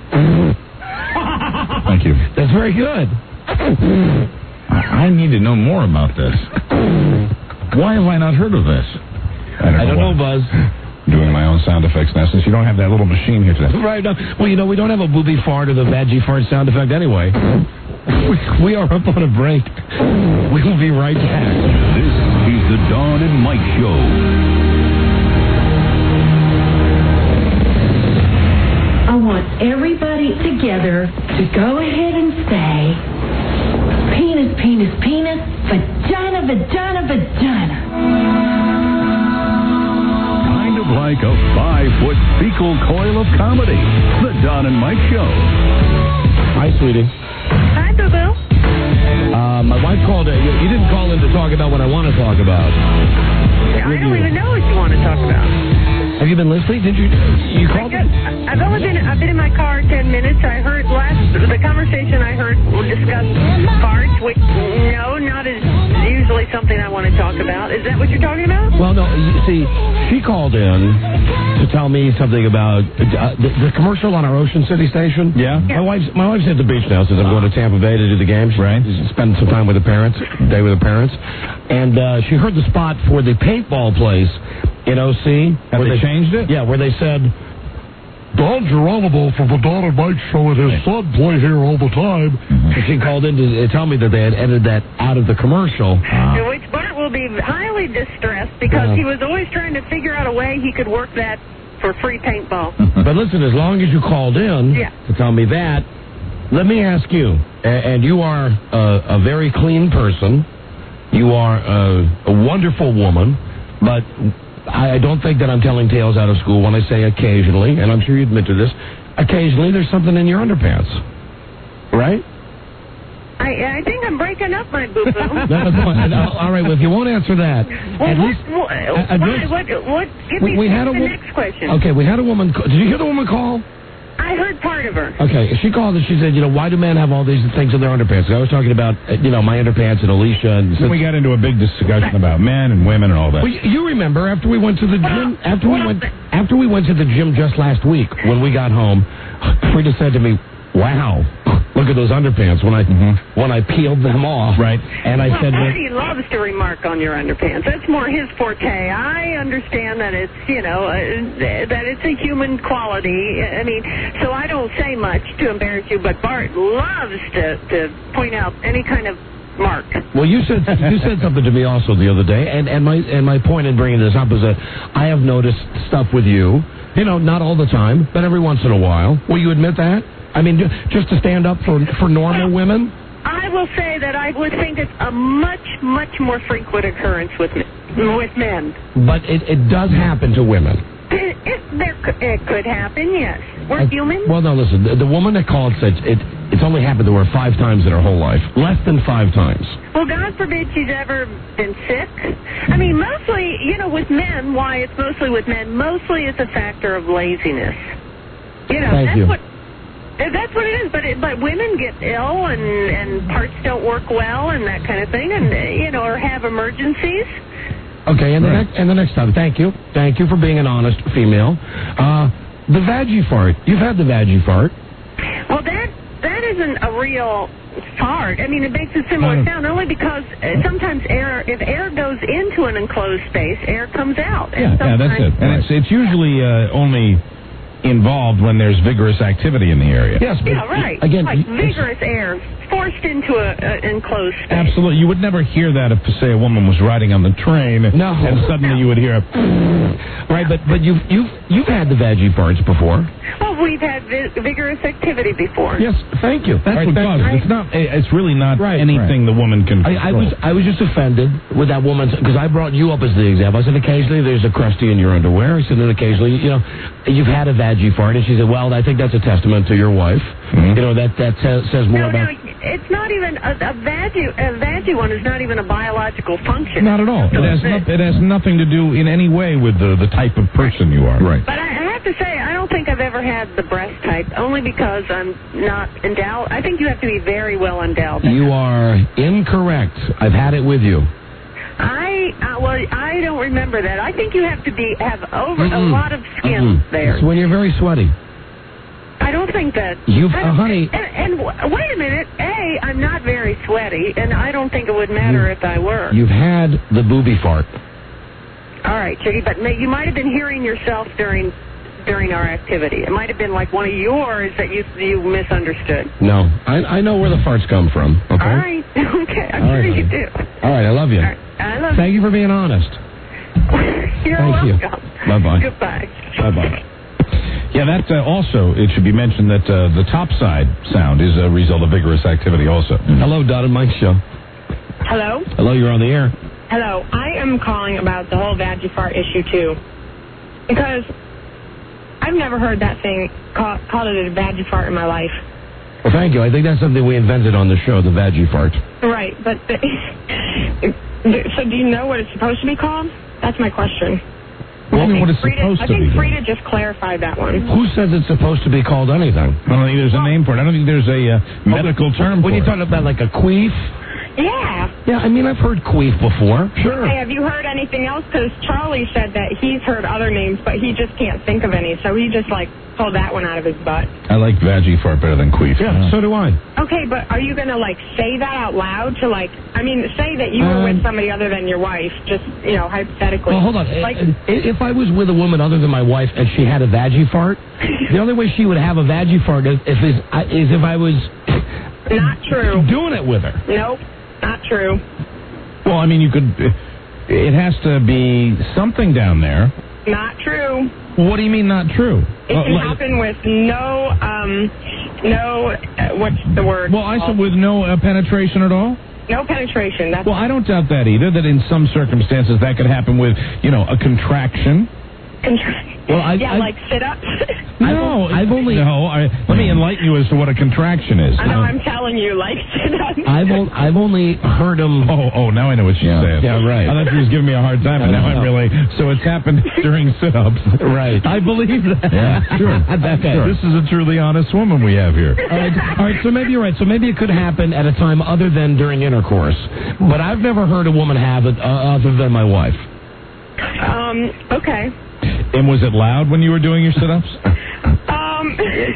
Thank you.
That's very good.
I need to know more about this. Why have I not heard of this?
I don't know, Buzz.
Doing my own sound effects now since you don't have that little machine here today.
Right. Well, you know, we don't have a booby fart or the vaggie fart sound effect anyway. We are up on a break. We will be right back.
This is the Dawn and Mike Show.
I want everybody together to go ahead and say, penis, penis, penis, vagina, vagina, vagina.
Kind of like a 5-foot fecal coil of comedy. The Dawn and Mike Show.
Hi, sweetie.
Hi, Boo-Boo.
My wife called. You didn't call in to talk about what I want to talk about.
I don't even know what you want to talk about.
Have you been listening? Did you called?
I've been in my car 10 minutes. I heard the conversation I heard discussed farts, which not as usually something I want to talk about. Is that what you're talking about?
Well, no. You see, she called in to tell me something about the commercial on our Ocean City station.
Yeah.
My wife's at the beach now since I'm going to Tampa Bay to do the games.
Right.
Spend some time with the parents, day with the parents, and she heard the spot for the paintball place in OC.
Have they changed it?
Yeah, where they said, Don Geronimo from the Don and Mike Show and his son play here all the time. And she called in to tell me that they had edited that out of the commercial.
Which Bart will be highly distressed because he was always trying to figure out a way he could work that for free paintball.
But listen, as long as you called in to tell me that, let me ask you, and you are a very clean person, you are a wonderful woman, but I don't think that I'm telling tales out of school when I say occasionally, and I'm sure you admit to this, occasionally there's something in your underpants, right?
I think I'm breaking up my boo-boo.
All right, well, if you won't answer that,
give me the next question.
Okay, we had a woman. Did you hear the woman call?
I heard part of her.
Okay, she called and she said, why do men have all these things in their underpants? I was talking about, my underpants and Alicia. And
then we got into a big discussion about men and women and all that.
Well, you remember after we went to the gym, after we went to the gym just last week when we got home, Frida said to me, "Wow, look at those underpants." When I peeled them off, right? And I said,
Marty loves to remark on your underpants. That's more his forte. I understand that it's that it's a human quality. I mean, so I don't say much to embarrass you, but Bart loves to point out any kind of mark.
Well, you said something to me also the other day, and my point in bringing this up is that I have noticed stuff with you. Not all the time, but every once in a while. Will you admit that? I mean, just to stand up for normal women?
I will say that I would think it's a much, much more frequent occurrence with men.
But it does happen to women.
It could happen, yes. We're human.
Well, no, listen. The woman that called said it's only happened to her 5 times in her whole life. Less than 5 times.
Well, God forbid she's ever been sick. I mean, mostly, with men, why it's mostly with men, mostly it's a factor of laziness. That's what it is, but women get ill and parts don't work well and that kind of thing, and or have emergencies.
Okay, and the next time, thank you for being an honest female. The vaggie fart, you've had the vaggie fart.
Well, that isn't a real fart. I mean, it makes a similar sound only because sometimes if air goes into an enclosed space, air comes out.
Yeah, that's it. And it's usually only involved when there's vigorous activity in the area.
Yes, but
right.
Again,
like vigorous air forced into an enclosed space.
Absolutely. You would never hear that if, say, a woman was riding on the train, and suddenly you would hear a...
Right, but you've had the veggie farts before.
Well, we've had vigorous activity before.
Yes, thank you.
That's what causes it. It's not. It's really not anything the woman can control.
I was just offended with that woman because I brought you up as the example. I said occasionally there's a crusty in your underwear. I said and occasionally you've had a veggie fart, and she said, well, I think that's a testament to your wife. Mm-hmm. That says more about.
No, it's not even a veggie one is not even a biological function.
Not at all. It has nothing to do in any way with the type of person you are. Right.
But I have to say, I don't think I've ever had the breast type, only because I'm not endowed. I think you have to be very well endowed.
You are incorrect. I've had it with you.
I don't remember that. I think you have to have a lot of skin there.
It's when you're very sweaty.
I don't think that.
Honey.
And wait a minute. I'm not very sweaty, and I don't think it would matter if I were.
You've had the booby fart.
All right, Chickie, but you might have been hearing yourself during our activity. It might have been like one of yours that you misunderstood.
No, I know where the farts come from. Okay.
All right. Okay. I'm sure you do.
All right. I love you.
All right, I love you.
Thank you for being honest.
You're
welcome.
Bye-bye.
Goodbye.
Bye-bye. Yeah, that also, it should be mentioned that the top side sound is a result of vigorous activity also.
Hello, Don and Mike Show.
Hello?
Hello, you're on the air.
Hello. I am calling about the whole veggie fart issue, too. Because I've never heard that thing, called it a veggie fart in my life.
Well, thank you. I think that's something we invented on the show, the veggie fart.
Right, but... so do you know what it's supposed to be called? That's my question.
Well, I think
Frida just clarified that one.
Who says it's supposed to be called anything?
I don't think there's a name for it. I don't think there's a medical term for it.
When you're talking about like a queef?
Yeah.
Yeah, I mean, I've heard queef before. Sure.
Hey, have you heard anything else? Because Charlie said that he's heard other names, but he just can't think of any, so he just, pulled that one out of his butt.
I like veggie fart better than queef.
Yeah, so do I.
Okay, but are you going to, say that out loud to, say that you were with somebody other than your wife, just, hypothetically.
Well, hold on. If I was with a woman other than my wife and she had a veggie fart, the only way she would have a veggie fart is if I was...
Not true.
Doing it with her.
Nope, not true.
Well, I mean, you could... It has to be something down there.
Not true.
What do you mean not true?
It can happen with what's the word?
Well, I said with no penetration at all?
No penetration.
Well, I don't doubt that either, that in some circumstances that could happen with, a contraction. Well,
like sit-ups?
No, let me enlighten you as to what a contraction is.
I know, I'm telling you, sit-ups.
I've only heard them...
Oh, now I know what she's saying.
Yeah, right.
I thought she was giving me a hard time, and now I'm really... So it's happened during sit-ups.
Right.
I believe that.
Yeah, sure.
Sure. This is a truly honest woman we have here.
All right, so maybe you're right. So maybe it could happen at a time other than during intercourse. But I've never heard a woman have it other than my wife.
Okay.
And was it loud when you were doing your sit-ups?
I'm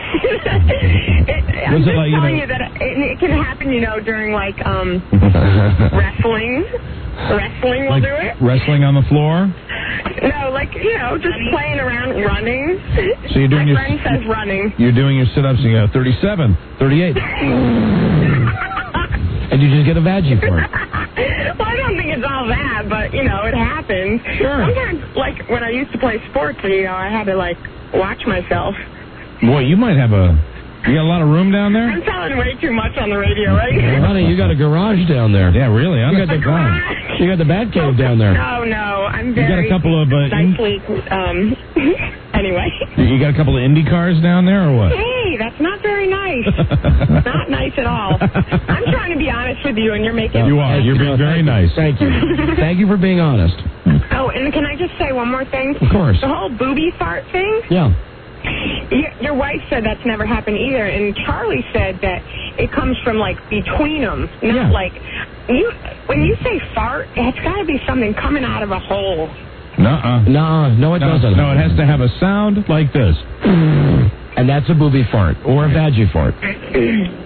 just telling you that it can happen, during wrestling. Wrestling will do it.
Wrestling on the floor?
No, just playing around, running.
So you're doing
My friend says running.
You're doing your sit-ups and you go 37, 38.
And you just get a veggie fart.
Well, I don't think it's all that, but, it happens.
Sure.
Sometimes, when I used to play sports, I had to, watch myself.
Boy, you might have you got a lot of room down there?
I'm telling way too much on the radio, right?
Well, honey, you got a garage down there.
Yeah, really?
You got the bat cave down there.
No, I'm very...
You got a couple of...
nicely, anyway.
You got a couple of Indy cars down there, or what?
Hey, that's not very nice. Not nice at all. I'm trying to be honest with you, and you're making...
You are. You're being very nice.
Thank you. Thank you for being honest.
Oh, and can I just say one more thing?
Of course.
The whole booby fart thing?
Yeah.
Your wife said that's never happened either, and Charlie said that it comes from, between them, not when you say fart, it's got to be something coming out of a hole.
No, it doesn't.
No, it has to have a sound like this.
And that's a booby fart, or a veggie fart.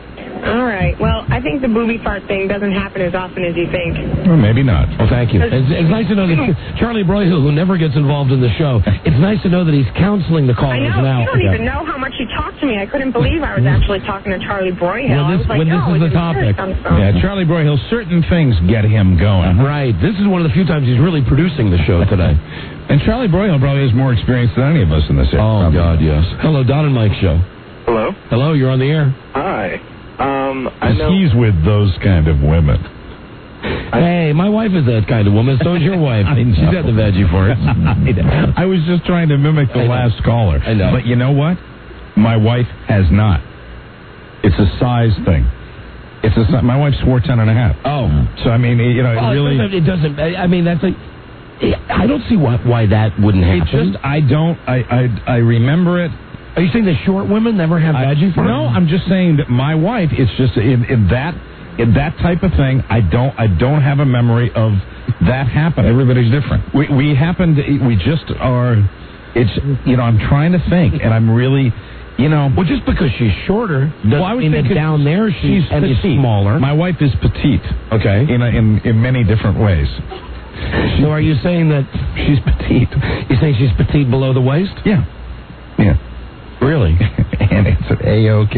All right. Well, I think the booby fart thing doesn't happen as often as you think.
Well, maybe not.
Well, thank you. It's nice to know that Charlie Broyhill, who never gets involved in the show, it's nice to know that he's counseling the callers
I know.
now.
You don't even know how much he talked to me. I couldn't believe I was actually talking to Charlie Broyhill.
Well,
I was like,
when this
oh,
is the
he
topic.
hears some
Yeah, Charlie Broyhill, certain things get him going.
Right. This is one of the few times he's really producing the show today.
And Charlie Broyhill probably has more experience than any of us in this area.
Oh, God, yes. Hello, Don and Mike Show.
Hello?
Hello, you're on the air.
Hi. I know.
He's with those kind of women.
Hey, my wife is that kind of woman. So is your wife. She's got the veggie for it.
I was just trying to mimic the last caller.
I know.
But you know what? My wife has not. It's a size thing. My wife swore 10.5.
Oh.
So, I mean, you know,
Well,
it really...
It doesn't... I mean, that's like... I don't see why that wouldn't happen.
I remember it.
Are you saying the short women never have veggie fart?
No, I'm just saying that my wife, it's just in that type of thing, I don't have a memory of that happening.
Everybody's different.
We happen to, we just are, it's, you know, I'm trying to think, and I'm really, you know.
Well, just because she's shorter doesn't mean that down there she's
petite.
Smaller.
My wife is petite.
Okay.
In many different ways.
So are you saying that
she's petite?
You saying she's petite below the waist?
Yeah. Yeah.
Really?
And it's an A-OK.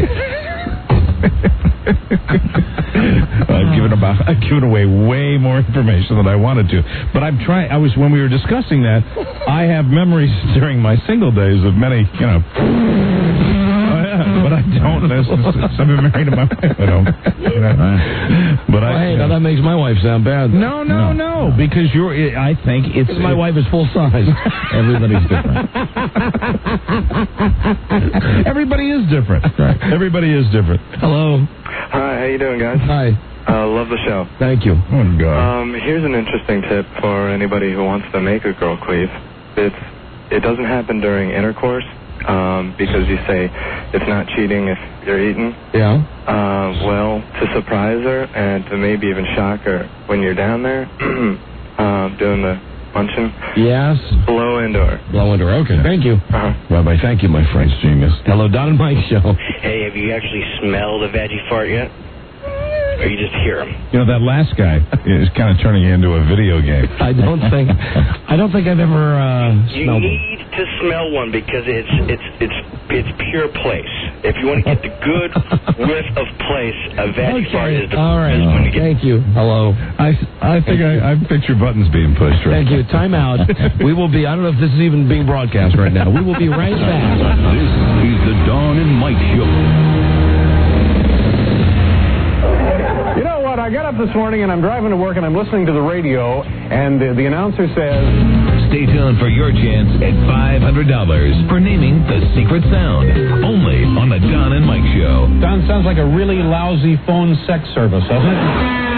I've given away way more information than I wanted to. But when we were discussing that, I have memories during my single days of many, you know. But I don't. I've been married to my wife. I don't. You know. But
hey, now that makes my wife sound bad.
No. Because I think it's.
My wife is full size.
Everybody's different. Everybody is different. Right. Everybody is different.
Hello.
Hi, how you doing, guys?
Hi.
Love the show.
Thank you.
Oh, God.
Here's an interesting tip for anybody who wants to make a girl queef. It doesn't happen during intercourse. Because you say it's not cheating if you're eating.
Yeah.
Well, to surprise her and to maybe even shock her when you're down there doing the munching.
Yes.
Blow into her.
Blow into her. Okay. Thank you.
Bye-bye. Thank you, my French genius.
Hello, Don and Mike Show.
Hey, have you actually smelled a veggie fart yet? Or you just hear them?
You know, that last guy is kind of turning you into a video game.
I don't think I've ever smelled
You need to smell one because it's pure place. If you want to get the good whiff of place, a veggie fart is the
all right.
best one to get.
Thank you. Hello.
I think I picture buttons being pushed right.
Thank you. Time out. We will be, I don't know if this is even being broadcast right now. We will be right back.
This is the Dawn and Mike Show.
You know what? I got up this morning and I'm driving to work and I'm listening to the radio and the announcer says...
Stay tuned for your chance at $500 for naming the secret sound. Only on the Don and Mike Show.
Don, sounds like a really lousy phone sex service, doesn't it?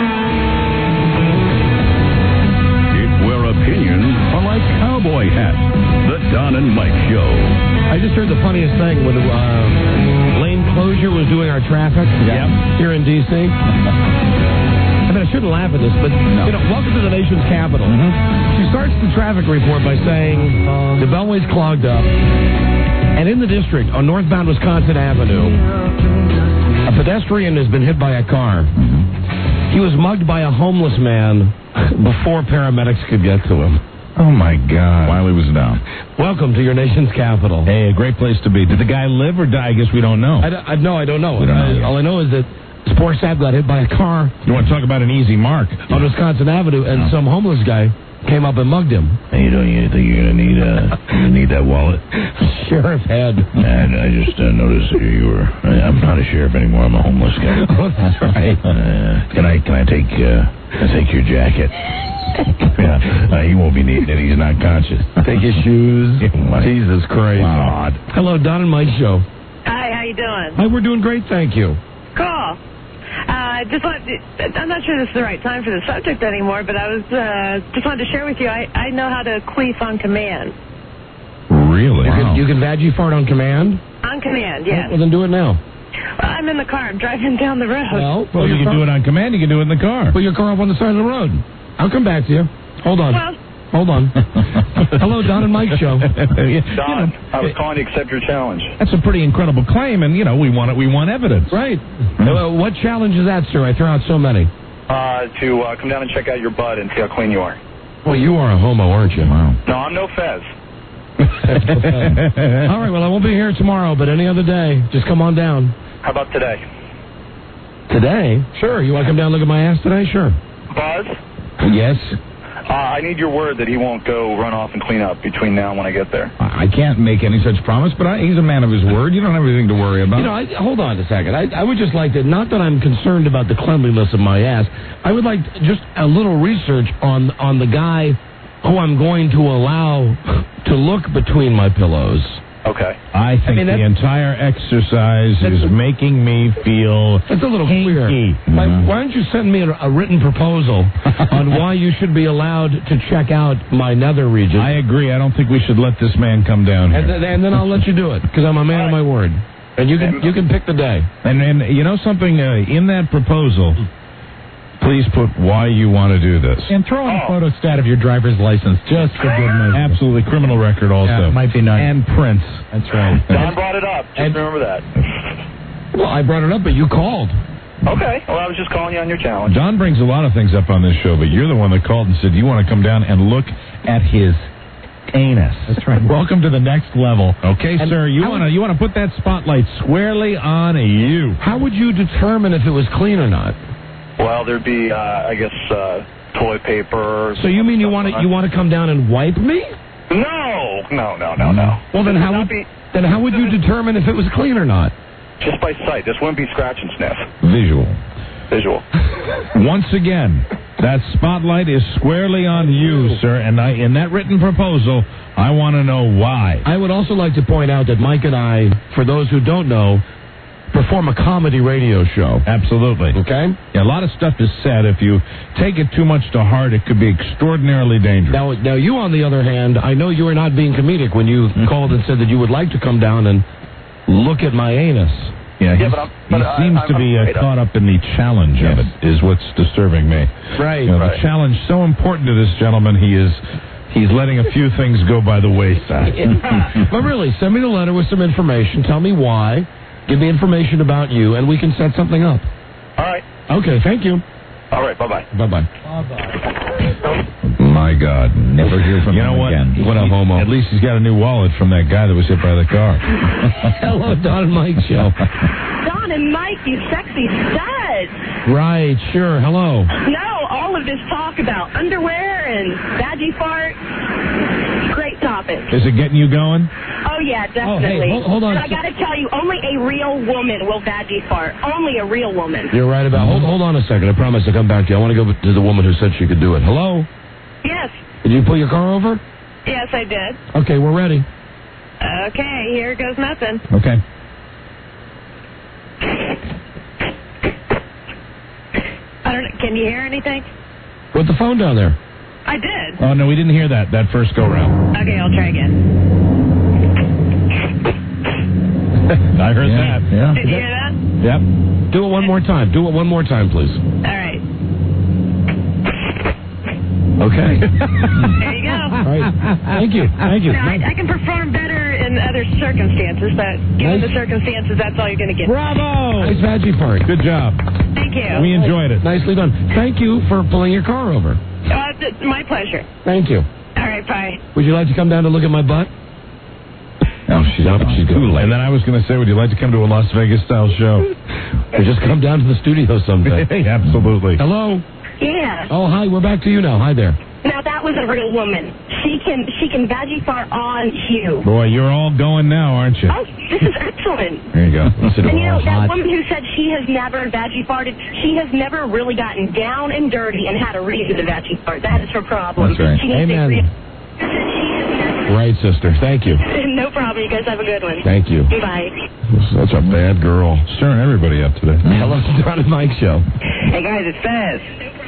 It's where opinions are like cowboy hats. The Don and Mike Show.
I just heard the funniest thing when lane closure was doing our traffic here in D.C. I mean, I shouldn't laugh at this, but, you know, welcome to the nation's capital. She starts the traffic report by saying the Beltway's clogged up, and in the district on northbound Wisconsin Avenue, a pedestrian has been hit by a car. He was mugged by a homeless man before paramedics could get to him.
Oh, my God. While he was down.
Welcome to your nation's capital.
Hey, a great place to be. Did the guy live or die? I guess we don't know.
I don't know.
We don't know.
All I know is that this poor sap got hit by a car.
You want to talk about an easy mark?
On Wisconsin Avenue, and some homeless guy came up and mugged him.
Hey, you think you're going to need that wallet?
Sheriff Head.
And I just noticed I'm not a sheriff anymore. I'm a homeless guy.
That's right.
Can I take your jacket? Yeah, he won't be needing it. He's not conscious.
Take his shoes. Jesus Christ.
Wow.
Hello, Don and Mike Show.
Hi, how you doing?
Hi, we're doing great, thank you.
Cool. I'm not sure this is the right time for the subject anymore, but I was just wanted to share with you, I know how to queef on command.
Really?
You can veggie fart on command?
On command, yes.
Well, then do it now.
Well, I'm in the car. I'm driving down the road.
Well, you can do it on command. You can do it in the car.
Put your car up on the side of the road. I'll come back to you. Hold on.
Well,
Hold on. Hello, Don and Mike show.
Don, I was calling to accept your challenge.
That's a pretty incredible claim, and, we want evidence.
Right. What challenge is that, sir? I throw out so many.
To come down and check out your butt and see how clean you are.
Well, you are a homo, aren't you? Wow.
No, I'm no Fez.
All right, well, I won't be here tomorrow, but any other day, just come on down.
How about today?
Today? Sure. You want to come down and look at my ass today? Sure.
Buzz?
Yes?
I need your word that he won't go run off and clean up between now and when I get there.
I can't make any such promise, but he's a man of his word. You don't have anything to worry about.
Hold on a second. I would just like to, not that I'm concerned about the cleanliness of my ass, I would like just a little research on the guy who I'm going to allow to look between my pillows.
Okay.
I think the entire exercise is making me feel
It's a little queer. Why don't you send me a written proposal on why you should be allowed to check out my nether region?
I agree. I don't think we should let this man come down here.
And then I'll let you do it, because I'm a man of my word. And you can pick the day.
And you know something, in that proposal, please put why you want to do this.
And throw in a photostat of your driver's license, just for good measure.
Absolutely. Criminal record also.
Yeah, might be nice.
And prints.
That's right.
Don brought it up. Just remember that.
Well, I brought it up, but you called.
Okay. Well, I was just calling you on your challenge.
Don brings a lot of things up on this show, but you're the one that called and said you want to come down and look at his anus.
That's right. Welcome to the next level.
Okay, sir. You want to put that spotlight squarely on you.
How would you determine if it was clean or not?
Well, there'd be, I guess, toilet paper.
So you mean you want to come down and wipe me?
No.
Well, then how would you determine if it was clean or not?
Just by sight. This wouldn't be scratch and sniff.
Visual. Once again, that spotlight is squarely on you, sir, and in that written proposal, I want to know why.
I would also like to point out that Mike and I, for those who don't know, perform a comedy radio show.
Absolutely.
Okay?
Yeah, a lot of stuff is said. If you take it too much to heart, it could be extraordinarily dangerous.
Now you, on the other hand, I know you were not being comedic when you called and said that you would like to come down and look at my anus.
Yeah, he seems to be caught up in the challenge of it, is what's disturbing me.
Right.
The challenge, so important to this gentleman, he's letting a few things go by the wayside.
But really, send me the letter with some information. Tell me why. Give me information about you, and we can set something up.
All right.
Okay, thank you.
All right, bye-bye.
Bye-bye. My God, never hear from him again.
What a homo. At least he's got a new wallet from that guy that was hit by the car.
Hello, Don and Mike show.
Don and Mike, you sexy studs.
Right, sure. Hello.
No, all of this talk about underwear and badgy fart. Great topic.
Is it getting you going?
Oh, yeah, definitely.
Oh, hey, hold on.
But I got to tell you, only a real woman will badgy fart. Only a real woman.
You're right about. Hold on a second. I promise to come back to you. I want to go to the woman who said she could do it. Hello?
Yes.
Did you pull your car over?
Yes, I did.
Okay, we're ready.
Okay, here goes nothing.
Okay.
I don't know. Can you hear anything?
Put the phone down there.
I did.
Oh, no, we didn't hear that first go-round.
Okay, I'll try again.
I heard that.
Yeah.
Did you hear that?
Yep.
Do it one more time. Do it one more time, please.
All right.
Okay.
There you go.
All right. Thank you.
Now, I can perform better in other circumstances, but given the circumstances, that's all you're going to get.
Bravo!
Nice badgy fart.
Good job.
Thank you.
We enjoyed it.
Nicely done. Thank you for pulling your car over.
My pleasure.
Thank you.
All right, bye.
Would you like to come down to look at my butt?
No, she's too late.
And then I was going to say, would you like to come to a Las Vegas-style show?
Or just come down to the studio someday.
Absolutely.
Hello?
Yeah.
Oh, hi. We're back to you now. Hi there.
Now, that was a real woman. She can badgy fart on you.
Boy, you're all going now, aren't you?
Oh, this is excellent.
There you go.
And you know, that woman who said she has never badgy farted, she has never really gotten down and dirty and had a reason to badgy fart. That is her problem.
That's right.
She needs
Amen. Right, sister. Thank you.
No problem. You guys have a good one.
Thank you.
Bye.
Such a bad girl. Stirring everybody up today.
Hello, Don and Mike show.
Hey, guys, it's Fez.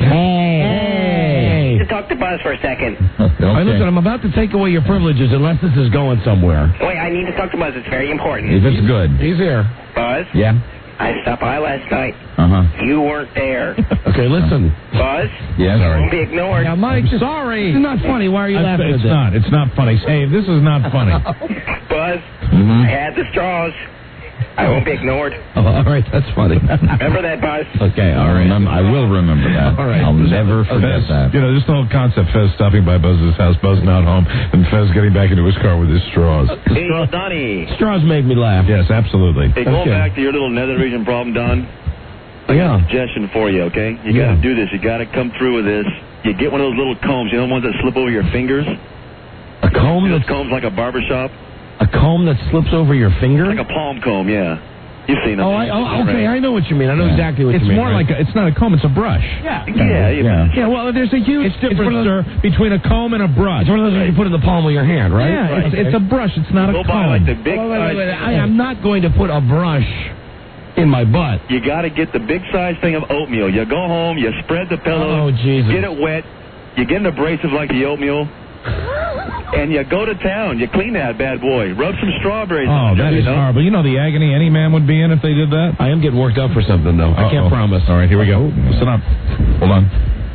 Hey.
To talk to Buzz for a second.
Okay. All right, listen, I'm about to take away your privileges unless this is going somewhere.
Wait, I need to talk to Buzz. It's very important.
If it's good. He's here.
Buzz?
Yeah?
I stopped by last night. You weren't there.
Okay, listen.
Buzz?
Yes.
Won't be ignored.
Yeah, Mike, sorry. It's not funny. Why are you laughing at this?
It's not funny. Hey, this is not funny.
Buzz, I had the straws. I won't be ignored.
Oh, all right, that's funny.
Remember that, Buzz?
Okay, all right. I will remember that.
All right.
I'll never forget that.
You know, just the whole concept, Fez stopping by Buzz's house, Buzz not home, and Fez getting back into his car with his straws.
Hey, Donnie.
Straws make me laugh.
Yes, absolutely.
Hey, going back to your little nether region problem, Don. I got a suggestion for you, okay? You got to do this. You got to come through with this. You get one of those little combs, you know, the ones that slip over your fingers?
A comb?
Those combs like a barbershop?
A comb that slips over your finger?
Like a palm comb, yeah. You've seen them.
Okay, I know what you mean. I know exactly what you mean.
It's more like it's not a comb, it's a brush.
Yeah,
well, there's a huge difference, sir, between a comb and a brush.
It's one of those you put in the palm of your hand, right?
Yeah, it's a brush. It's not a comb.
Like the big
wait. I am not going to put a brush in my butt.
You got to get the big size thing of oatmeal. You go home, you spread the pillow, get it wet, you get an abrasive like the oatmeal, and you go to town. You clean that bad boy. Rub some strawberries on it.
That is horrible. You know the agony any man would be in if they did that?
I am getting worked up for something, though. I can't promise.
All right, here we go. Listen up. Hold on.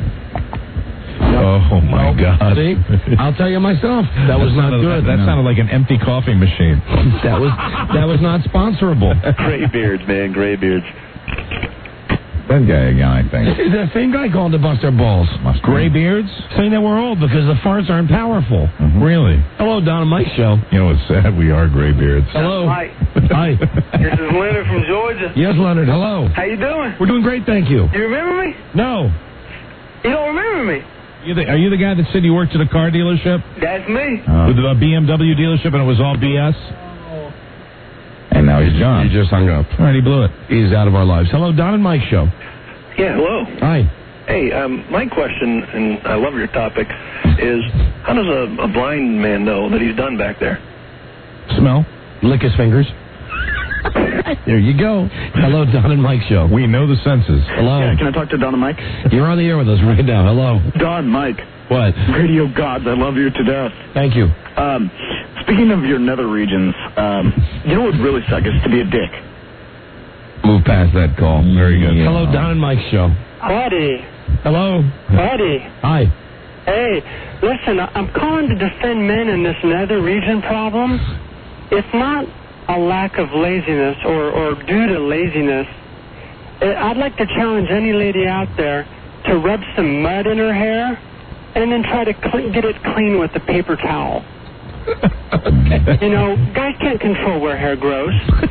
Oh, my God.
See? I'll tell you myself. That was not good.
That sounded like an empty coffee machine.
That was not sponsorable.
Gray beards, man. Gray beards.
That guy again, I think.
It's that same guy calling to bust their balls.
Gray beards?
Saying that we're old because the farts aren't powerful.
Really?
Hello, Don and Mike show.
You know, it's sad we are gray beards.
Hello.
Hi.
Hi.
This is Leonard from Georgia.
Yes, Leonard. Hello.
How you doing?
We're doing great, thank you.
You remember me?
No.
You don't remember me?
Are you the guy that said you worked at a car dealership?
That's me.
With a BMW dealership and it was all BS?
And now he's gone.
He just hung up.
All right, he blew it.
He's out of our lives. Hello, Don and Mike show.
Yeah, hello.
Hi.
Hey, my question, and I love your topic, is how does a blind man know that he's done back there?
Smell.
Lick his fingers. There you go. Hello, Don and Mike show.
We know the senses.
Hello.
Yeah, can I talk to Don and Mike?
You're on the air with us right now. Hello.
Don, Mike.
What?
Radio gods, I love you to death.
Thank you.
Speaking of your nether regions, you know what would really suck is to be a dick.
Move past that call.
Very good.
Yeah. Hello, Don and Mike show.
Buddy.
Hello.
Buddy.
Hi.
Hey, listen, I'm calling to defend men in this nether region problem. It's not a lack of laziness or due to laziness. I'd like to challenge any lady out there to rub some mud in her hair and then try to get it clean with a paper towel. You know, guys can't control where hair grows.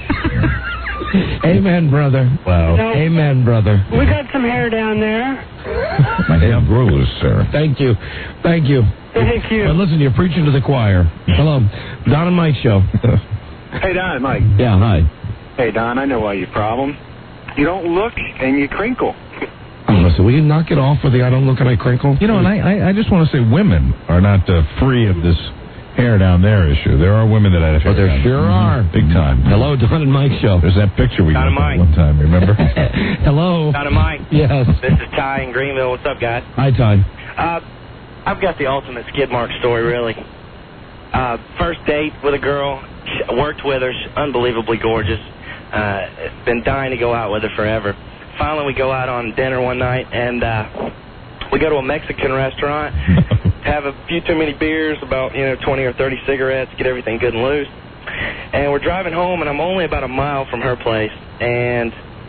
Amen, brother.
Wow.
No.
Amen, brother.
We got some hair down there.
My hair grows, sir.
Thank you. Thank you.
Thank you.
But listen, you're preaching to the choir. Hello. Don and Mike show.
Hey, Don, Mike.
Yeah, hi.
Hey, Don, I know why your problem. You don't look and you crinkle.
Listen, will you knock it off with the I don't look and I crinkle?
You know, and I just want to say women are not free of this hair down there issue. There are women that have hair.
But there sure are.
Big time.
Hello, Don and Mike show.
There's that picture we got one time, remember?
Hello.
Don and Mike.
Yes.
This is Ty in Greenville. What's up, guys?
Hi, Ty.
I've got the ultimate skid mark story, really. First date with a girl. Worked with her. She's unbelievably gorgeous. Been dying to go out with her forever. Finally, we go out on dinner one night, and we go to a Mexican restaurant, have a few too many beers, about 20 or 30 cigarettes, get everything good and loose. And we're driving home, and I'm only about a mile from her place, and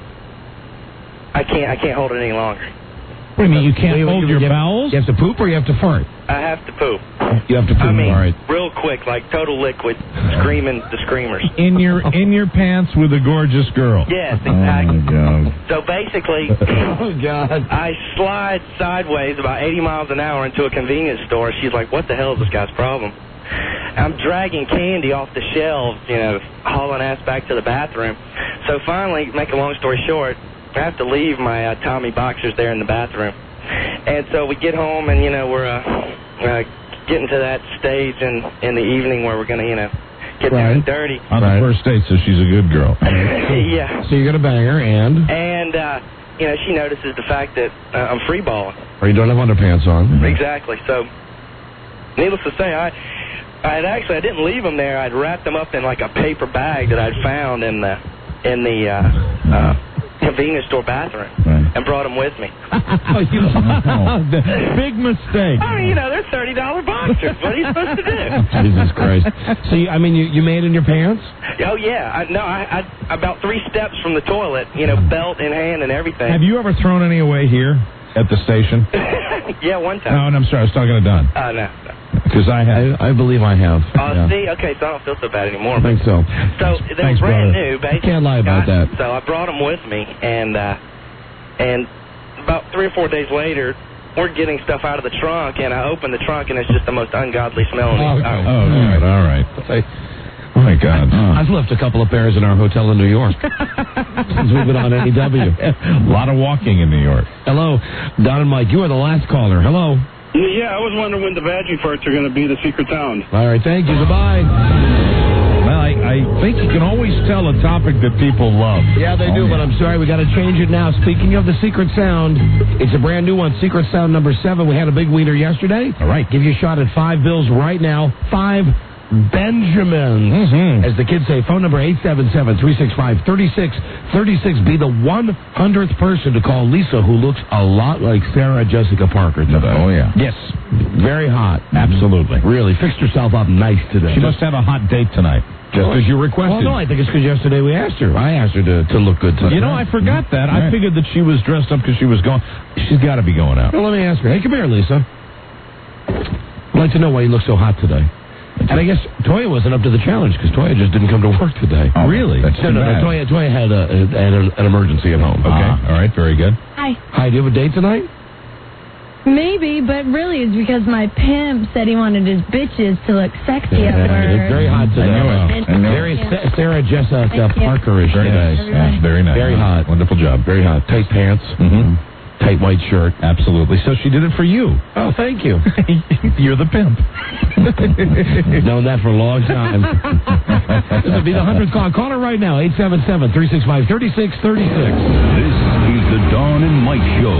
I can't hold it any longer.
What do you mean, you can't hold your bowels?
You have to poop or you have to fart?
I have to poop.
You have to poop,
I mean,
all right.
real quick, like total liquid, screaming the screamers.
In your pants with a gorgeous girl.
Yes, exactly.
Oh, God.
So basically,
oh, God.
I slide sideways about 80 miles an hour into a convenience store. She's like, what the hell is this guy's problem? I'm dragging candy off the shelves, hauling ass back to the bathroom. So finally, make a long story short, I have to leave my Tommy boxers there in the bathroom. And so we get home, and, we're getting to that stage in the evening where we're going to, get down and dirty.
On the first date, so she's a good girl.
Yeah.
So you're going to bang her, and?
And, she notices the fact that I'm free balling.
Or you don't have underpants on.
Exactly. So, needless to say, I didn't leave them there. I'd wrapped them up in like a paper bag that I'd found in the in the convenience store bathroom and brought them with me.
Big mistake.
I mean, they're $30 boxers. What are you supposed to do?
Jesus Christ. So, you made in your pants?
Oh, yeah. I about 3 steps from the toilet, belt in hand and everything.
Have you ever thrown any away here at the station?
Yeah, one time.
No, I'm sorry. I was talking to Don.
No.
Because I have.
I believe I have.
See? Okay, so I don't feel so bad anymore.
I think so.
So they were brand new, basically.
Can't lie about that.
So I brought them with me, and about 3 or 4 days later, we're getting stuff out of the trunk, and I open the trunk, and it's just the most ungodly smell in the
All right. Oh, my God.
I've left a couple of pairs in our hotel in New York. Since we've been on NEW.
A lot of walking in New York.
Hello, Don and Mike. You are the last caller. Hello.
Yeah, I was wondering when the Vaggie parts are going to be the secret sound.
All right, thank you. Goodbye.
Well, I think you can always tell a topic that people love.
Yeah, they do, but I'm sorry, we got to change it now. Speaking of the secret sound, it's a brand new one, secret sound number 7. We had a big wiener yesterday.
All right.
Give you a shot at 5 bills right now. 5 Benjamins. As the kids say, phone number 877-365-3636. Be the 100th person to call Lisa, who looks a lot like Sarah Jessica Parker today.
Oh, yeah.
Yes. Very hot.
Absolutely.
Really. Fixed herself up nice today.
She must have a hot date tonight, just as you requested.
Well, no, I think it's because yesterday we asked her. I asked her to look good tonight.
I forgot that. I figured that she was dressed up because she was going. She's got to be going out.
Well, let me ask her. Hey, come here, Lisa. I'd like to know why you look so hot today. And I guess Toya wasn't up to the challenge because Toya just didn't come to work today.
Oh, really?
No, Toya had an emergency at home.
Okay. All right. Very good.
Hi.
Hi. Do you have a date tonight?
Maybe, but really it's because my pimp said he wanted his bitches to look sexy at work.
It's very hot today.
I know it.
Very Sarah Jessica Parker-ish.
Very nice. Yeah, very nice.
Very hot.
Wonderful job.
Very hot. Tight pants. Tight white shirt.
Absolutely. So she did it for you.
Oh, thank you.
You're the pimp.
Known that for a long time. This will be the 100th call. Call her right now, 877-365-3636.
This is the Dawn and Mike Show.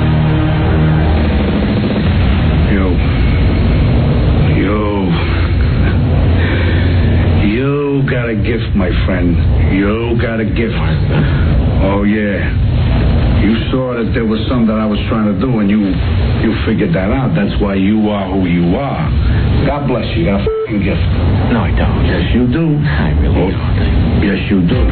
You got a gift, my friend. You got a gift. Oh, yeah. You saw that there was something that I was trying to do, and you figured that out. That's why you are who you are. God bless you. You got a f***ing gift.
No, I don't.
Yes, you do.
I really don't.
Yes, you do.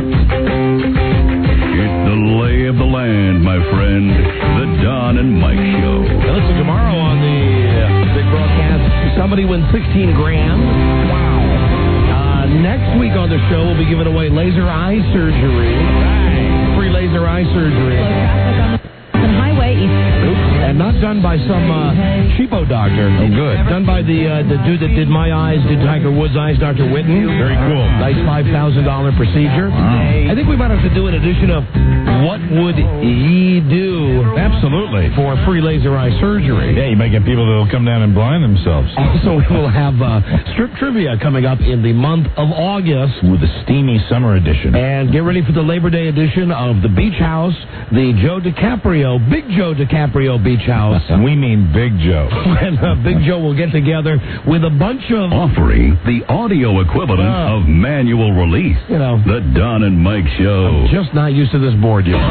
It's the lay of the land, my friend. The Don and Mike Show.
Now listen, tomorrow on the big broadcast, somebody wins 16 grand. Wow. Next week on the show, we'll be giving away laser eye surgery. Right. Free laser eye surgery.
On highway.
And not done by some cheapo doctor.
Oh, good.
Done by the dude that did my eyes, did Tiger Woods' eyes, Dr. Whitten.
Very cool.
Nice $5,000 procedure.
Wow.
I think we might have to do an edition of What Would Ye Do?
Absolutely.
For free laser eye surgery.
Yeah, you might get people that will come down and blind themselves.
Also, we'll have strip trivia coming up in the month of August.
With a steamy summer edition.
And get ready for the Labor Day edition of the Beach House, the Big Joe DiCaprio Beach House.
And we mean Big Joe.
And Big Joe will get together with a bunch of...
Offering the audio equivalent of manual release. The Don and Mike Show.
I'm just not used to this board yet.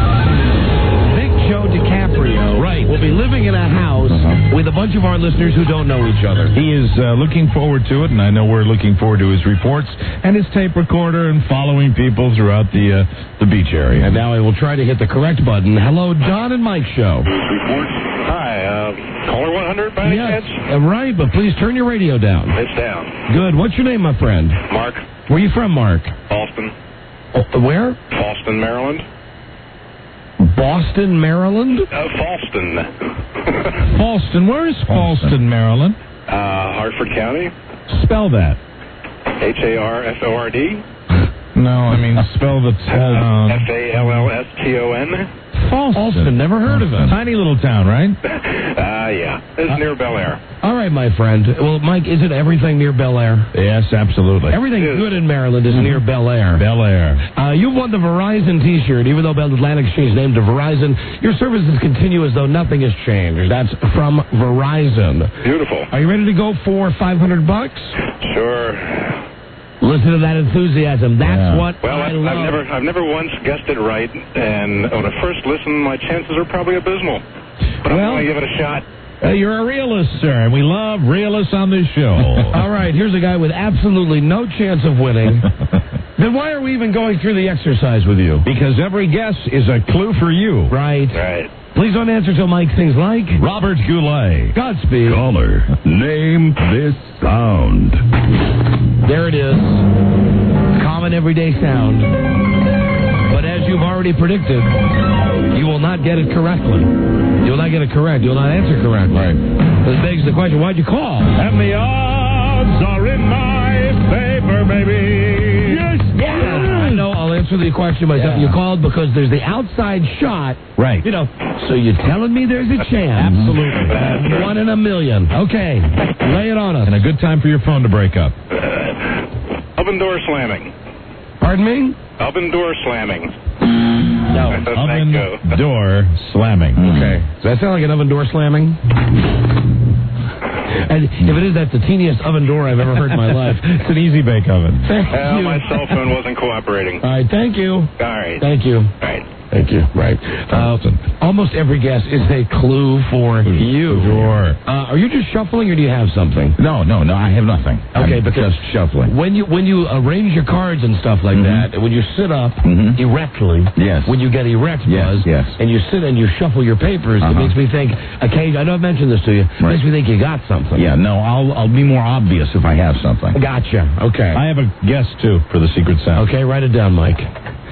Big Joe DiCaprio will be living in a house with a bunch of our listeners who don't know each other.
He is looking forward to it, and I know we're looking forward to his reports and his tape recorder and following people throughout the beach area.
And now I will try to hit the correct button. Hello, Don and Mike Show.
Hi, caller 100 by any chance?
Right, but please turn your radio down.
It's down.
Good. What's your name, my friend?
Mark.
Where are you from, Mark?
Boston.
Where?
Boston, Maryland.
Boston, Maryland?
Falston.
Falston. Where is Falston, Maryland?
Hartford County.
Spell that.
Harford.
No, I mean spell the town.
Fallston.
Falston. Never heard of it.
Tiny little town, right?
Yeah. It's near Bel Air.
All right, my friend. Well, Mike, isn't everything near Bel Air?
Yes, absolutely.
Everything good in Maryland is near Bel Air.
Bel Air.
You won the Verizon T-shirt. Even though Bell Atlantic's changed name to Verizon, your services continue as though nothing has changed. That's from Verizon.
Beautiful.
Are you ready to go for $500?
Sure.
Listen to that enthusiasm. That's what
Well,
I love.
I've never once guessed it right, and on a first listen, my chances are probably abysmal. But I'm going to give it a shot.
You're a realist, sir, and we love realists on this show.
All right, here's a guy with absolutely no chance of winning. Then why are we even going through the exercise with you?
Because every guess is a clue for you.
Right.
Right.
Please don't answer till Mike things like
Robert Goulet.
Godspeed.
Caller, name this sound.
There it is. Common everyday sound. But as you've already predicted, you will not get it correctly. You will not get it correct. You will not answer correctly.
Right.
This begs the question, why'd you call?
And the odds are in my favor, baby.
Yes. Yeah. I know. I'll answer the question myself.
Yeah.
You called because there's the outside shot.
Right.
You know, so you're telling me there's a chance.
Absolutely.
1 in a million. Okay. Lay it on us.
And a good time for your phone to break up.
Oven door slamming.
Pardon me?
Oven door slamming.
No.
Oven door slamming.
Okay. Does that sound like an oven door slamming? And if it is, that's the teeniest oven door I've ever heard in my life.
It's an easy bake oven.
Thank you.
My cell phone wasn't cooperating.
All right, thank you.
All right.
Thank you.
All right.
Thank you. Right. Almost every guess is a clue for you.
Sure.
Are you just shuffling, or do you have something?
No, I have nothing.
Okay,
I'm
because
just shuffling.
When you arrange your cards and stuff like that, when you sit up erectly,
yes.
When you get erect, Buzz,
yes.
and you sit and you shuffle your papers, it makes me think. Occasionally, I know I've mentioned this to you. It makes me think you got something.
Yeah, no, I'll be more obvious if I have something.
Gotcha. Okay.
I have a guess, too, for the secret sound.
Okay, write it down, Mike.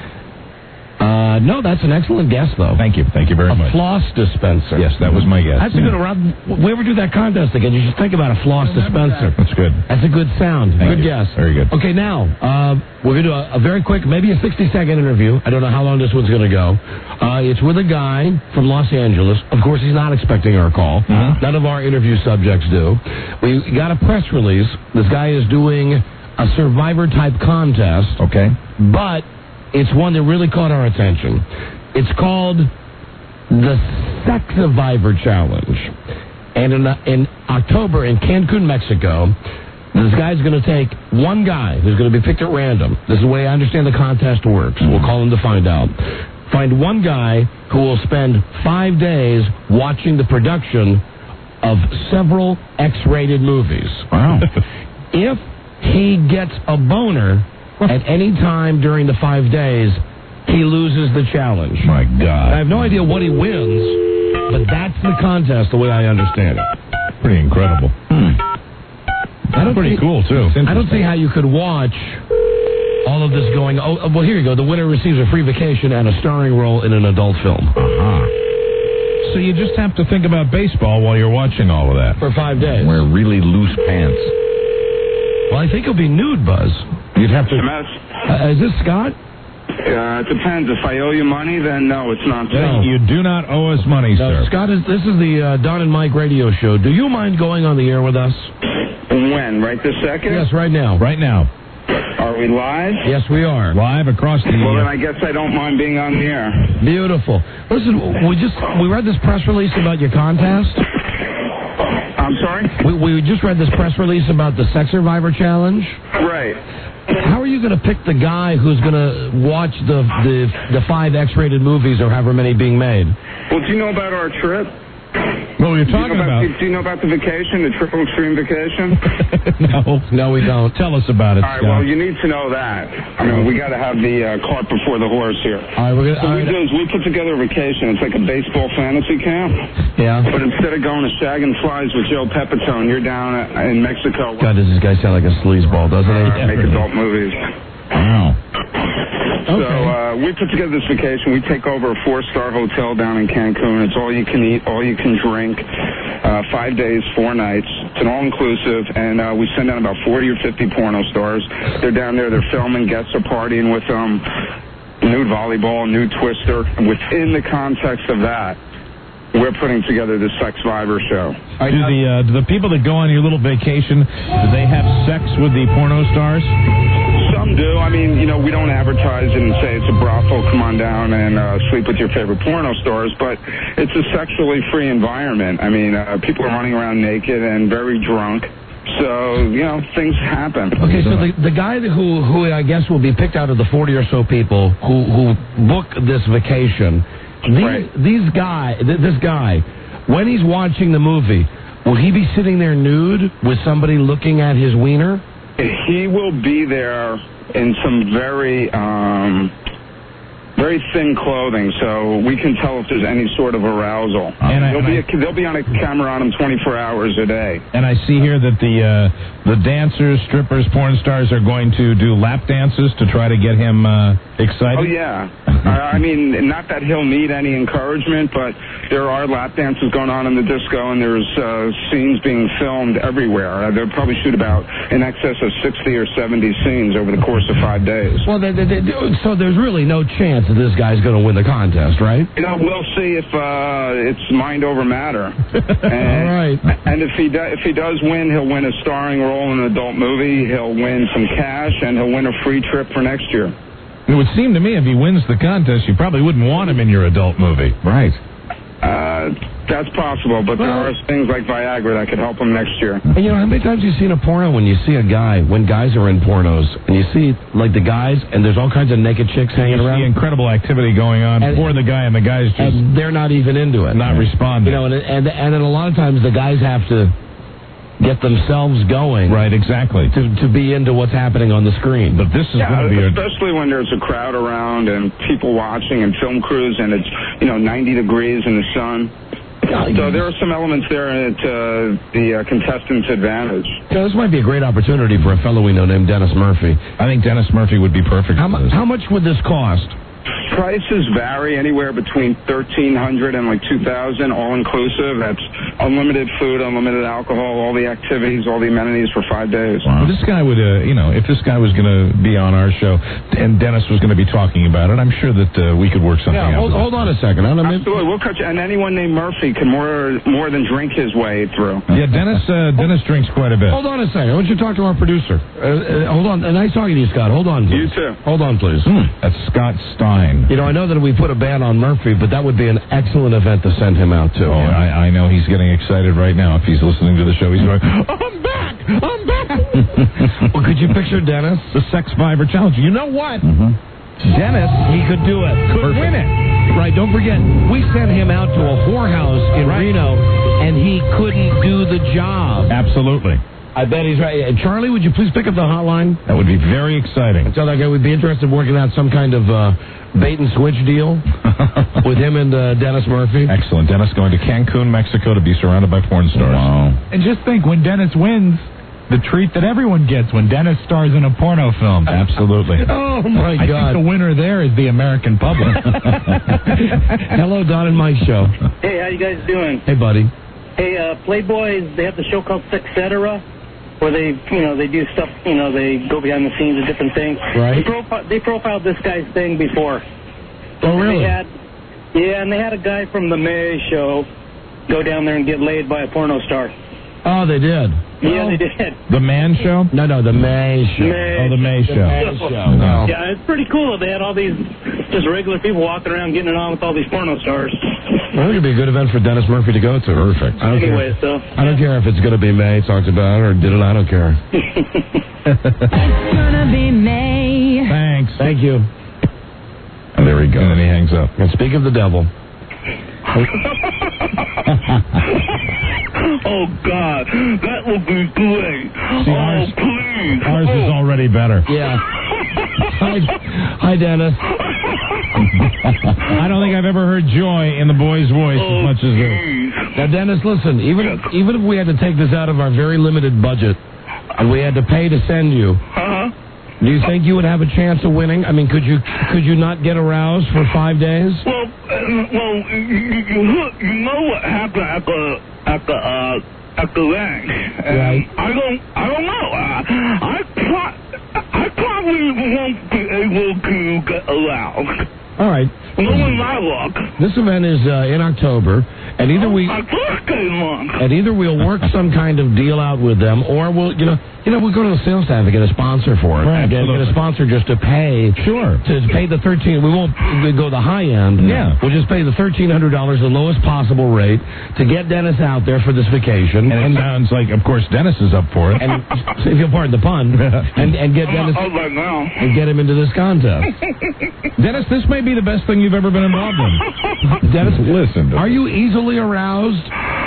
No, that's an excellent guess, though.
Thank you very much.
A floss dispenser.
Yes, that was my guess.
That's a good, Rob. We ever do that contest again, you should think about a floss dispenser.
That's good.
That's a good sound.
Thank
Good
you.
guess.
Very good.
Okay, now, we're going to do a very quick, maybe a 60-second interview. I don't know how long this one's going to go. It's with a guy from Los Angeles. Of course, he's not expecting our call. None of our interview subjects do. We got a press release. This guy is doing a Survivor-type contest.
Okay.
But it's one that really caught our attention. It's called the Sex-Survivor Challenge. And in October in Cancun, Mexico, this guy's going to take one guy who's going to be picked at random. This is the way I understand the contest works. We'll call him to find out. Find one guy who will spend 5 days watching the production of several X-rated movies.
Wow.
If he gets a boner at any time during the 5 days, he loses the challenge.
My God.
I have no idea what he wins, but that's the contest the way I understand it.
Pretty incredible.
That's
pretty cool, too.
I don't see how you could watch all of this going. Oh, well, here you go. The winner receives a free vacation and a starring role in an adult film.
So you just have to think about baseball while you're watching all of that.
For 5 days.
Wear really loose pants.
Well, I think he'll be nude, Buzz. You'd have to. Is this Scott?
It depends. If I owe you money, then no, it's not.
No. You do not owe us money, sir.
Scott, this is the Don and Mike radio show. Do you mind going on the air with us?
When? Right this second?
Yes, right now.
Right now.
Are we live?
Yes, we are.
Live across the...
Well, then I guess I don't mind being on the air.
Beautiful. Listen, we read this press release about your contest.
I'm sorry?
We just read this press release about the Sex Survivor Challenge.
Right.
How are you going to pick the guy who's going to watch the 5 X-rated movies or however many being made?
Well, do you know about our trip?
What were you talking about?
Do you know about the vacation, the Triple Extreme vacation?
No, we don't.
Tell us about it,
All right, well, you need to know that. I mean, we got to have the cart before the horse here.
All right, we're gonna,
what we do is we put together a vacation. It's like a baseball fantasy camp.
Yeah.
But instead of going to Shag and Flies with Joe Pepitone, you're down in Mexico.
God, does this guy sound like a sleazeball, doesn't he?
Make adult movies.
Wow.
So we put together this vacation. We take over a 4-star hotel down in Cancun. It's all you can eat, all you can drink. 5 days, 4 nights. It's an all-inclusive, and we send down about 40 or 50 porno stars. They're down there. They're filming. Guests are partying with them. Nude volleyball, nude twister. Within the context of that, we're putting together the Sex Survivor show.
Do the people that go on your little vacation, do they have sex with the porno stars?
Some do. I mean, we don't advertise it and say it's a brothel, come on down and sleep with your favorite porno stars, but it's a sexually free environment. I mean, people are running around naked and very drunk. So, things happen.
Okay, so the guy who I guess will be picked out of the 40 or so people who book this vacation, this guy, when he's watching the movie, will he be sitting there nude with somebody looking at his wiener?
He will be there in some very thin clothing, so we can tell if there's any sort of arousal. They'll be on a camera on him 24 hours a day.
And I see here that the dancers, strippers, porn stars are going to do lap dances to try to get him excited.
Oh, yeah. I mean, not that he'll need any encouragement, but there are lap dances going on in the disco, and there's scenes being filmed everywhere. They'll probably shoot about in excess of 60 or 70 scenes over the course of 5 days.
Well, so there's really no chance that this guy's going to win the contest, right?
We'll see if it's mind over matter.
All right.
And if he does win, he'll win a starring role in an adult movie. He'll win some cash, and he'll win a free trip for next year.
It would seem to me if he wins the contest, you probably wouldn't want him in your adult movie.
Right.
That's possible, but there are things like Viagra that could help him next year.
And how many times have you seen a porno when you see a guy, when guys are in pornos, and you see, like, the guys, and there's all kinds of naked chicks hanging around?
You see incredible activity going on for the guy, and the guy's just...
And they're not even into it.
Not responding.
And then a lot of times the guys have to get themselves going.
Right, exactly.
To be into what's happening on the screen.
But this is going to be...
especially when there's a crowd around and people watching and film crews, and it's, 90 degrees in the sun. So there are some elements there to the contestants' advantage.
So this might be a great opportunity for a fellow we know named Dennis Murphy.
I think Dennis Murphy would be perfect.
How much would this cost?
Prices vary anywhere between $1,300 and like $2,000, all inclusive. That's unlimited food, unlimited alcohol, all the activities, all the amenities for 5 days.
Wow. Well, this guy would, if this guy was going to be on our show and Dennis was going to be talking about it, I'm sure that we could work something out.
Hold on a second.
Absolutely, we'll cut you. And anyone named Murphy can more than drink his way through.
Yeah, Dennis drinks quite a bit.
Hold on a second. I want you to talk to our producer. Hold on. Nice talking to you, Scott. Hold on, please.
You too.
Hold on, please.
That's Scott Stein.
I know that we put a ban on Murphy, but that would be an excellent event to send him out to.
Oh, I know he's getting excited right now. If he's listening to the show, he's going, I'm back!
Well, could you picture Dennis?
The Sex Fiber Challenge. You know what? Dennis,
he could do it.
Could win it.
Right, don't forget, we sent him out to a whorehouse in Reno, and he couldn't do the job.
Absolutely.
I bet he's right. Charlie, would you please pick up the hotline?
That would be very exciting.
So that guy would be interested in working out some kind of bait and switch deal with him and Dennis Murphy.
Excellent. Dennis going to Cancun, Mexico to be surrounded by porn stars.
Wow.
And just think, when Dennis wins, the treat that everyone gets when Dennis stars in a porno film.
Absolutely.
Oh, my God.
I think the winner there is the American public.
Hello, Don and Mike Show.
Hey, how you guys doing?
Hey, buddy.
Hey, Playboy, they have the show called Sexcetera, where they do stuff, they go behind the scenes of different things.
Right.
They profiled this guy's thing before.
Oh, really?
And they had a guy from the May show go down there and get laid by a porno star.
Oh, they did?
Yeah, they did.
The Man Show?
No, the May Show.
The May Show.
No.
Yeah, it's pretty cool. They had all these just regular people walking around getting it on with all these porno stars.
I think it'd be a good event for Dennis Murphy to go to. Perfect. I don't care if it's going to be May talked about or did it. I don't care.
It's gonna be May.
Thanks.
Thank you.
And there he goes. And then he hangs up.
And speak of the devil.
Oh, God, that will be great. Please.
Ours is already better.
Yeah. Hi, Dennis.
I don't think I've ever heard joy in the boy's voice as much as this.
Now, Dennis, listen, even if we had to take this out of our very limited budget and we had to pay to send you, do you think you would have a chance of winning? I mean, could you not get aroused for 5 days?
Well, you know what happened at the ranch.
Right.
I don't know. I probably won't be able to get aroused.
All right.
Knowing my luck.
This event is in October. And either we'll work some kind of deal out with them, or we'll we'll go to the sales staff and get a sponsor for it.
Right,
get a sponsor just to pay.
Sure.
To pay the $1,300. We won't go the high end.
Yeah.
We'll just pay the $1,300, the lowest possible rate, to get Dennis out there for this vacation.
And it sounds like, of course, Dennis is up for it.
And if you'll pardon the pun, and get Dennis and get him into this contest.
Dennis, this may be the best thing you've ever been involved in.
Dennis,
listen.
Are you easily aroused?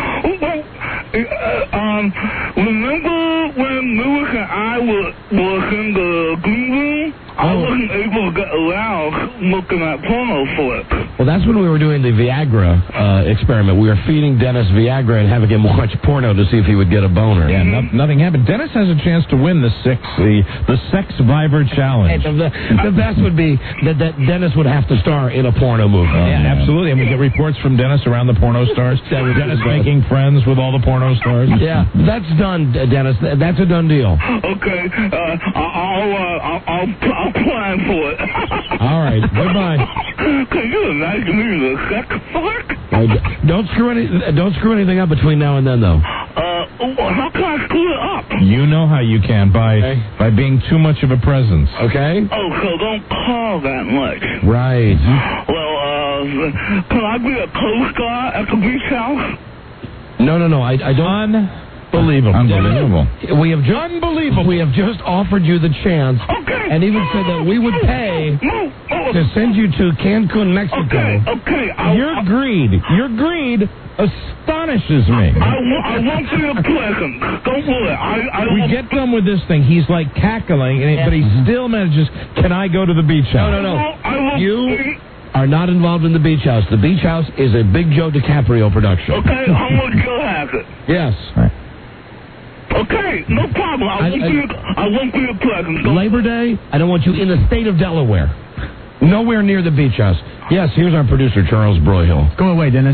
Remember when Lewis and I was in the green room? I wasn't able to get aroused looking at porno flips.
Well, that's when we were doing the Viagra experiment. We were feeding Dennis Viagra and having him watch porno to see if he would get a boner.
Yeah, nothing happened. Dennis has a chance to win the Sex-Viver Challenge.
The best would be that Dennis would have to star in a porno movie.
Yeah, absolutely. And we get reports from Dennis around the porno stars. Dennis making friends with all the porno stars.
Yeah, that's done, Dennis. That's a done deal.
Okay, I'll plan for it.
All right, goodbye.
Can you imagine me the sex fuck?
Don't screw anything up between now and then, though.
How can I screw it up?
You know how you can by being too much of a presence.
Okay.
Oh, so don't call that much.
Right.
Well, can I be a co-star at the beach house?
No. I don't.
Unbelievable.
We have just offered you the chance, and even said that we would pay to send you to Cancun, Mexico.
Okay.
Your greed astonishes me.
I won't be a present. Don't worry.
We get done with this thing. He's like cackling, but he still manages. Can I go to the beach house?
No. You are not involved in the beach house. The beach house is a Big Joe DiCaprio production.
Okay, how much Joe has it?
Yes.
Okay, no problem. I won't be a present.
Labor Day, I don't want you in the state of Delaware. Nowhere near the beach house. Yes, here's our producer, Charles Broyhill.
Go away, Dennis.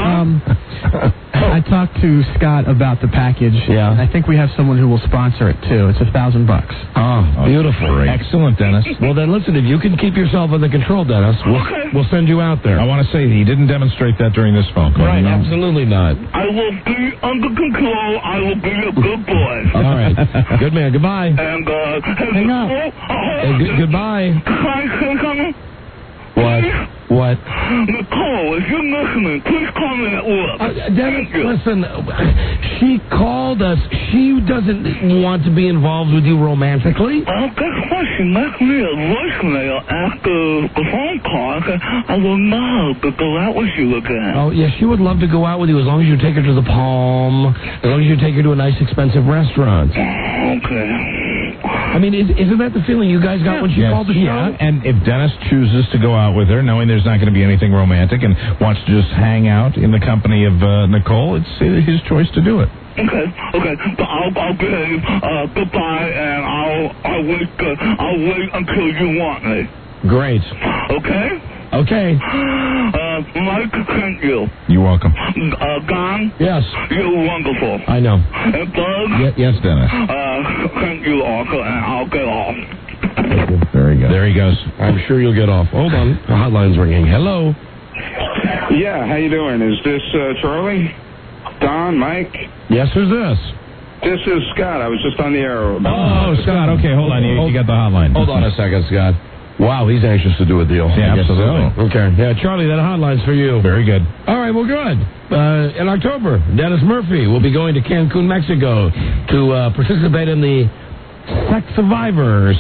I talked to Scott about the package.
Yeah.
I think we have someone who will sponsor it, too. It's $1,000.
Oh, beautiful.
Great. Excellent, Dennis.
Well, then, listen, if you can keep yourself under control, Dennis, we'll send you out there.
I want to say he didn't demonstrate that during this phone call.
Right, absolutely not.
I will be under control. I will be a good boy.
All right. Good man. Goodbye.
And,
hang up. Goodbye.
Can I say something?
What?
Nicole, if you're listening, please call me at work.
Dennis, listen, she called us. She doesn't want to be involved with you romantically.
Well, guess what? She left me a voicemail after the phone call. I would love to go out with you again.
Oh, yeah, she would love to go out with you as long as you take her to the Palm, as long as you take her to a nice, expensive restaurant.
Okay.
I mean, isn't that the feeling you guys got when she called the show?
Yeah, and if Dennis chooses to go out with her, knowing there's not going to be anything romantic, and wants to just hang out in the company of Nicole, it's his choice to do it.
Okay. But I'll behave. Goodbye, and I'll wait until you want me.
Great.
Okay. Mike, thank you.
You're welcome.
Don?
Yes.
You're wonderful.
I know.
And Bug?
Yes, Dennis.
Thank you also, and I'll get off.
Very good.
There he goes. I'm sure you'll get off. Hold on. The hotline's ringing. Hello.
Yeah, how you doing? Is this Charlie? Don? Mike?
Yes, who's this?
This is Scott. I was just on the air.
Oh, Scott. Okay, hold on. You got the hotline.
Hold on a second, Scott. Wow, he's anxious to do a deal.
Yeah, absolutely.
Okay. Yeah, Charlie, that hotline's for you.
Very good.
All right, well, good. In October, Dennis Murphy will be going to Cancun, Mexico to participate in the Sex-Viver,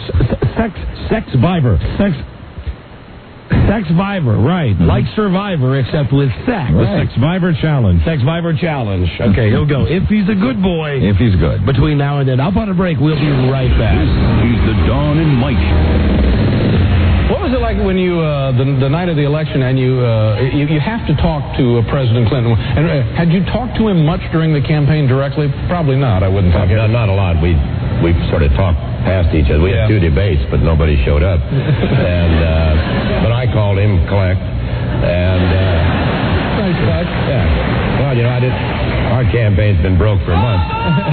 right. Like Survivor, except with sex.
The Sex-Viver Challenge.
Sex-Viver Challenge. Okay, he'll go. If he's a good boy.
If he's good.
Between now and then. Up on a break. We'll be right back.
He's the Don and Mike Show.
What was it like when you, the night of the election, and you have to talk to President Clinton? And had you talked to him much during the campaign directly? Probably not, I wouldn't think.
Not a lot. We sort of talked past each other. We had 2 debates, but nobody showed up. And but I called him, collect, and
nice touch.
Yeah. Well, our campaign's been broke for months.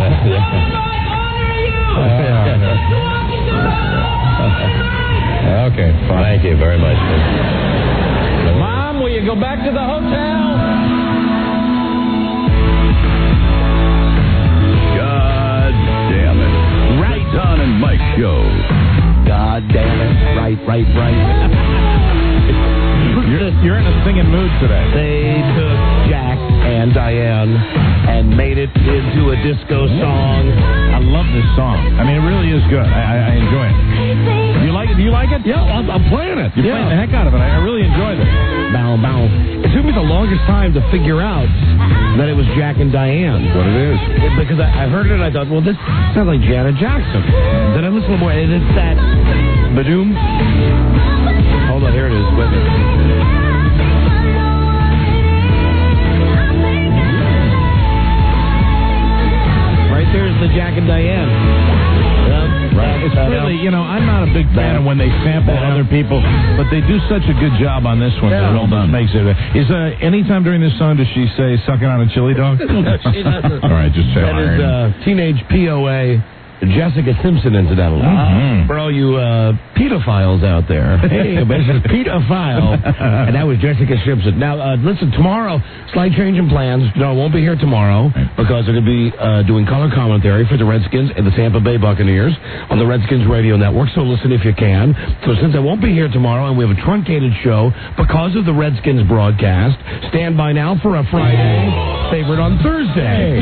Okay, fine. Thank you very much.
Mom, will you go back to the hotel?
fun mood today.
They took Jack and Diane and made it into a disco song.
I love this song. I mean, it really is good. I enjoy it. Do you like it? Do you like it?
Yeah, I'm playing it.
You're playing the heck out of it. I really enjoyed it.
Bow, bow. It took me the longest time to figure out that it was Jack and Diane.
What it is.
Because I heard it and I thought, well, this sounds like Janet Jackson. Then I listened a little more, and it's that badoom. Hold on, here it is. Wait a minute. Right there's the Jack and Diane.
Right. It's really, I'm not a big fan of when they sample other people, but they do such a good job on this one.
Yeah.
That it almost makes it. Is anytime during this song does she say "sucking on a chili dog"?
No, she doesn't.
All right, just check.
That is teenage POA Jessica Simpson, incidentally. For all you pedophiles out there. Hey, this is pedophile. And that was Jessica Simpson. Now, listen, tomorrow, slight change in plans. No, I won't be here tomorrow because I'm going to be doing color commentary for the Redskins and the Tampa Bay Buccaneers on the Redskins Radio Network, so listen if you can. So since I won't be here tomorrow and we have a truncated show because of the Redskins broadcast, stand by now for a Friday favorite on Thursday.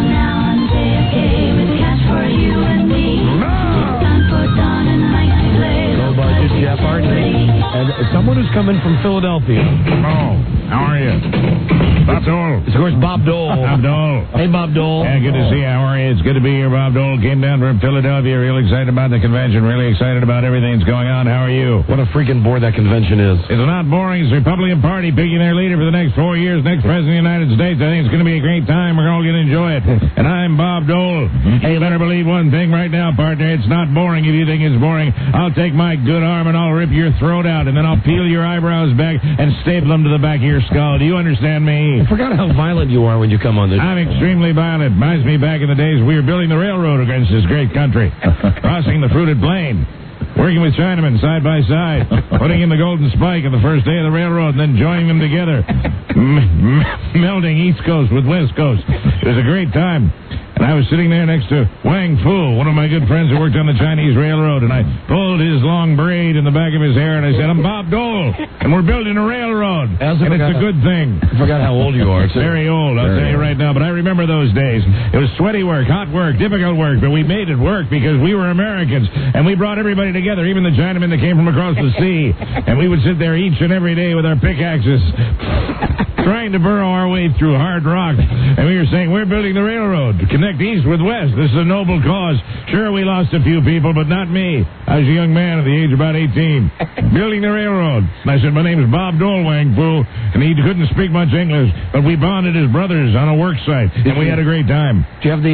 Budget Jeff Hardy. And someone who's coming from Philadelphia.
Oh, how are you? Bob Dole.
It's, of course, Bob Dole.
Bob Dole.
Hey, Bob Dole.
Yeah, good to see you. How are you? It's good to be here, Bob Dole. Came down from Philadelphia. Real excited about the convention. Really excited about everything that's going on. How are you?
What a freaking bore that convention is.
It's not boring. It's the Republican Party picking their leader for the next 4 years. Next president of the United States. I think it's going to be a great time. We're all going to enjoy it. And I'm Bob Dole. Hey, you better believe one thing right now, partner. It's not boring. If you think it's boring, I'll take my good arm and I'll rip your throat out, and then I'll peel your eyebrows back and staple them to the back of your skull. Do you understand me?
I forgot how violent you are when you come on this.
I'm extremely violent. Reminds me back in the days we were building the railroad against this great country, crossing the fruited plain, working with Chinamen side by side, putting in the golden spike on the first day of the railroad, and then joining them together, melding East Coast with West Coast. It was a great time. And I was sitting there next to Wang Fu, one of my good friends who worked on the Chinese railroad, and I pulled his long braid in the back of his hair, and I said, I'm Bob Dole, and we're building a railroad, and it's a good thing.
I forgot how old you are.
It's very old, I'll tell you right now, but I remember those days. It was sweaty work, hot work, difficult work, but we made it work because we were Americans, and we brought everybody together, even the Chinamen that came from across the sea, and we would sit there each and every day with our pickaxes, trying to burrow our way through hard rock, and we were saying, we're building the railroad to connect east with west. This is a noble cause. Sure, we lost a few people, but not me. I was a young man at the age of about 18, building the railroad. And I said, my name is Bob Dole, Wang Fu, and he couldn't speak much English, but we bonded as brothers on a work site, and we had a great time.
Do you have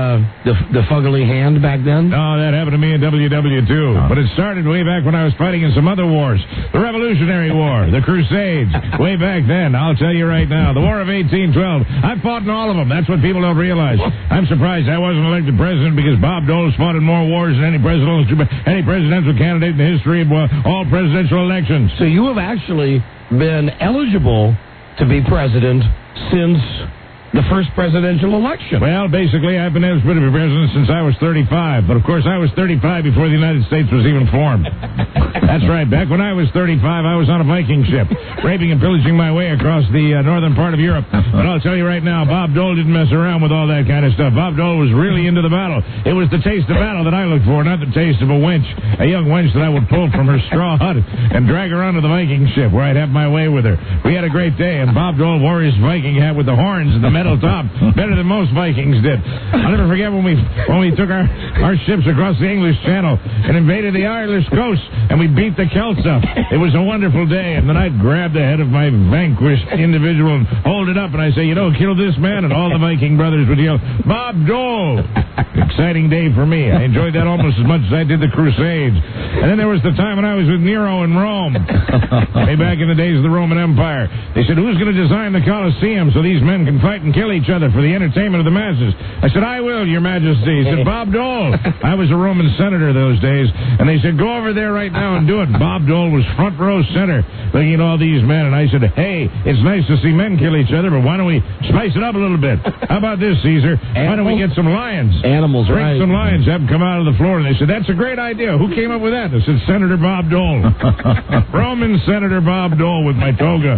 the fuggly hand back then?
No, that happened to me in WW2. Oh. But it started way back when I was fighting in some other wars. The Revolutionary War, the Crusades, way back then. I'll tell you right now, the War of 1812. I fought in all of them. That's what people don't realize. I'm surprised I wasn't elected president because Bob Dole's fought in more wars than any presidential candidate in the history of all presidential elections.
So you have actually been eligible to be president since the first presidential election.
Well, basically, I've been eligible to be president since I was 35. But, of course, I was 35 before the United States was even formed. That's right. Back when I was 35, I was on a Viking ship, raping and pillaging my way across the northern part of Europe. But I'll tell you right now, Bob Dole didn't mess around with all that kind of stuff. Bob Dole was really into the battle. It was the taste of battle that I looked for, not the taste of a wench, a young wench that I would pull from her straw hut and drag her onto the Viking ship where I'd have my way with her. We had a great day, and Bob Dole wore his Viking hat with the horns and the metal top, better than most Vikings did. I'll never forget when we took our ships across the English Channel and invaded the Irish coast, and we beat the Celts up. It was a wonderful day, and then I'd grab the head of my vanquished individual and hold it up, and I'd say, kill this man, and all the Viking brothers would yell, Bob Dole! Exciting day for me. I enjoyed that almost as much as I did the Crusades. And then there was the time when I was with Nero in Rome, way back in the days of the Roman Empire. They said, who's going to design the Colosseum so these men can fight and kill each other for the entertainment of the masses? I said, I will, Your Majesty. He said, Bob Dole. I was a Roman senator those days, and they said, go over there right now and do it. Bob Dole was front row center, looking at all these men, and I said, hey, it's nice to see men kill each other, but why don't we spice it up a little bit? How about this, Caesar? Why don't we get some lions?
Animals,
bring
right.
some lions, have them come out of the floor. And they said, that's a great idea. Who came up with that? I said, Senator Bob Dole. Roman Senator Bob Dole with my toga.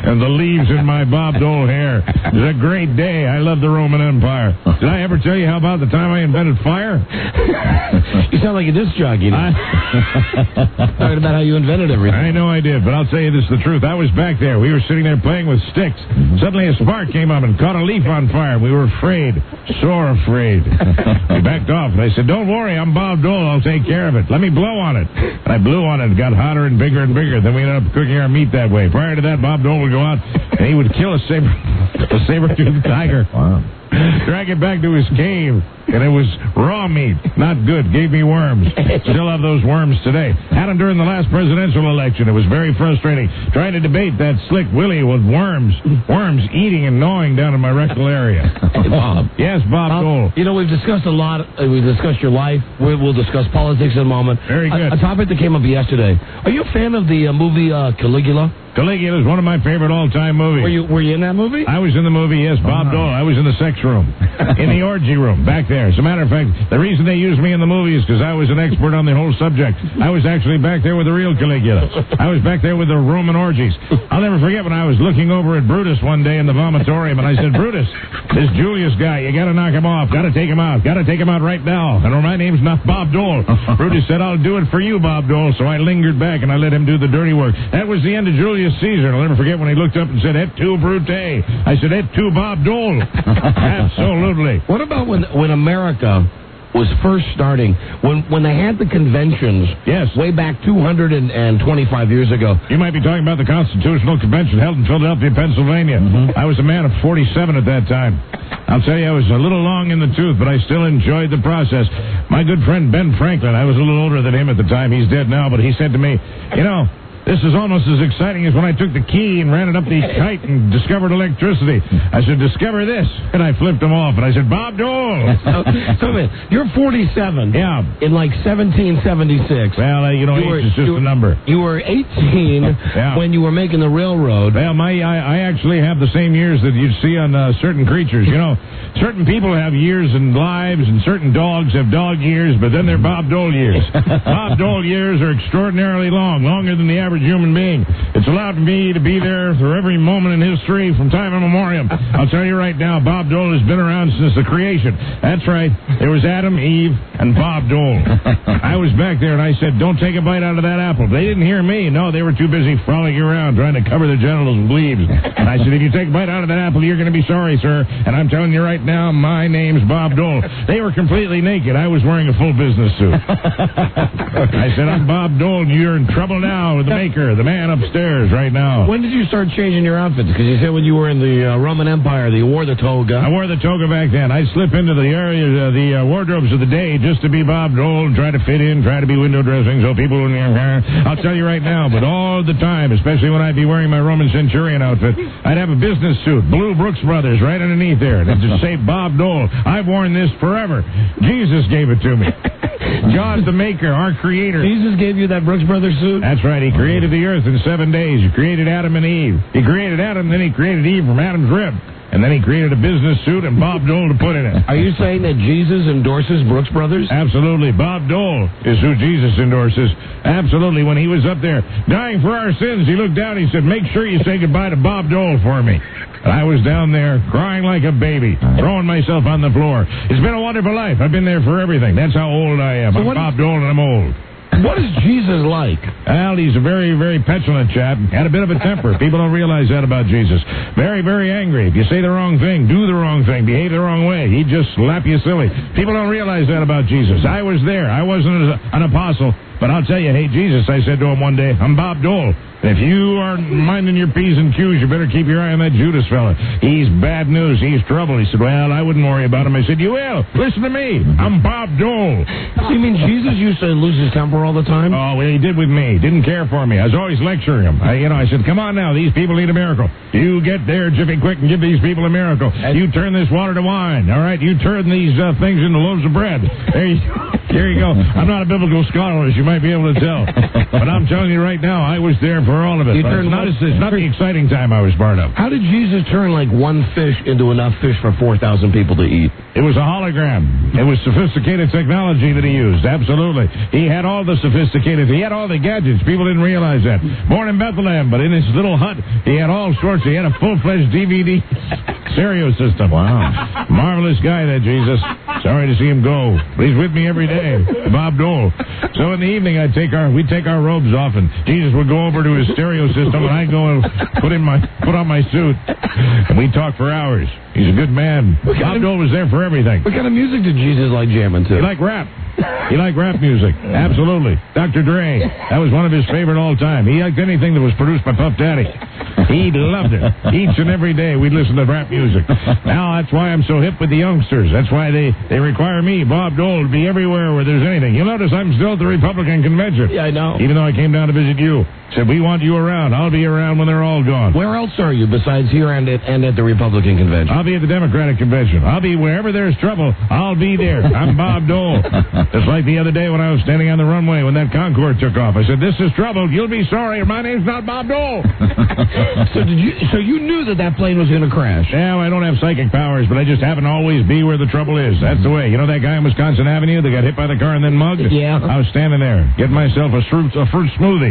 and the leaves in my Bob Dole hair. It was a great day. I love the Roman Empire. Did I ever tell you how about the time I invented fire?
You sound like a disc jockey. Talking about how you invented everything.
I know I did, but I'll tell you this is the truth. I was back there. We were sitting there playing with sticks. Suddenly a spark came up and caught a leaf on fire. We were afraid, sore afraid. We backed off, and I said, don't worry, I'm Bob Dole. I'll take care of it. Let me blow on it. And I blew on it. It got hotter and bigger and bigger. Then we ended up cooking our meat that way. Prior to that, Bob Dole would go out, and he would kill a saber-toothed tiger. Wow. Drag it back to his cave, and it was raw meat. Not good. Gave me worms. Still have those worms today. Had them during the last presidential election. It was very frustrating. Trying to debate that slick Willie with worms. Worms eating and gnawing down in my rectal area.
Hey, Bob.
Yes, Bob Dole.
You know, we've discussed a lot. We've discussed your life. We'll discuss politics in a moment.
Very good.
A topic that came up yesterday. Are you a fan of the movie Caligula?
Caligula is one of my favorite all-time movies.
Were you in that movie?
I was in the movie, yes, Bob Dole. I was in the sex room, in the orgy room, back there. As a matter of fact, the reason they used me in the movie is because I was an expert on the whole subject. I was actually back there with the real Caligula. I was back there with the Roman orgies. I'll never forget when I was looking over at Brutus one day in the vomitorium, and I said, Brutus, this Julius guy, you got to knock him off. Got to take him out. Got to take him out right now. And my name's not Bob Dole. Brutus said, I'll do it for you, Bob Dole. So I lingered back, and I let him do the dirty work. That was the end of Julius Caesar. I'll never forget when he looked up and said, Et tu, Brute? I said, Et tu, Bob Dole? Absolutely.
What about when America was first starting, when they had the conventions,
yes,
way back 225 years ago?
You might be talking about the Constitutional Convention held in Philadelphia, Pennsylvania. I was a man of 47 at that time. I'll tell you, I was a little long in the tooth, but I still enjoyed the process. My good friend Ben Franklin, I was a little older than him at the time. He's dead now, but he said to me, you know, this is almost as exciting as when I took the key and ran it up the kite and discovered electricity. I said, discover this. And I flipped him off, and I said, Bob Dole.
So, you're 47.
Yeah.
In like 1776.
Well, age is just a number.
You were 18 when you were making the railroad.
Well, I actually have the same years that you see on certain creatures. You know, certain people have years and lives, and certain dogs have dog years, but then they're Bob Dole years. Bob Dole years are extraordinarily long, longer than the average human being. It's allowed me to be there through every moment in history from time immemorial. I'll tell you right now, Bob Dole has been around since the creation. That's right. There was Adam, Eve, and Bob Dole. I was back there, and I said, don't take a bite out of that apple. They didn't hear me. No, they were too busy frolicking around trying to cover their genitals with leaves. And I said, if you take a bite out of that apple, you're going to be sorry, sir. And I'm telling you right now, my name's Bob Dole. They were completely naked. I was wearing a full business suit. I said, I'm Bob Dole, and you're in trouble now with the maker, the man upstairs right now.
When did you start changing your outfits? Because you said when you were in the Roman Empire, you wore the toga.
I wore the toga back then. I'd slip into the area, the wardrobes of the day just to be Bob Dole and try to fit in, try to be window dressing so people wouldn't... I'll tell you right now, but all the time, especially when I'd be wearing my Roman Centurion outfit, I'd have a business suit, blue Brooks Brothers, right underneath there. And it'd just say Bob Dole. I've worn this forever. Jesus gave it to me. God the maker, our creator.
Jesus gave you that Brooks Brothers suit?
That's right. He created the earth in 7 days. He created Adam and Eve. He created Adam, then he created Eve from Adam's rib. And then he created a business suit and Bob Dole to put in it.
Are you saying that Jesus endorses Brooks Brothers?
Absolutely. Bob Dole is who Jesus endorses. Absolutely. When he was up there dying for our sins, he looked down and he said, make sure you say goodbye to Bob Dole for me. And I was down there crying like a baby, throwing myself on the floor. It's been a wonderful life. I've been there for everything. That's how old I am. I'm Bob Dole and I'm old.
What is Jesus like?
Well, he's a very, very petulant chap. Had a bit of a temper. People don't realize that about Jesus. Very, very angry. If you say the wrong thing, do the wrong thing, behave the wrong way, he'd just slap you silly. People don't realize that about Jesus. I was there. I wasn't an apostle. But I'll tell you, hey, Jesus, I said to him one day, I'm Bob Dole. And if you aren't minding your P's and Q's, you better keep your eye on that Judas fella. He's bad news. He's trouble. He said, well, I wouldn't worry about him. I said, you will. Listen to me. I'm Bob Dole.
So you mean Jesus used to lose his temper all the time?
Oh, well, he did with me. Didn't care for me. I was always lecturing him. I said, come on now. These people need a miracle. You get there, Jiffy Quick, and give these people a miracle. You turn this water to wine. All right? You turn these things into loaves of bread. There you go. Here you go. I'm not a biblical scholar, as you might be able to tell. But I'm telling you right now, I was there for all of it. It's not the exciting time I was part of.
How did Jesus turn like one fish into enough fish for 4,000 people to eat?
It was a hologram. It was sophisticated technology that he used. Absolutely. He had all the he had all the gadgets. People didn't realize that. Born in Bethlehem, but in his little hut, he had all sorts. He had a full-fledged DVD stereo system. Wow. Marvelous guy, that Jesus. Sorry to see him go. But he's with me every day. Bob Dole. So in the evening, we'd take our robes off, and Jesus would go over to his stereo system, and I'd go and put on my suit, and we'd talk for hours. He's a good man. Bob Dole was there for everything.
What kind of music did Jesus like jamming to?
He liked rap. He liked rap music. Absolutely. Dr. Dre. That was one of his favorite all time. He liked anything that was produced by Puff Daddy. He loved it. Each and every day we'd listen to rap music. Now that's why I'm so hip with the youngsters. That's why they require me, Bob Dole, to be everywhere where there's anything. You'll notice I'm still at the Republican convention.
Yeah, I know.
Even though I came down to visit you. Said, we want you around. I'll be around when they're all gone.
Where else are you besides here and at the Republican convention?
I'll be at the Democratic convention. I'll be wherever there's trouble. I'll be there. I'm Bob Dole. Just like the other day when I was standing on the runway when that Concorde took off. I said, this is trouble. You'll be sorry. My name's not Bob Dole.
So you knew that plane was going to crash?
Yeah, well, I don't have psychic powers, but I just happen to always be where the trouble is. That's the way. You know that guy on Wisconsin Avenue that got hit by the car and then mugged?
Yeah.
I was standing there, getting myself a fruit smoothie.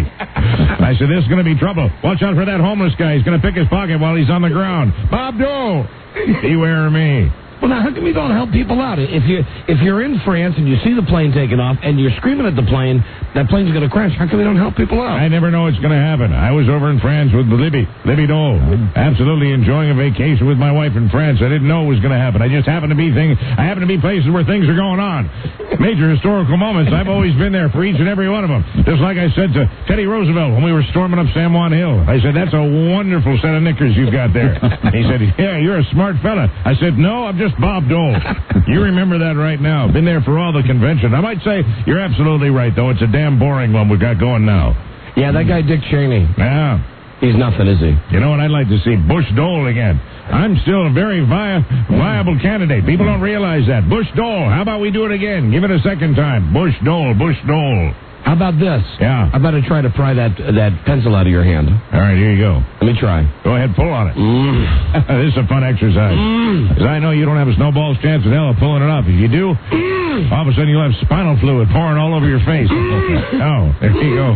I said, this is going to be trouble. Watch out for that homeless guy. He's going to pick his pocket while he's on the ground. Bob Dole! Beware of me.
Well, now, how come you don't help people out? If you're in France and you see the plane taking off and you're screaming at the plane, that plane's going to crash. How come you don't help people out?
I never know what's going to happen. I was over in France with Libby Dole. Absolutely enjoying a vacation with my wife in France. I didn't know it was going to happen. I just happened to be places where things are going on. Major historical moments. I've always been there for each and every one of them. Just like I said to Teddy Roosevelt when we were storming up San Juan Hill. I said, that's a wonderful set of knickers you've got there. He said, yeah, you're a smart fella. I said, no, I'm just Bob Dole. You remember that right now. Been there for all the convention. I might say you're absolutely right, though. It's a damn boring one we got going now.
Yeah, that guy Dick Cheney.
Yeah.
He's nothing, is he?
You know what? I'd like to see Bush Dole again. I'm still a very viable candidate. People don't realize that. Bush Dole. How about we do it again? Give it a second time. Bush Dole. Bush Dole.
How about this?
Yeah.
How about I try to pry that pencil out of your hand?
All right, here you go.
Let me try.
Go ahead, pull on it. This is a fun exercise. Because I know you don't have a snowball's chance in hell of pulling it off. If you do, all of a sudden you'll have spinal fluid pouring all over your face. Oh, there you go.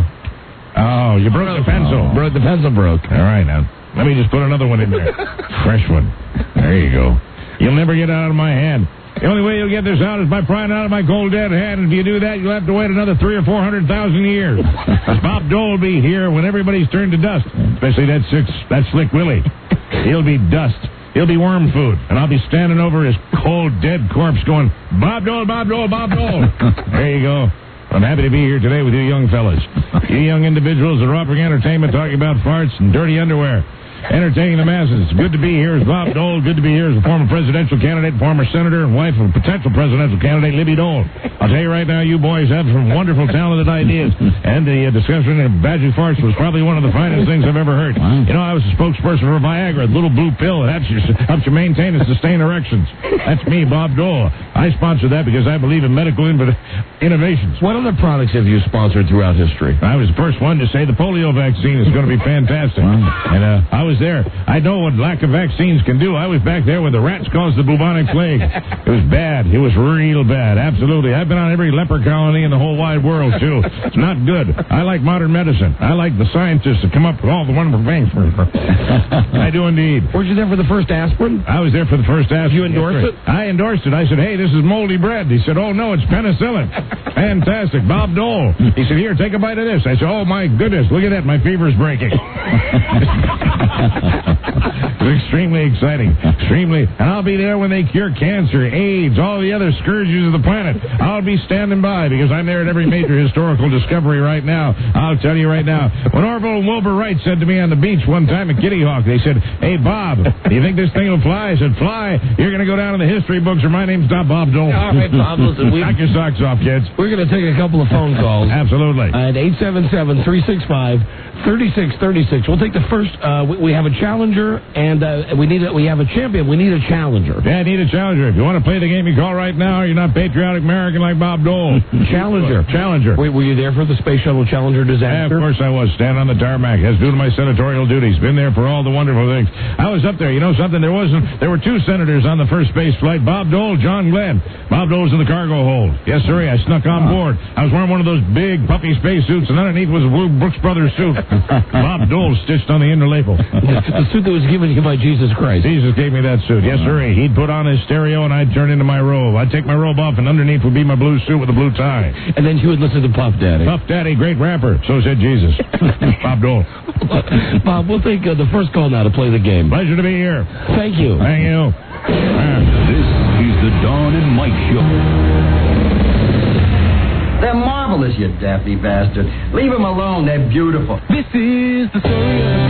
Oh, you broke the pencil.
The pencil broke.
All right, now. Let me just put another one in there. Fresh one. There you go. You'll never get it out of my hand. The only way you'll get this out is by prying out of my cold dead hand. And if you do that, you'll have to wait another 300,000 or 400,000 years. Bob Dole will be here when everybody's turned to dust. Especially that Slick Willie. He'll be dust. He'll be worm food. And I'll be standing over his cold dead corpse going, Bob Dole, Bob Dole, Bob Dole. There you go. I'm happy to be here today with you young fellas. You young individuals that are offering entertainment, talking about farts and dirty underwear. Entertaining the masses. Good to be here as Bob Dole. Good to be here as a former presidential candidate, former senator, and wife of a potential presidential candidate, Libby Dole. I'll tell you right now, you boys have some wonderful, talented ideas. And the discussion of Badger farts was probably one of the finest things I've ever heard. Wow. You know, I was a spokesperson for Viagra, the little blue pill that helps you maintain and sustain erections. That's me, Bob Dole. I sponsor that because I believe in medical innovations.
What other products have you sponsored throughout history?
I was the first one to say the polio vaccine is going to be fantastic. Wow. And I was there. I know what lack of vaccines can do. I was back there when the rats caused the bubonic plague. It was bad. It was real bad. Absolutely. I've been on every leper colony in the whole wide world, too. It's not good. I like modern medicine. I like the scientists that come up with all the wonderful things. I do indeed.
Were you there for the first aspirin?
I was there for the first aspirin.
You endorsed it?
I endorsed it. I said, hey, this is moldy bread. He said, oh, no, it's penicillin. Fantastic. Bob Dole. He said, here, take a bite of this. I said, oh, my goodness, look at that. My fever's breaking. It's extremely exciting. Extremely. And I'll be there when they cure cancer, AIDS, all the other scourges of the planet. I'll be standing by because I'm there at every major historical discovery right now. I'll tell you right now. When Orville and Wilbur Wright said to me on the beach one time at Kitty Hawk, they said, hey, Bob, do you think this thing will fly? I said, fly. You're going to go down in the history books or my name's not Bob Dole.
All right, Bob, listen.
Knock your socks off, kids.
We're going to take a couple of phone calls.
Absolutely.
At 877-365-3636. We'll take the first. We have a challenger and And we have a champion. We need a challenger.
Yeah, I need a challenger. If you want to play the game you call right now, you're not patriotic American like Bob Dole. Challenger.
Wait, were you there for the Space Shuttle Challenger disaster?
Yeah, of course I was. Stand on the tarmac. That's due to my senatorial duties. Been there for all the wonderful things. I was up there. You know something? There were 2 senators on the first space flight. Bob Dole, John Glenn. Bob Dole's in the cargo hold. Yes, sir. I snuck on board. I was wearing one of those big puffy space suits, and underneath was a blue Brooks Brothers suit. Bob Dole stitched on the inner lapel.
The suit that was given to you by Jesus Christ.
Jesus gave me that suit. Yes, sir. He'd put on his stereo, and I'd turn into my robe. I'd take my robe off, and underneath would be my blue suit with a blue tie.
And then you would listen to Puff Daddy.
Puff Daddy, great rapper. So said Jesus. Bob Dole.
Bob, we'll take the first call now to play the game.
Pleasure to be here.
Thank you.
Thank you.
This is the Dawn and Mike Show.
They're marvelous, you daffy bastard. Leave them alone. They're beautiful.
This is the story of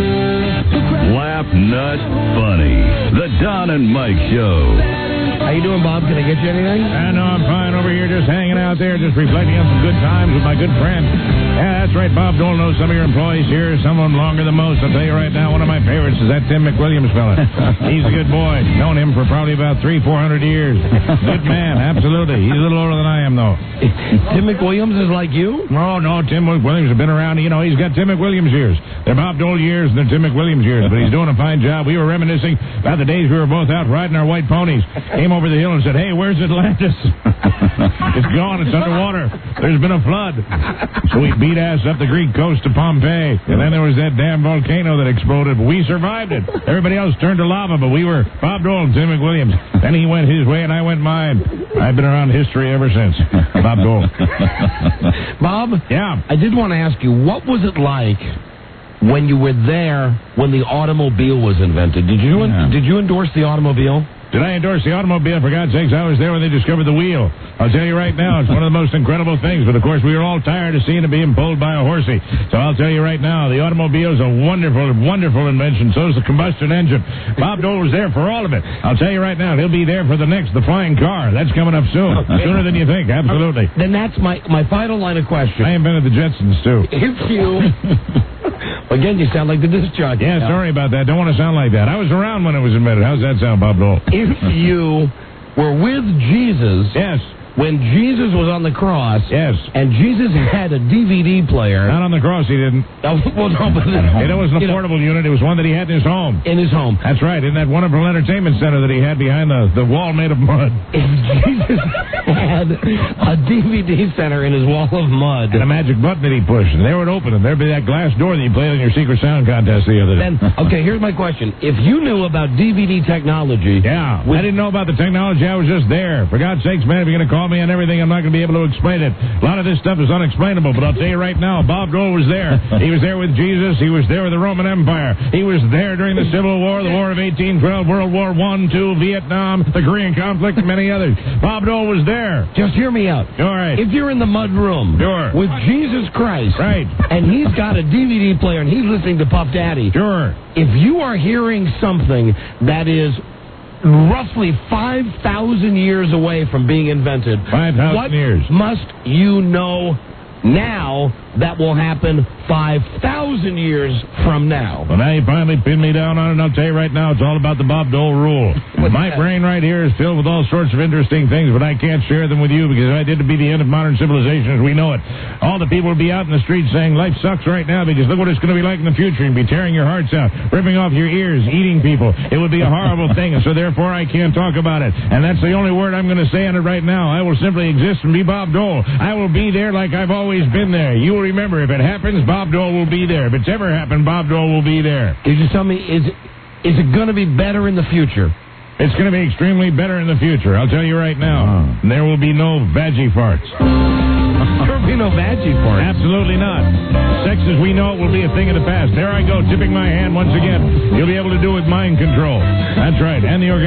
Laugh Nut Funny. The Don and Mike Show.
How you doing, Bob? Can I get you anything?
No, I'm fine over here, just hanging out there, just reflecting on some good times with my good friend. Yeah, that's right. Bob Dole knows some of your employees here, some of them longer than most. I'll tell you right now, one of my favorites is that Tim McWilliams fella. He's a good boy. Known him for probably about 300-400 years. Good man, absolutely. He's a little older than I am, though.
Tim McWilliams is like you?
No, Tim McWilliams has been around. You know, he's got Tim McWilliams years. They're Bob Dole years and they're Tim McWilliams years, but he's doing a fine job. We were reminiscing about the days we were both out riding our white ponies. Came over the hill and said, hey, where's Atlantis? It's gone. It's underwater. There's been a flood. So we beat ass up the Greek coast to Pompeii. And then there was that damn volcano that exploded. But we survived it. Everybody else turned to lava, but we were Bob Dole and Tim McWilliams. Then he went his way and I went mine. I've been around history ever since. Bob Dole.
Bob?
Yeah?
I did want to ask you, what was it like when you were there when the automobile was invented? Did you endorse the automobile?
Did I endorse the automobile? For God's sakes, I was there when they discovered the wheel. I'll tell you right now, it's one of the most incredible things. But, of course, we were all tired of seeing it being pulled by a horsey. So I'll tell you right now, the automobile is a wonderful, wonderful invention. So is the combustion engine. Bob Dole was there for all of it. I'll tell you right now, he'll be there for the flying car. That's coming up soon. Sooner than you think, absolutely.
Then that's my final line of question.
I invented the Jetsons, too.
If you... Again, you sound like the disc jockey.
Yeah, sorry about that. Don't want to sound like that. I was around when it was invented. How's that sound, Bob Dole?
If you were with Jesus...
Yes.
When Jesus was on the cross,
yes,
and Jesus had a DVD player.
Not on the cross, he didn't.
Well, no, but
it wasn't a portable unit. It was one that he had in his home.
In his home.
That's right. In that wonderful entertainment center that he had behind the wall made of mud.
If Jesus had a DVD center in his wall of mud,
and a magic button that he pushed, and they would open, and there'd be that glass door that you played on your secret sound contest the other day.
Then, okay, here's my question: if you knew about DVD technology,
I didn't know about the technology. I was just there. For God's sakes, man, if you're going to call me on everything, I'm not going to be able to explain it. A lot of this stuff is unexplainable, but I'll tell you right now, Bob Dole was there. He was there with Jesus. He was there with the Roman Empire. He was there during the Civil War, the War of 1812, World War I, II, Vietnam, the Korean conflict, and many others. Bob Dole was there.
Just hear me out.
All right.
If you're in the mud room with Jesus Christ,
right,
and he's got a DVD player and he's listening to Puff Daddy,
sure.
If you are hearing something that is roughly 5,000 years away from being invented.
5,000 years.
What must you know now that will happen 5,000 years from now?
Well, now you finally pinned me down on it, and I'll tell you right now, it's all about the Bob Dole rule. My brain right here is filled with all sorts of interesting things, but I can't share them with you because if I did, it'd be the end of modern civilization as we know it. All the people would be out in the streets saying, life sucks right now because look what it's going to be like in the future. You'd be tearing your hearts out, ripping off your ears, eating people. It would be a horrible thing, and so therefore I can't talk about it. And that's the only word I'm going to say on it right now. I will simply exist and be Bob Dole. I will be there like I've always been there. You will remember, if it happens, Bob Dole will be there. If it's ever happened, Bob Dole will be there.
Could you tell me, is it going to be better in the future?
It's going to be extremely better in the future. I'll tell you right now. There will be no vaggie farts.
There will be no vaggie farts.
Absolutely not. Sex as we know it will be a thing of the past. There I go, tipping my hand once again. You'll be able to do it with mind control. That's right, and the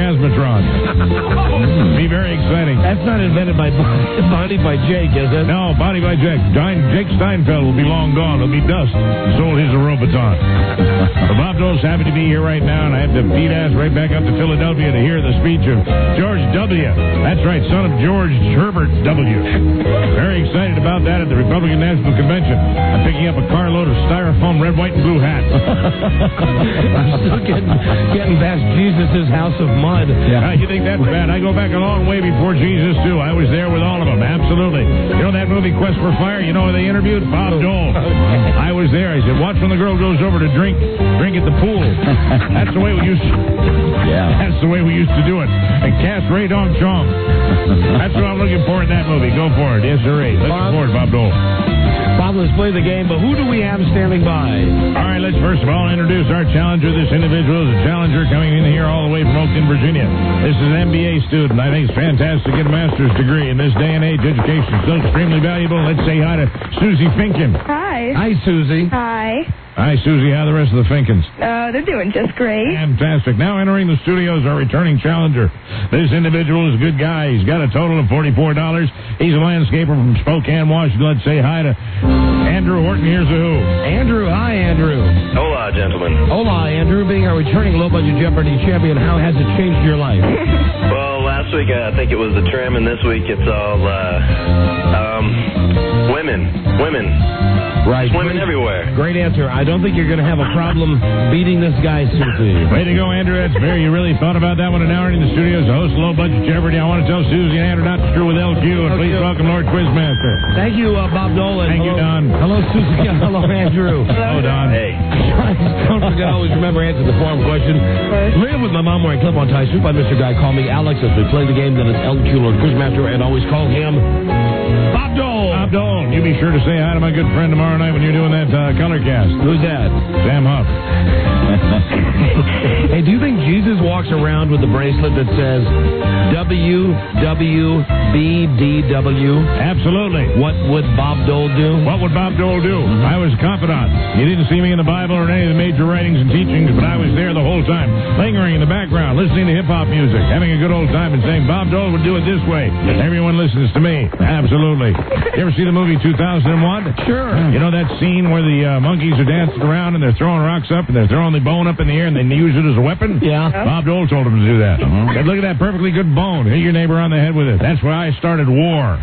orgasmatron. Be very exciting.
That's not invented by Body by Jake, is it?
No, Body by Jake. Jake Steinfeld will be long gone. It'll be dust. Sold his Roboton. But Bob Dole's happy to be here right now, and I have to beat ass right back up to Philadelphia to hear the speech of George W. That's right, son of George Herbert W. Very exciting.
excited about that at the Republican National Convention. I'm picking up a carload of styrofoam red, white, and blue hats.
I'm still getting past Jesus' house of mud.
Yeah. You think that's bad? I go back a long way before Jesus, too. I was there with all of them. Absolutely. You know that movie, Quest for Fire? You know who they interviewed? Bob Dole. I was there. I said, watch when the girl goes over to drink at the pool. That's the way we used to. Yeah. That's the way we used to do it. And cast Ray Dong Chong. That's what I'm looking for in that movie. Go for it. Yes, sir. Looking forward, Bob Dole.
Bob, let's play the game, but who do we have standing by?
All right, let's first of all introduce our challenger. This individual is a challenger coming in here all the way from Oakland, Virginia. This is an MBA student. I think it's fantastic to get a master's degree. In this day and age, education is so extremely valuable. Let's say hi to Susie Finken.
Hi.
Hi, Susie.
Hi.
Hi, Susie. How are the rest of the Finkens?
They're doing just great.
Fantastic. Now entering the studio is our returning challenger. This individual is a good guy. He's got a total of $44. He's a landscaper from Spokane, Washington. Let's say hi to Andrew Horton. Here's a who.
Andrew. Hi, Andrew.
Hola, gentlemen.
Hola, Andrew. Being our returning low-budget Jeopardy champion, how has it changed your life?
Well, last week I think it was the trim, and this week it's all women.
Right.
Women everywhere.
Great answer. I don't think you're going to have a problem beating this guy, Susie.
Way to go, Andrew. That's fair. You really thought about that one an hour in the studio as a host of Low Budget Jeopardy. I want to tell Susie and Andrew not to screw with LQ, and please welcome Lord Quizmaster.
Thank you, Bob Dolan.
Thank you, Don.
Hello, Susie. Hello, Andrew.
Hello, Don.
Hey.
Don't forget, always remember, answer the forum question. Live with my mom wearing clip-on tie suit by Mr. Guy. Call me Alex as we play the game. Then it's LQ, Lord Quizmaster, and always call him Bob Dole.
Bob Dole. You be sure to say hi to my good friend tomorrow night when you're doing that color cast.
Who's that?
Sam Huff.
Hey, do you think Jesus walks around with a bracelet that says WWBDW?
Absolutely.
What would Bob Dole do?
What would Bob Dole do? I was a confidant. You didn't see me in the Bible or in any of the major writings and teachings, but I was there the whole time, lingering in the background, listening to hip-hop music, having a good old time and saying, Bob Dole would do it this way. Everyone listens to me. Absolutely. You ever see the movie 2001?
Sure.
You know that scene where the monkeys are dancing around and they're throwing rocks up and they're throwing the bone up in the air and they use it as a weapon?
Yeah.
Bob Dole told them to do that. Said, look at that perfectly good bone. Hit your neighbor on the head with it. That's why I started war.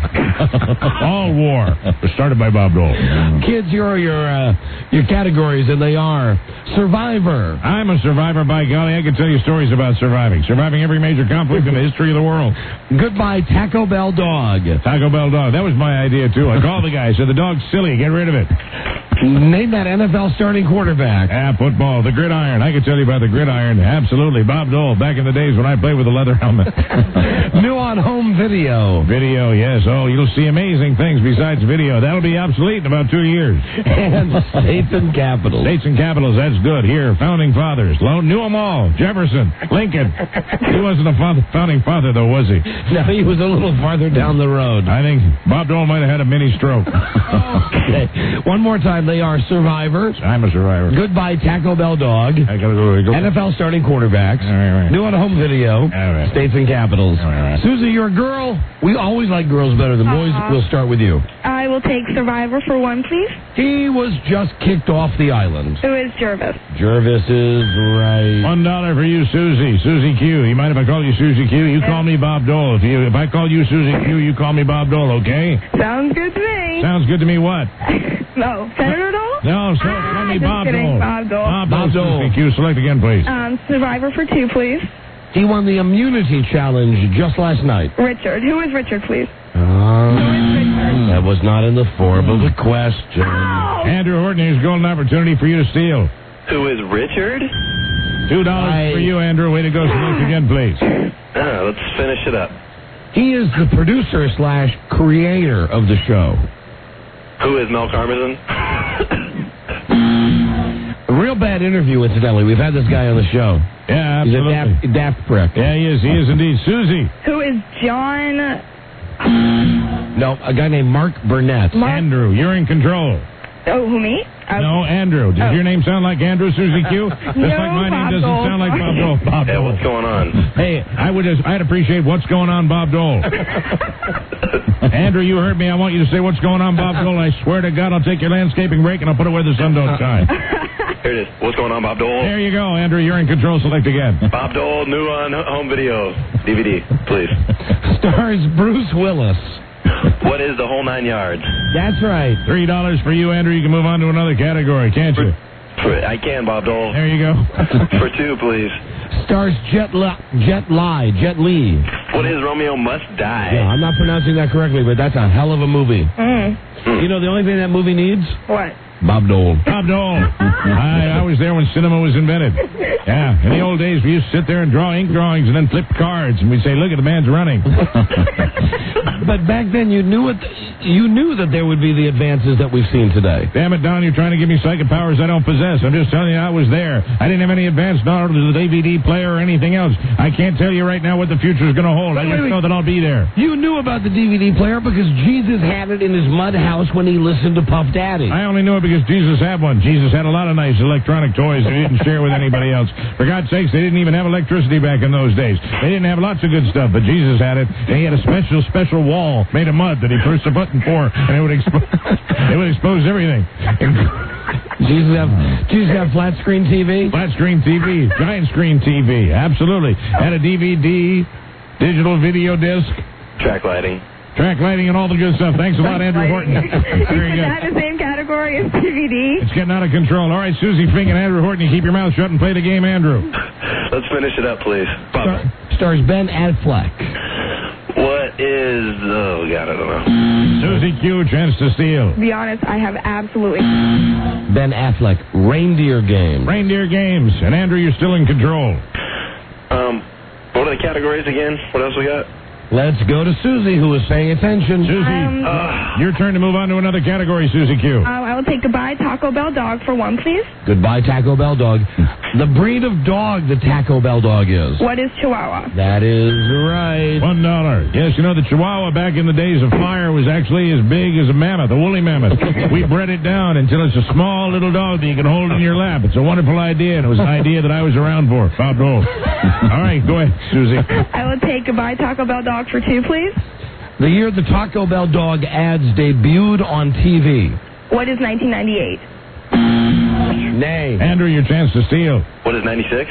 All war was started by Bob Dole.
Kids, your categories, and they are Survivor.
I'm a survivor, by golly. I can tell you stories about surviving. Surviving every major conflict in the history of the world.
Goodbye, Taco Bell dog.
Taco Bell dog. That was my idea, too. I called the guy. I said, the dog's silly. Get rid of it.
Name that NFL starting quarterback.
Football. The gridiron. I can tell you about the gridiron. Absolutely. Bob Dole, back in the days when I played with a leather helmet.
New on home video.
Video, yes. Oh, you'll see amazing things besides video. That'll be obsolete in about 2 years.
And states and capitals.
States and capitals, that's good. Here, founding fathers. Knew them all. Jefferson, Lincoln. He wasn't a founding father, though, was he?
No, he was a little farther down the road.
I think Bob Dole might have had a mini stroke.
Okay. One more time. They are Survivor.
I'm a survivor.
Goodbye, Taco Bell dog.
I gotta go.
NFL starting quarterbacks.
All right.
New on home video.
All right.
States and capitals.
All right.
Susie, you're a girl. We always like girls better than boys. We'll start with you.
I will take Survivor for one, please.
He was just kicked off the island.
Who is Jervis?
Jervis is right.
$1 for you, Susie. Susie Q. You mind if I call you Susie Q? You call me Bob Dole. If I call you Susie Q, you call me Bob Dole, okay?
Sounds good to me.
Sounds good to me what?
No. Senator Dole?
No, call me Bob Dole.
Bob Dole.
Bob Dole. Susie Q. Select again, please.
Survivor for two, please.
He won the immunity challenge just last night.
Richard. Who is Richard, please?
That was not in the form of a question.
Oh!
Andrew Horton, here's a golden opportunity for you to steal.
Who is Richard?
$2 for you, Andrew. Way to go. Select again, please.
Let's finish it up.
He is the producer / creator of the show.
Who is Mel Karmazin?
A real bad interview, incidentally. We've had this guy on the show.
Yeah, absolutely.
He's a daft prick.
Yeah, he is. He is indeed. Susie.
Who is John?
No, a guy named Mark Burnett.
Andrew, you're in control.
Oh, who, me?
No, Andrew. Does your name sound like Andrew, Susie Q? Just
No,
like my name
Bob
doesn't
Dole.
sound like Bob Dole. Bob
Hey,
Dole.
what's going on?
Hey, I'd appreciate what's going on, Bob Dole. Andrew, you heard me. I want you to say what's going on, Bob Dole. I swear to God, I'll take your landscaping rake and I'll put it where the sun don't shine.
Here it is. What's going on, Bob Dole?
There you go, Andrew. You're in control. Select again.
Bob Dole, new on home video. DVD, please.
Stars Bruce Willis.
What is the whole 9 yards?
That's right.
$3 for you, Andrew. You can move on to another category, can't you?
I can, Bob Dole.
There you go.
For 2, please.
Stars Jet Li.
What is Romeo Must Die?
Yeah, I'm not pronouncing that correctly, but that's a hell of a movie.
Mm.
You know the only thing that movie needs?
What?
Bob Dole.
Bob Dole. I was there when cinema was invented. Yeah, in the old days, we used to sit there and draw ink drawings and then flip cards, and we'd say, look at the man's running.
But back then, you knew that there would be the advances that we've seen today.
Damn it, Don, you're trying to give me psychic powers I don't possess. I'm just telling you I was there. I didn't have any advanced knowledge of the DVD player or anything else. I can't tell you right now what the future is going to hold. I just know that I'll be there.
You knew about the DVD player because Jesus had it in his mud house when he listened to Puff Daddy.
I only knew it because Jesus had one. Jesus had a lot of nice electronic toys that he didn't share with anybody else. For God's sakes, they didn't even have electricity back in those days. They didn't have lots of good stuff, but Jesus had it, and he had a special wall made of mud that he pushed a button for, and it would expose everything.
Jesus have flat screen TV?
Flat screen TV, giant screen TV, absolutely. Had a DVD, digital video disc.
Track lighting,
and all the good stuff. Thanks a lot, Andrew Horton. Very good.
Is that the same category as DVD?
It's getting out of control. All right, Susie Fink and Andrew Horton, you keep your mouth shut and play the game, Andrew.
Let's finish it up, please.
Stars Ben Affleck.
What is... Oh, God, I don't know.
Susie Q, chance to steal.
To be honest, I have absolutely...
Ben Affleck, Reindeer Games.
Reindeer Games. And Andrew, you're still in control.
What are the categories again? What else we got?
Let's go to Susie, who is paying attention.
Susie, your turn to move on to another category, Susie Q.
I will take Goodbye Taco Bell Dog for 1, please.
Goodbye Taco Bell Dog. The breed of dog the Taco Bell Dog is.
What is Chihuahua?
That is right.
$1. Yes, you know, the Chihuahua back in the days of fire was actually as big as a mammoth, a woolly mammoth. We bred it down until it's a small little dog that you can hold in your lap. It's a wonderful idea, and it was an idea that I was around for. Bob Dole. All right, go ahead, Susie.
I will take Goodbye Taco Bell Dog for 2, please.
The year the Taco Bell Dog ads debuted on TV.
What is 1998?
Nay.
Andrew, your chance to steal.
What is 96?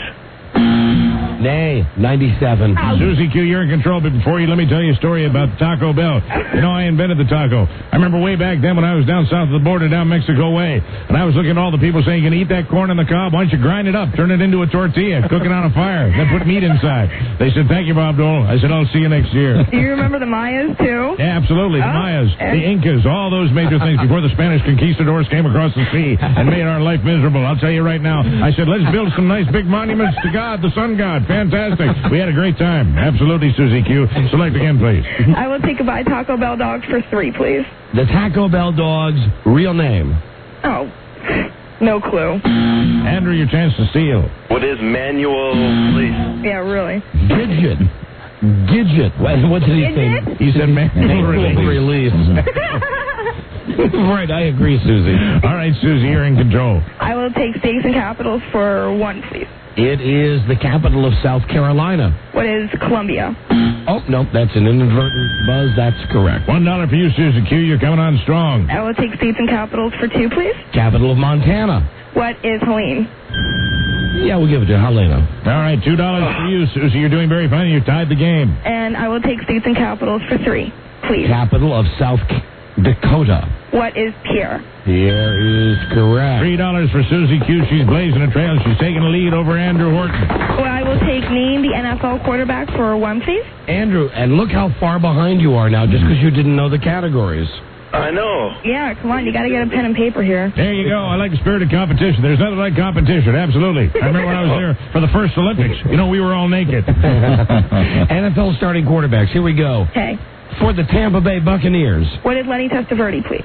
Nay. 97.
Susie Q, you're in control, but before you, let me tell you a story about Taco Bell. You know, I invented the taco. I remember way back then when I was down south of the border, down Mexico way, and I was looking at all the people saying, you can eat that corn on the cob, why don't you grind it up, turn it into a tortilla, cook it on a fire, then put meat inside. They said, thank you, Bob Dole. I said, I'll see you next year.
Do you remember the Mayas, too?
Yeah, absolutely. The Mayas, the Incas, all those major things before the Spanish conquistadors came across the sea and made our life miserable. I'll tell you right now. I said, let's build some nice big monuments to God, the sun god. Fantastic. We had a great time. Absolutely, Susie Q. Select again, please.
I will take Goodbye Taco Bell Dog for 3, please.
The Taco Bell Dog's real name.
Oh, no clue.
Andrew, your chance to steal.
What is manual release?
Yeah, really.
Gidget. What did he say?
He said manual release.
Right, I agree, Susie.
All right, Susie, you're in control.
I will take Stakes and Capitals for 1, please.
It is the capital of South Carolina.
What is Columbia?
Oh, no, that's an inadvertent buzz. That's correct.
$1 for you, Susie Q. You're coming on strong.
I will take States and Capitals for 2, please.
Capital of Montana.
What is Helene?
Yeah, we'll give it to Helena.
All right, $2 for you, Susie. You're doing very fine. You tied the game.
And I will take States and Capitals for 3, please.
Capital of South Dakota.
What is Pierre?
Pierre is correct.
$3 for Susie Q. She's blazing a trail. She's taking a lead over Andrew Horton.
Well, I will take Name the NFL quarterback for 1, please.
Andrew, and look how far behind you are now just because you didn't know the categories.
I know.
Yeah, come on. You got to get a pen and paper here.
There you go. I like the spirit of competition. There's nothing like competition. Absolutely. I remember when I was there for the first Olympics. You know, we were all naked.
NFL starting quarterbacks. Here we go.
Okay.
For the Tampa Bay Buccaneers.
What is Lenny Testaverde, please?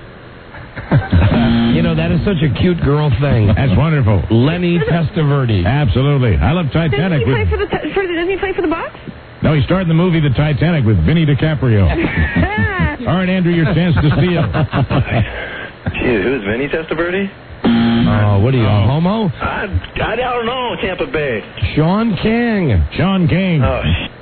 You know, that is such a cute girl thing.
That's wonderful.
Lenny Testaverde.
Absolutely. I love Titanic.
Didn't he play for the Bucs?
No, he starred in the movie The Titanic with Vinny DiCaprio. All right, Andrew, your chance to steal.
Gee, who's Vinny Testaverde?
Oh, what are you, a homo?
I don't know, Tampa Bay.
Sean King.
Sean King.
Oh,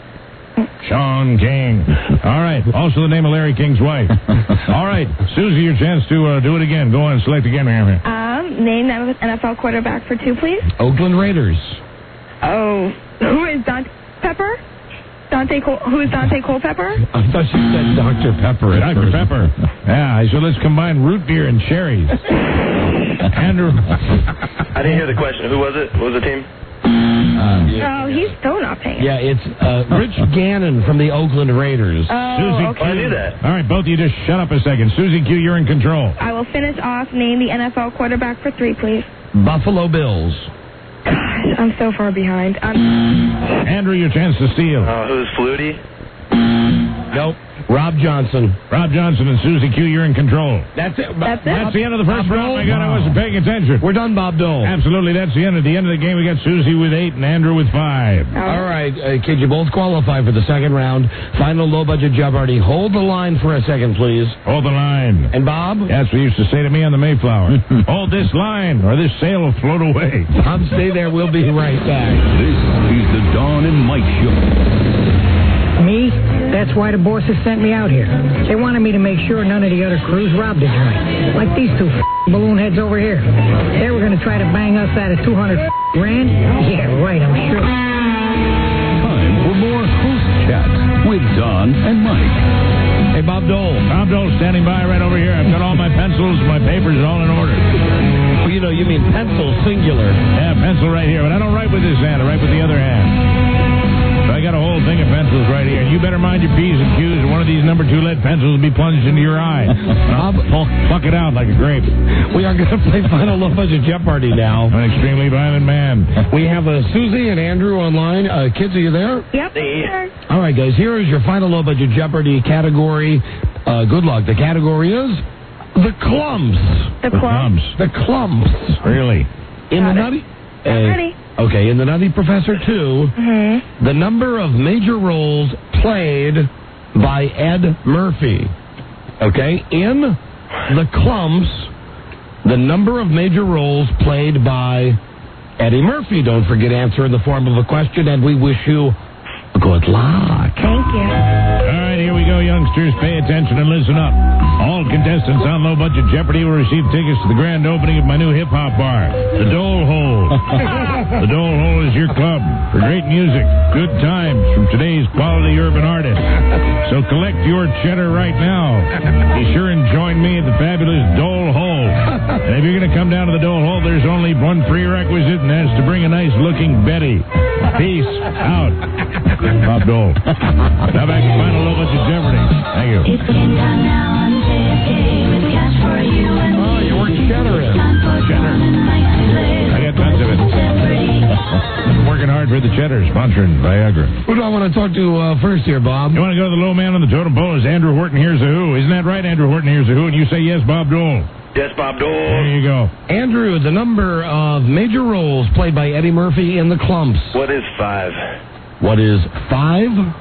Sean King. All right. Also the name of Larry King's wife. All right. Susie, your chance to do it again. Go on and select again, ma'am.
Name that NFL quarterback for 2, please.
Oakland Raiders.
Oh, who is Dante Pepper? Who's Dante Culpepper?
I thought she said Dr. Pepper.
Dr. Pepper. Yeah, so let's combine root beer and cherries. Andrew.
I didn't hear the question. Who was it? What was the team?
Oh, he's still not paying.
Yeah, it's Rich Gannon from the Oakland Raiders.
Oh, okay.
I knew that.
All right, both of you just shut up a second. Susie Q, you're in control.
I will finish off. Name the NFL quarterback for 3, please.
Buffalo Bills.
Gosh, I'm so far behind.
Andrew, your chance to steal.
Who's Flutie?
Nope. Rob Johnson.
Rob Johnson and Susie Q, you're in control.
That's it.
That's it.
That's the end of the first round. My God, I wasn't paying attention.
We're done, Bob Dole.
Absolutely, that's the end. At the end of the game, we got Susie with 8 and Andrew with 5.
All right, kids, you both qualify for the second round. Final low-budget Jeopardy. Hold the line for a second, please.
Hold the line.
And Bob?
That's what you used to say to me on the Mayflower. Hold this line, or this sail will float away.
Bob, stay there. We'll be right back.
This is the Dawn and Mike Show.
Me? That's why the bosses sent me out here. They wanted me to make sure none of the other crews robbed the joint. Like these two balloon heads over here. They were going to try to bang us out of $200 grand? Yeah, right, I'm sure.
Time for more Host Chat with Don and Mike.
Hey, Bob Dole.
Bob Dole standing by right over here. I've got all my pencils, my papers all in order.
Well, you mean pencil singular.
Yeah, pencil right here, but I don't write with this hand. I write with the other hand. So I got a whole thing of pencils right here. You better mind your P's and Q's, or one of these number 2 lead pencils will be plunged into your eye. I'll pluck it out like a grape.
We are going to play Final Low Budget Jeopardy now.
I'm an extremely violent man.
We have Susie and Andrew online. Kids, are you there?
Yep.
All right, guys, here is your Final Low Budget Jeopardy category. Good luck. The category is the clumps.
The clumps?
The clumps.
Really?
In the Nutty...
I'm ready.
Okay, in the Nutty Professor 2, the number of major roles played by Ed Murphy. Okay, in the clumps, the number of major roles played by Eddie Murphy. Don't forget, answer in the form of a question, and we wish you good luck.
Thank you.
All right, here we go, youngsters. Pay attention and listen up. All contestants on Low Budget Jeopardy will receive tickets to the grand opening of my new hip-hop bar, the Dole Hole. The Dole Hole is your club for great music, good times from today's quality urban artists. So collect your cheddar right now. Be sure and join me at the fabulous Dole Hole. And if you're going to come down to the Dole Hole, there's only one prerequisite, and that's to bring a nice-looking Betty. Peace out. Bob Dole. Now back to Final Low Budget Jeopardy. Thank you.
Oh, you worked cheddar in.
Cheddar. I got tons of it. I'm working hard for the cheddar, sponsoring Viagra.
Who do I want to talk to first here, Bob?
You want to go to the low man on the totem pole? Is Andrew Horton Here's a Who? Isn't that right, Andrew Horton Here's a Who? And you say yes, Bob Dole.
Yes, Bob Dole.
There you go.
Andrew, the number of major roles played by Eddie Murphy in the clumps.
What is 5?
What is 5?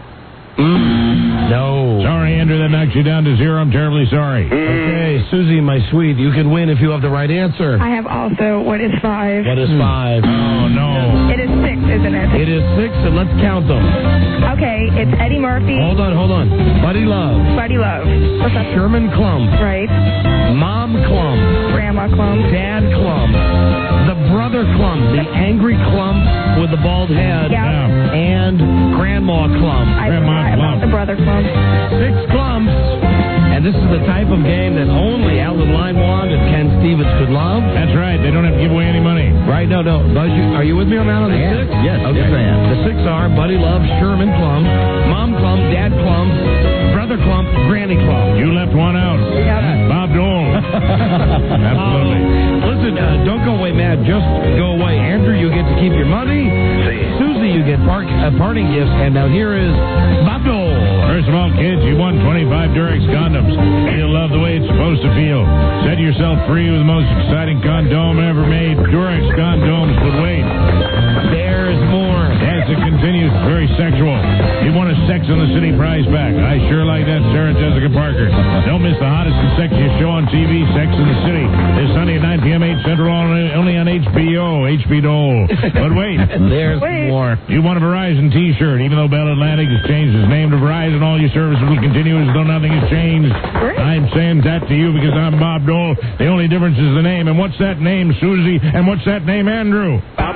No.
Sorry, Andrew, that knocks you down to 0. I'm terribly sorry.
Okay, Susie, my sweet, you can win if you have the right answer.
I have also, what is 5?
What is 5?
Oh, no.
It is 6, isn't it?
It is 6, and let's count them.
Okay, it's Eddie Murphy.
Hold on. Buddy Love.
Buddy Love.
Sherman Klump.
Right.
Mom Klump.
Grandma Klump.
Dad Klump. The brother Klump. The angry Klump with the bald head.
Yeah.
And Grandma Klump.
I forgot about the brother Klump.
6 clumps. And this is the type of game that only Alan Limewand and Ken Stevens could love.
That's right. They don't have to give away any money.
Right? No. Buzz, are you with me on that on the 6?
Yes,
okay.
yes, I am.
The 6 are Buddy Love, Sherman Klump, Mom Klump, Dad Klump, Brother Klump, Granny Klump.
You left one out.
Yep.
Bob Dole. Absolutely.
Listen, don't go away, Matt. Just go away. Andrew, you get to keep your money. Susie, you get parting gifts. And now here is Bob Dole.
First of all, kids, you won 25 Durex condoms. You'll love the way it's supposed to feel. Set yourself free with the most exciting condom ever made. Durex condoms, but wait.
There's more.
Yes, it continues. Very sexual. You want a Sex on the City prize back. I sure like that, Sarah Jessica Parker. Don't miss the hottest and sexiest show on TV, Sex in the City. This Sunday at 9 p.m. 8 Central, only on HBO. HP Dole. But wait.
There's more.
You want a Verizon T-shirt. Even though Bell Atlantic has changed its name to Verizon, all your services will continue as though nothing has changed. I'm saying that to you because I'm Bob Dole. The only difference is the name. And what's that name, Susie? And what's that name, Andrew?
Bob Dole.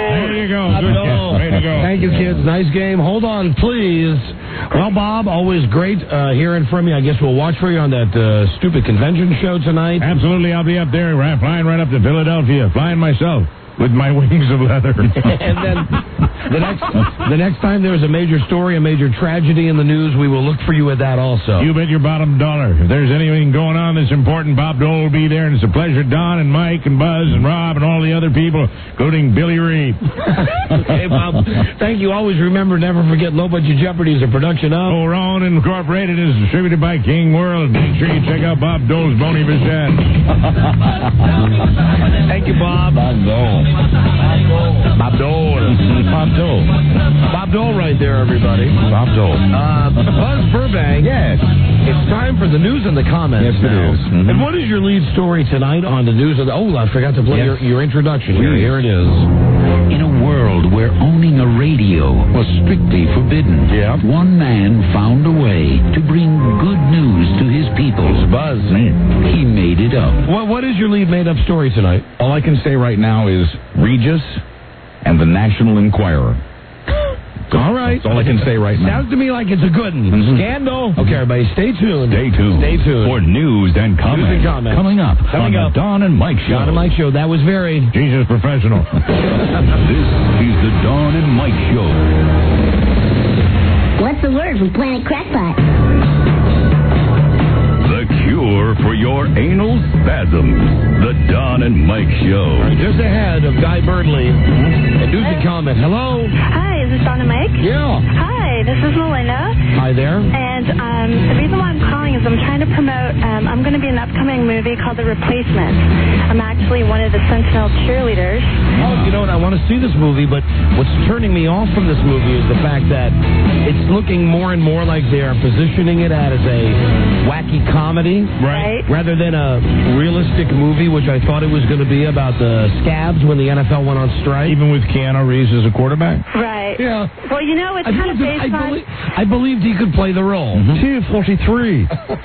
There you go. Good job. Way to go.
Thank you, kids. Nice game. Hold on, please. Well, Bob, always great hearing from you. I guess we'll watch for you on that stupid convention show tonight.
Absolutely. I'll be up there, flying right up to Philadelphia, flying myself with my wings of leather.
And then the next time there's a major story, a major tragedy in the news, we will look for you at that also.
You bet your bottom dollar. If there's anything going on that's important, Bob Dole will be there, and it's a pleasure. Don and Mike and Buzz and Rob and all the other people, including Billy Reed.
Okay, Bob. Thank you. Always remember, never forget, Low Budget Jeopardy is a production of
Rowan Incorporated is distributed by King World. Make sure you check out Bob Dole's Bony Bichette.
Thank you, Bob.
Bob Dole.
Bob Dole.
Bob Dole.
Bob Dole right there, everybody.
Bob Dole.
Buzz Burbank.
Yes.
It's time for the news and the comments.
Yes, it
now.
is. Mm-hmm.
And what is your lead story tonight on the news? I forgot to play your introduction here. Here it is.
In a world where owning a radio was strictly forbidden, one man found a way to bring good news to his people.
Buzz.
He made it up.
What is your lead made-up story tonight?
All I can say right now is Regis and the National Enquirer.
All right.
That's all I can say right now.
Sounds to me like it's a good one.
Mm-hmm.
Scandal. Okay, everybody, stay tuned.
Stay tuned.
Stay tuned.
For news and comments. Coming up on the Don and Mike Show.
Don and Mike Show. That was varied.
Jesus professional.
This is the Don and Mike Show.
What's the word from Planet Crackpot?
The cure for your anal spasms. The Don and Mike Show.
Right, just ahead of Guy Birdley. And news and comment. Hello.
Hi, is this Don and Mike?
Yeah.
Hi, this is Melinda.
Hi there.
And the reason why I'm calling is I'm trying to promote, I'm going to be in an upcoming movie called The Replacement. I'm actually one of the Sentinel cheerleaders.
Oh, you know what? I want to see this movie, but what's turning me off from this movie is the fact that it's looking more and more like they are positioning it as a wacky comedy.
Right.
Rather than a realistic movie, which I thought it was going to be about the scabs when the NFL went on strike.
Even with Keanu Reeves as a quarterback?
Right.
Yeah.
Well, you know, it's kind of based on...
I believed he could play the role.
243.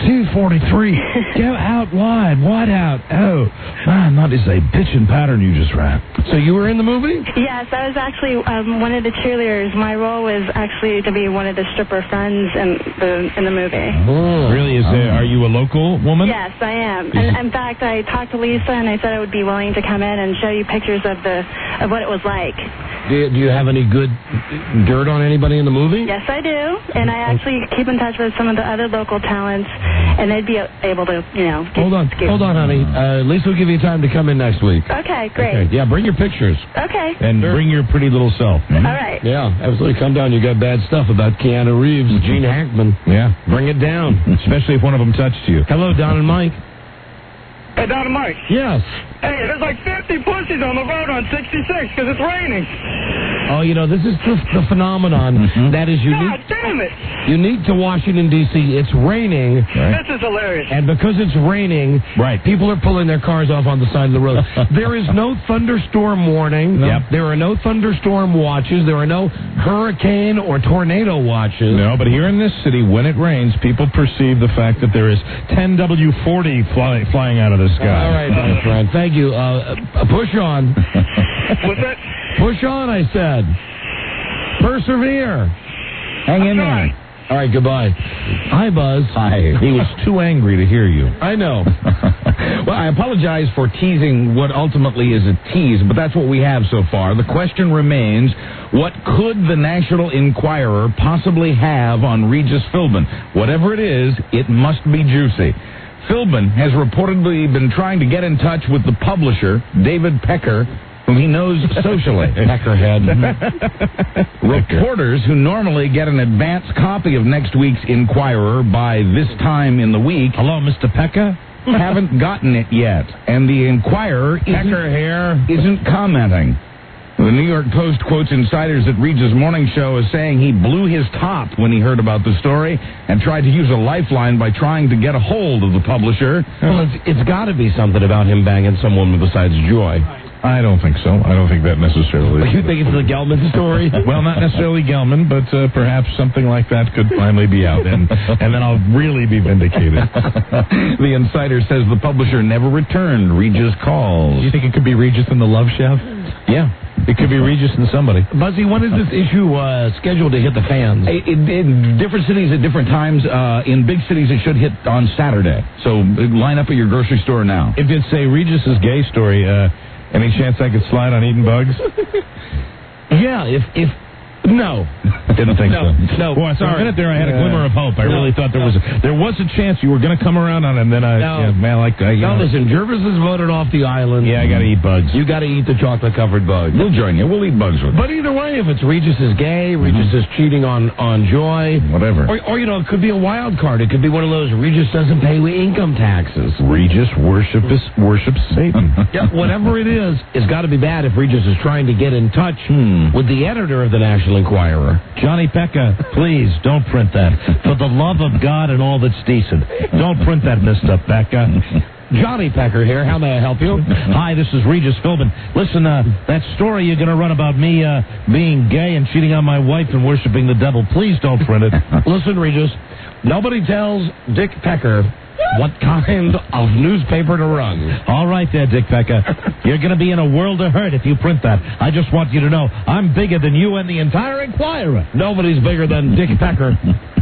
243. Go out wide. Wide out. Oh, man, that is a bitchin' pattern you just ran.
So you were in the movie?
Yes, I was actually one of the cheerleaders. My role was actually to be one of the stripper friends in the movie.
Oh. Really? Are you a local woman?
Yes, I am. And in fact, I talked to Lisa, and I said I would be willing to come in and show you pictures of what it was like.
Do you have any good dirt on anybody in the movie?
Yes, I do. And I actually keep in touch with some of the other local talents, and they'd be able to,
Hold on, honey. Lisa will give you time to come in next week.
Okay, great.
Okay. Yeah, bring your pictures.
Okay.
And bring your pretty little self.
All right.
Yeah, absolutely. Come down. You got bad stuff about Keanu Reeves, Gene Hackman.
Yeah.
Bring it down.
Especially if one of them touched you.
Hello, Don and Mike.
Hey, Don and Mike.
Yes.
Hey, there's like 50 pussies on the road on 66 because it's raining.
Oh, this is the phenomenon that is unique.
God damn it.
Unique to Washington, D.C. It's raining.
Right. This is hilarious.
And because it's raining, people are pulling their cars off on the side of the road. There is no thunderstorm warning.
Yep.
There are no thunderstorm watches. There are no hurricane or tornado watches.
No, but here in this city, when it rains, people perceive the fact that there is 10 W40 flying out of the sky.
All right, my friend. Thank you. Push on.
What's that?
Push on, I said. Persevere.
Hang in there.
All right, goodbye. Hi, Buzz.
Hi.
He was too angry to hear you.
I know.
Well, I apologize for teasing what ultimately is a tease, but that's what we have so far. The question remains, what could the National Enquirer possibly have on Regis Philbin? Whatever it is, it must be juicy. Philbin has reportedly been trying to get in touch with the publisher, David Pecker, whom he knows socially.
Peckerhead.
Reporters who normally get an advance copy of next week's Enquirer by this time in the week.
Hello, Mr. Pecker?
Haven't gotten it yet. And the Enquirer isn't commenting. The New York Post quotes insiders at Regis' morning show as saying he blew his top when he heard about the story and tried to use a lifeline by trying to get a hold of the publisher.
Well, it's got to be something about him banging some woman besides Joy.
I don't think so. I don't think that necessarily.
You think it's the Gelman story?
Well, not necessarily Gelman, but perhaps something like that could finally be out, and then I'll really be vindicated.
The insider says the publisher never returned Regis' calls.
Do you think it could be Regis and the Love Chef?
Yeah.
It could be Regis and somebody.
Buzzy, when is this issue scheduled to hit the fans?
In different cities at different times. In big cities, it should hit on Saturday. So line up at your grocery store now.
If it's a Regis's gay story, any chance I could slide on eating bugs?
Yeah, if no.
Didn't think so.
No.
Boy, for a minute there, I had a glimmer of hope. I really thought there was a chance you were going to come around on it, and then
listen, Jervis has voted off the island.
Yeah, I got to eat bugs.
You got to eat the chocolate-covered bugs.
We'll join you. We'll eat bugs with you.
But either way, if it's Regis is gay, Regis is cheating on Joy.
Whatever.
Or, it could be a wild card. It could be one of those Regis doesn't pay income taxes.
Regis worships Satan.
Yeah, whatever it is, it's got to be bad if Regis is trying to get in touch with the editor of the National Enquirer.
Johnny Pecca, please don't print that. For the love of God and all that's decent, don't print that, Mr. Pecca.
Johnny Pecker here. How may I help you?
Hi, this is Regis Philbin. Listen, that story you're going to run about me being gay and cheating on my wife and worshiping the devil, please don't print it.
Listen, Regis, nobody tells Dick Pecker what kind of newspaper to run.
All right there, Dick Pecker. You're going to be in a world of hurt if you print that. I just want you to know I'm bigger than you and the entire Enquirer.
Nobody's bigger than Dick Pecker.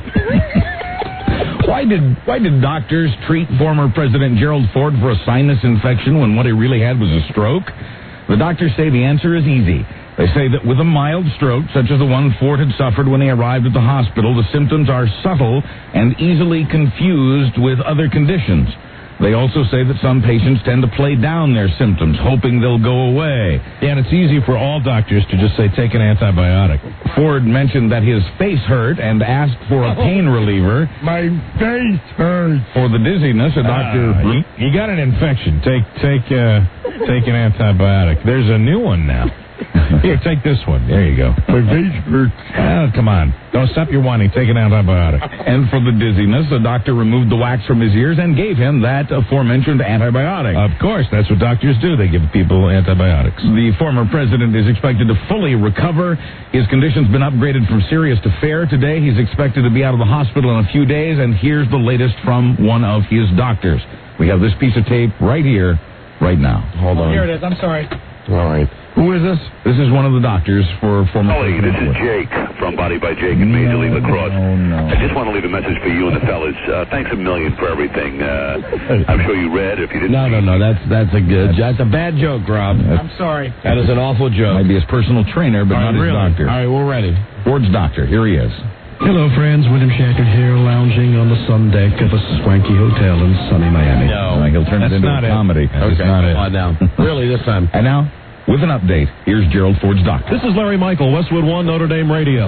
Why did doctors treat former President Gerald Ford for a sinus infection when what he really had was a stroke? The doctors say the answer is easy. They say that with a mild stroke, such as the one Ford had suffered when he arrived at the hospital, the symptoms are subtle and easily confused with other conditions. They also say that some patients tend to play down their symptoms, hoping they'll go away.
Yeah, and it's easy for all doctors to just say, take an antibiotic.
Ford mentioned that his face hurt and asked for a pain reliever.
My face hurts.
For the dizziness, a doctor...
You got an infection. Take an antibiotic. There's a new one now. Here, take this one. There you go.
My face hurts.
Oh, come on. Don't stop your whining. Take an antibiotic.
And for the dizziness, the doctor removed the wax from his ears and gave him that aforementioned antibiotic.
Of course, that's what doctors do. They give people antibiotics.
The former president is expected to fully recover. His condition's been upgraded from serious to fair today. He's expected to be out of the hospital in a few days, and here's the latest from one of his doctors. We have this piece of tape right here, right now. Hold on.
Here it is. I'm sorry.
All right. Who is this? This is one of the doctors for former
President. This is Jake from Body by Jake in Major League Lacrosse. I just want to leave a message for you and the fellas. Thanks a million for everything. I'm sure you read. If you didn't,
no. That's a bad joke, Rob.
I'm sorry.
That is an awful joke.
Might be his personal trainer, but not his doctor.
All right, we're ready.
Ford's doctor. Here he is.
Hello, friends. William Shatner here, lounging on the sun deck of a swanky hotel in sunny Miami.
No, he'll turn it into a comedy.
Okay,
not it.
Now. Really, this time.
And now, with an update, here's Gerald Ford's doctor.
This is Larry Michael, Westwood One, Notre Dame Radio.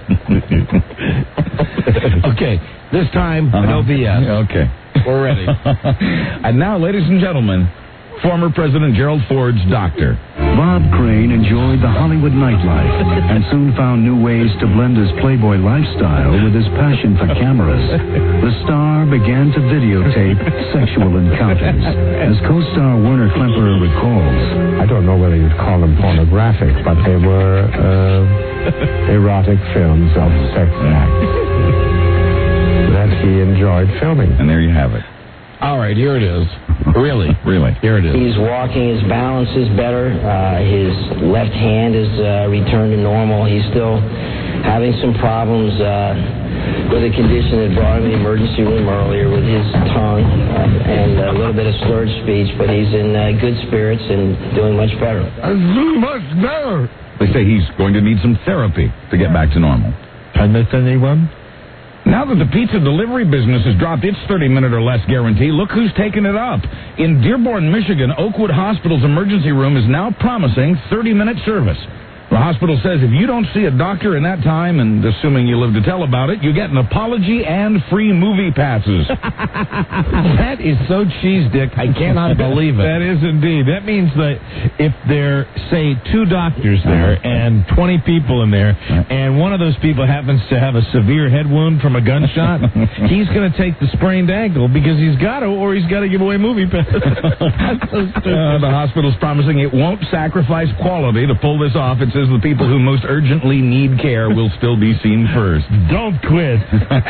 Okay, this time, no BS.
Okay.
We're ready.
And now, ladies and gentlemen, former President Gerald Ford's doctor.
Bob Crane enjoyed the Hollywood nightlife and soon found new ways to blend his Playboy lifestyle with his passion for cameras. The star began to videotape sexual encounters. As co-star Werner Klemperer recalls,
I don't know whether you'd call them pornographic, but they were erotic films of sex acts that he enjoyed filming.
And there you have it.
All right, here it is. Really? Here it is.
He's walking, his balance is better. His left hand is returned to normal. He's still having some problems with a condition that brought him to the emergency room earlier with his tongue and a little bit of slurred speech, but he's in good spirits and doing much better.
Much better.
They say he's going to need some therapy to get back to normal.
Can this anyone?
Now that the pizza delivery business has dropped its 30-minute or less guarantee, look who's taken it up. In Dearborn, Michigan, Oakwood Hospital's emergency room is now promising 30-minute service. The hospital says if you don't see a doctor in that time, and assuming you live to tell about it, you get an apology and free movie passes.
That is so cheese, Dick. I cannot believe it.
That is indeed. That means that if there, say, 2 doctors there and 20 people in there, and one of those people happens to have a severe head wound from a gunshot, he's going to take the sprained ankle because he's got to, or he's got to give away movie passes.
The hospital's promising it won't sacrifice quality to pull this off. It says because the people who most urgently need care will still be seen first.
Don't quit.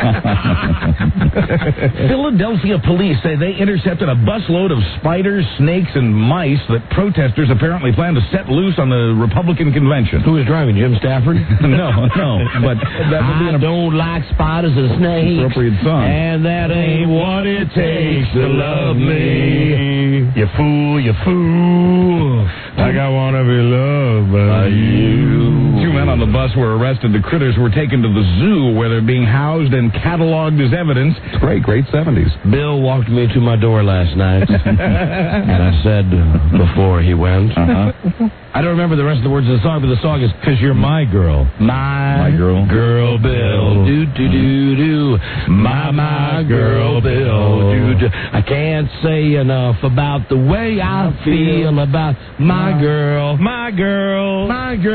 Philadelphia police say they intercepted a busload of spiders, snakes, and mice that protesters apparently plan to set loose on the Republican convention.
Who was driving, Jim Stafford?
No, but that would be
I don't like spiders and snakes.
Appropriate song.
And that ain't what it takes to love me.
You fool, you fool. Like I want to be loved by you.
2 men on the bus were arrested. The critters were taken to the zoo where they're being housed and cataloged as evidence. It's great 70s.
Bill walked me to my door last night, and I said before he went, I don't remember the rest of the words of the song, but the song is "Cause You're My Girl." My girl Bill. Do. My girl Bill. Do. I can't say enough about the way I feel about my girl. My girl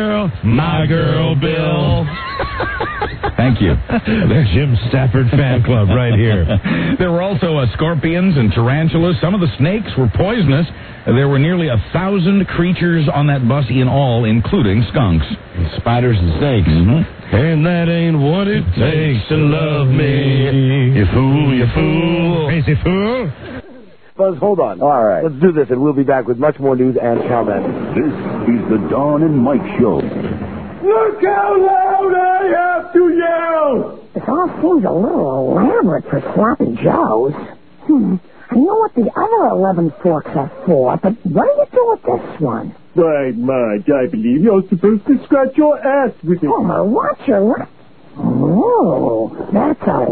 Bill.
Thank you.
There's Jim Stafford fan club right here.
There were also scorpions and tarantulas. Some of the snakes were poisonous. There were nearly 1,000 creatures on that bus in all, including skunks.
Spiders and snakes.
And that ain't what it takes to love me. You fool. Crazy fool.
Buzz, hold on. All right. Let's do this, and we'll be back with much more news and comment.
This is the Don and Mike Show.
Look how loud I have to yell!
This all seems a little elaborate for Sloppy Joe's. I know what the other 11 forks are for, but what do you do with this one?
Why, Marge, I believe you're supposed to scratch your ass with it.
Homer, watch your... Oh, that's a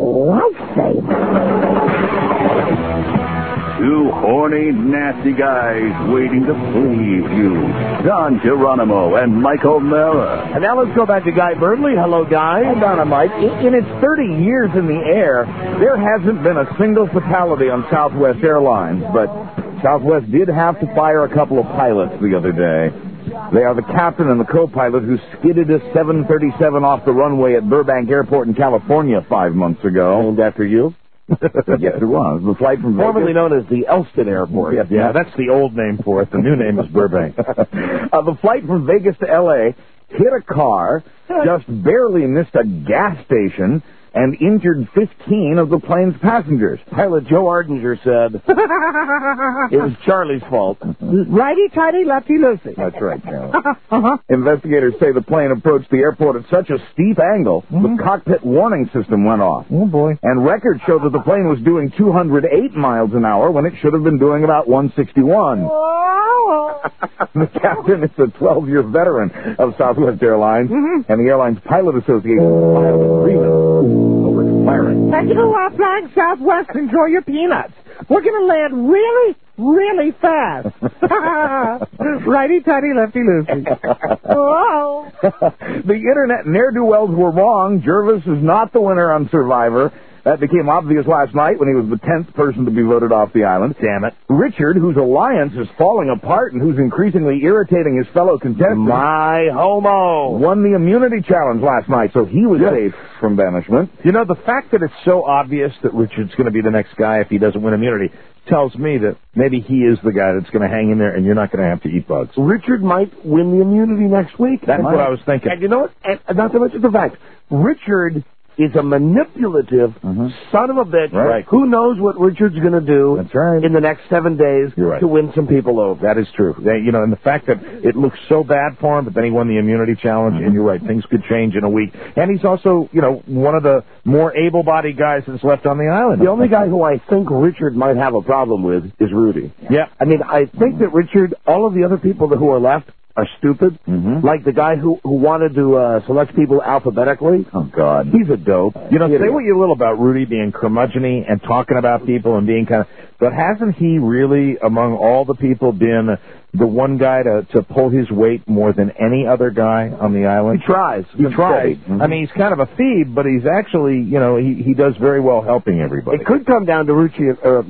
lifesaver.
Two horny, nasty guys waiting to please you. Don Geronimo and Mike O'Mara.
And now let's go back to Guy Birdley. Hello, Guy.
Hey, Don and Mike. In its 30 years in the air, there hasn't been a single fatality on Southwest Airlines, but Southwest did have to fire a couple of pilots the other day. They are the captain and the co-pilot who skidded a 737 off the runway at Burbank Airport in California 5 months ago.
Named after you?
Yes, it was. The flight from
formerly known as the Elston Airport.
Yes,
yeah, that's the old name for it. The new name is Burbank.
The flight from Vegas to L.A. hit a car, just barely missed a gas station, and injured 15 of the plane's passengers.
Pilot Joe Ardinger said it was Charlie's fault.
Righty-tighty, lefty-loosey.
That's right, Charlie. Investigators say the plane approached the airport at such a steep angle, the cockpit warning system went off.
Oh, boy.
And records show that the plane was doing 208 miles an hour when it should have been doing about 161. The captain is a 12-year veteran of Southwest Airlines, and the Airlines Pilot Association filed an agreement over firing.
Thank you for flying Southwest. Enjoy your peanuts. We're going to land really, really fast. Righty-tighty, lefty-loosey. Oh.
The internet ne'er-do-wells were wrong. Jervis is not the winner on Survivor. That became obvious last night when he was the 10th person to be voted off the island.
Damn it.
Richard, whose alliance is falling apart and who's increasingly irritating his fellow contestants,
my homo,
won the immunity challenge last night, so he was safe from banishment.
You know, the fact that it's so obvious that Richard's going to be the next guy if he doesn't win immunity tells me that maybe he is the guy that's going to hang in there and you're not going to have to eat bugs. Richard might win the immunity next week. That's what I was thinking. And you know what? And not to mention the fact, Richard is a manipulative son of a bitch.
Right.
Who knows what Richard's going to do in the next 7 days to win some people over.
That is true.
You know, and the fact that it looks so bad for him, but then he won the immunity challenge, and you're right, things could change in a week. And he's also, you know, one of the more able-bodied guys that's left on the island.
The only guy who I think Richard might have a problem with is Rudy.
Yeah. I mean, I think that Richard, all of the other people who are left, are stupid. Like the guy who wanted to select people alphabetically.
Oh, God.
He's a dope. You know, say what you will about Rudy being curmudgeon-y and talking about people and being kind of... But hasn't he really, among all the people, been the one guy to pull his weight more than any other guy on the island?
He tries.
He tries. I mean, he's kind of a thief, but he's actually, you know, he does very well helping everybody.
It could come down to Rudy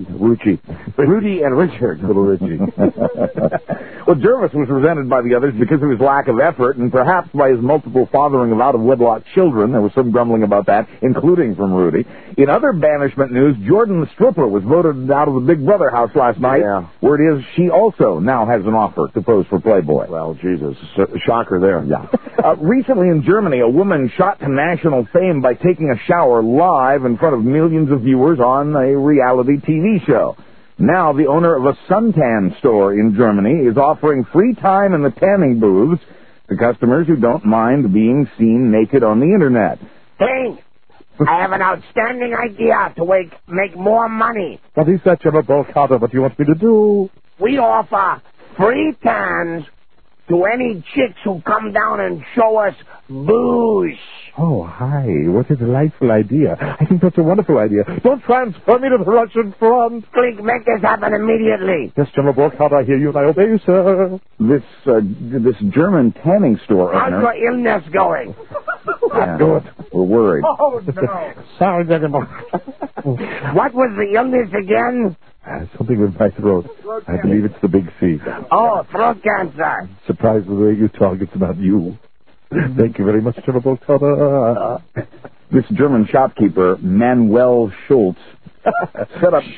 and Richard. Little Richie. Well, Jervis was resented by the others because of his lack of effort and perhaps by his multiple fathering of out-of-wedlock children. There was some grumbling about that, including from Rudy. In other banishment news, Jordan the stripper was voted out of the the Big Brother house last night. Yeah. Word is she also now has an offer to pose for Playboy.
Well, Jesus, shocker there.
Yeah. Recently in Germany, a woman shot to national fame by taking a shower live in front of millions of viewers on a reality TV show. Now, the owner of a suntan store in Germany is offering free time in the tanning booths to customers who don't mind being seen naked on the Internet.
Hey, I have an outstanding idea to make more money.
What is that, General Carter? What do you want me to do?
We offer free tans to any chicks who come down and show us booze.
Oh, hi. What a delightful idea. I think that's a wonderful idea. Don't transfer me to the Russian front.
Click, make this happen immediately.
Yes, General Burkhardt, I hear you and I obey you, sir.
This German tanning store owner...
How's your illness going?
Not good. We're worried.
Oh, no.
Sorry, General.
What was the illness again?
Something with my throat. I believe it's the big C.
Oh, throat cancer.
Surprised the way you talk. It's about you. Thank you very much, General Burkhardt.
This German shopkeeper, Manuel Schultz, set up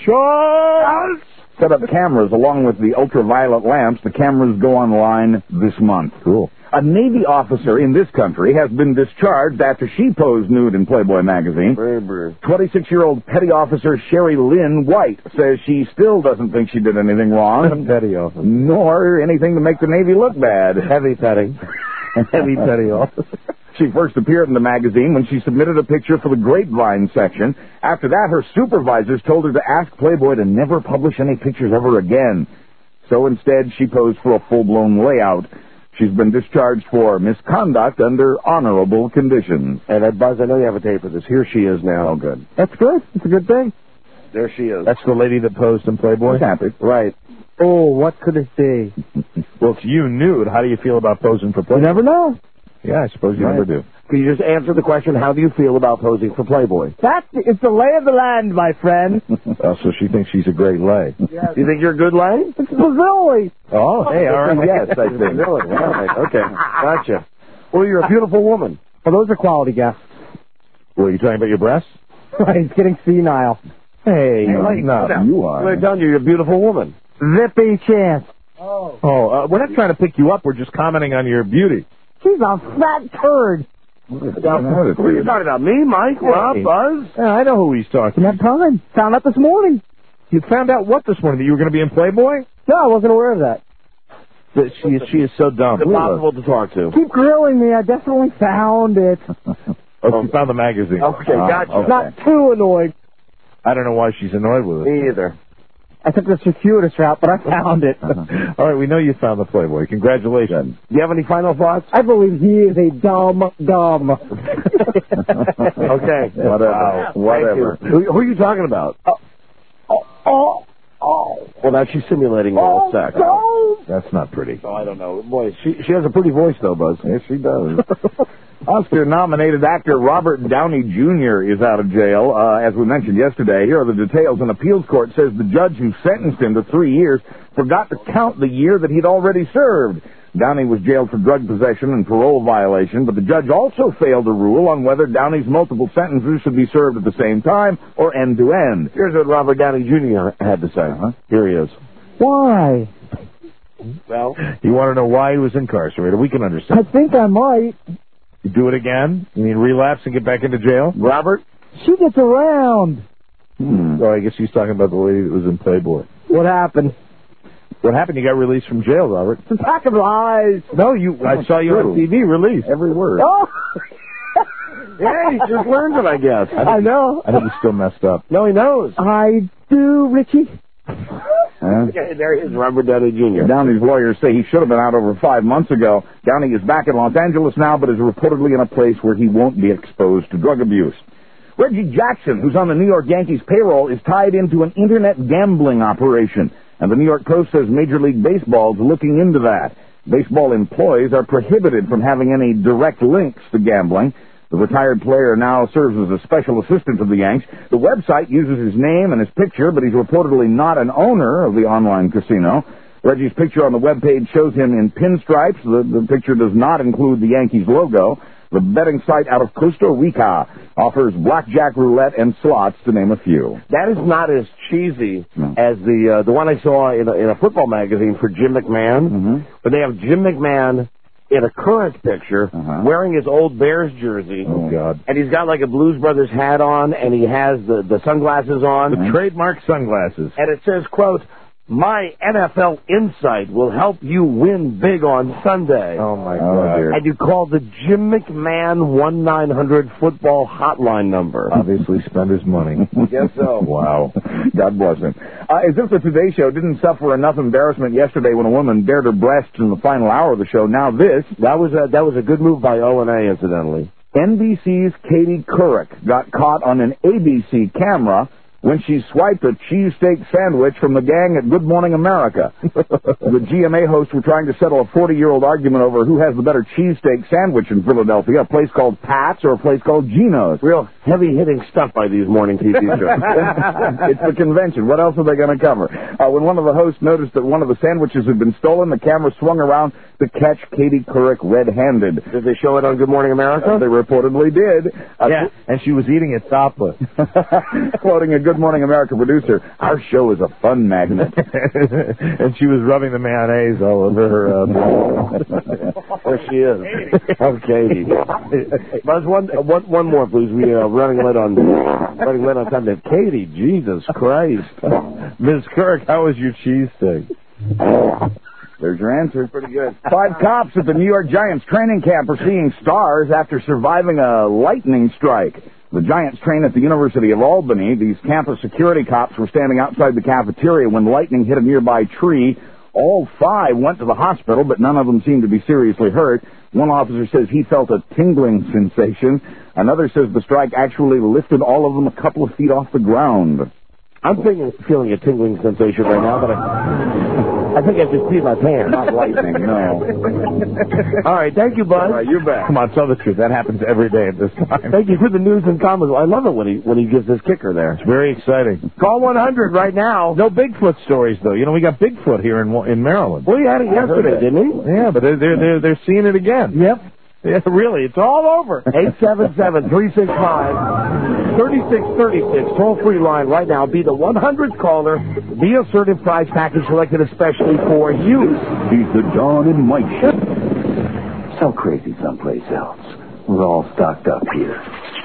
cameras along with the ultraviolet lamps. The cameras go online this month.
Cool.
A Navy officer in this country has been discharged after she posed nude in Playboy magazine. 26-year-old Petty Officer Sherry Lynn White says she still doesn't think she did anything wrong.
Petty officer.
Nor anything to make the Navy look bad.
Heavy petty. Heavy petty officer.
She first appeared in the magazine when she submitted a picture for the Grapevine section. After that, her supervisors told her to ask Playboy to never publish any pictures of her again. So instead, she posed for a full-blown layout. She's been discharged for misconduct under honorable conditions.
And Buzz, I know you have a tape of this. Here she is now.
Oh, good.
That's good. It's a good thing.
There she is.
That's the lady that posed in Playboy?
Happy.
Right. Oh, what could it be? Well, it's you nude. How do you feel about posing for Playboy? You never know. Yeah, I suppose you never do.
Can you just answer the question, how do you feel about posing for Playboy?
It's the lay of the land, my friend.
So she thinks she's a great lay.
Yes. You think you're a good lay?
It's Brazili.
Oh, hey, all right.
Yes, I think. Really? All right, okay. Gotcha. Well, you're a beautiful woman.
Well, those are quality guests.
Well, are you talking about your breasts?
Right, he's getting senile.
Hey, lighten up. You are.
We're telling you, you're a beautiful woman.
Zippy chance.
We're not trying to pick you up. We're just commenting on your beauty.
She's a fat turd.
What are you talking about? Me, Mike, Rob, Buzz?
Yeah, I know who he's talking.
That time. Found out this morning.
You found out what this morning? That you were going to be in Playboy?
No, I wasn't aware of that.
She is so dumb.
It's impossible to talk to.
Keep grilling me. I definitely found it.
Oh, she found the magazine.
Okay, gotcha.
Okay. Not too annoyed.
I don't know why she's annoyed with it.
Me either.
I took the circuitous route, but I found it.
All right, we know you found the Playboy. Congratulations.
Do you have any final thoughts?
I believe he is a dumb.
Okay.
Whatever.
Who are you talking about? Well, now she's simulating oral sex.
That's not pretty.
Oh, I don't know. Boy, she has a pretty voice, though, Buzz.
Yes, she does. Oscar-nominated actor Robert Downey Jr. is out of jail, as we mentioned yesterday. Here are the details. An appeals court says the judge who sentenced him to 3 years forgot to count the year that he'd already served. Downey was jailed for drug possession and parole violation, but the judge also failed to rule on whether Downey's multiple sentences should be served at the same time or end-to-end.
Here's what Robert Downey Jr. had to say. Here he is.
Why?
Well,
you want to know why he was incarcerated? We can understand.
I think I might.
You do it again? You mean relapse and get back into jail?
Robert?
She gets around.
Oh, I guess he's talking about the lady that was in Playboy.
What happened?
What happened? You got released from jail, Robert.
The pack of lies.
No, I saw you on TV released.
Every word.
Oh.
Yeah, he just learned it, I guess.
I know.
I think he's still messed up.
No, he knows.
I do, Richie.
Okay, there he is, Robert Downey Jr.
Downey's lawyers say he should have been out over 5 months ago. Downey is back in Los Angeles now, but is reportedly in a place where he won't be exposed to drug abuse. Reggie Jackson, who's on the New York Yankees payroll, is tied into an internet gambling operation, and the New York Post says Major League Baseball is looking into that. Baseball employees are prohibited from having any direct links to gambling. The retired player now serves as a special assistant to the Yanks. The website uses his name and his picture, but he's reportedly not an owner of the online casino. Reggie's picture on the webpage shows him in pinstripes. The picture does not include the Yankees logo. The betting site out of Costa Rica offers blackjack, roulette, and slots, to name a few.
That is not as cheesy as the one I saw in a football magazine for Jim McMahon, where they have Jim McMahon in a current picture wearing his old Bears jersey.
Oh, God.
And he's got like a Blues Brothers hat on, and he has the sunglasses on.
The trademark sunglasses.
And it says, quote, "My NFL insight will help you win big on Sunday."
Oh, my God.
And you call the Jim McMahon 1-900 football hotline number.
Obviously spend his money.
Guess so.
Wow. God bless him. As if the Today Show didn't suffer enough embarrassment yesterday when a woman bared her breasts in the final hour of the show, now this.
That was a good move by O&A, incidentally.
NBC's Katie Couric got caught on an ABC camera when she swiped a cheesesteak sandwich from the gang at Good Morning America. The GMA hosts were trying to settle a 40-year-old argument over who has the better cheesesteak sandwich in Philadelphia, a place called Pat's or a place called Gino's.
Real heavy-hitting stuff by these morning TV shows.
It's the convention. What else are they going to cover? When one of the hosts noticed that one of the sandwiches had been stolen, the camera swung around to catch Katie Couric red-handed.
Did they show it on Good Morning America?
They reportedly did.
Yeah, and she was eating it topless.
Quoting a Good Morning America producer, "Our show is a fun magnet."
And she was rubbing the mayonnaise all over her.
There she is. Oh, Katie. Buzz, one more, please. We are running late on time. Katie, Jesus Christ.
Ms. Kirk, how was your cheesesteak?
There's your answer. Pretty good. 5 cops at the New York Giants training camp are seeing stars after surviving a lightning strike. The Giants train at the University of Albany. These campus security cops were standing outside the cafeteria when lightning hit a nearby tree. All 5 went to the hospital, but none of them seemed to be seriously hurt. One officer says he felt a tingling sensation. Another says the strike actually lifted all of them a couple of feet off the ground.
I'm feeling a tingling sensation right now, but I think I just peed my pants.
Not lightning, no.
All right, thank you, Buzz.
All right, you're back.
Come on, tell the truth. That happens every day at this time.
Thank you for the news and comments. I love it when he gives this kicker there.
It's very exciting.
Call 100 right now.
No Bigfoot stories, though. You know, we got Bigfoot here in Maryland.
Well, he had it yesterday, didn't he?
Yeah, but they're seeing it again.
Yep.
Yeah, really, it's all over.
877-365-3636, toll-free line right now. Be the 100th caller. Be a certain prize package selected especially for you.
He's the Don and Mike Show. So crazy someplace else. We're all stocked up here.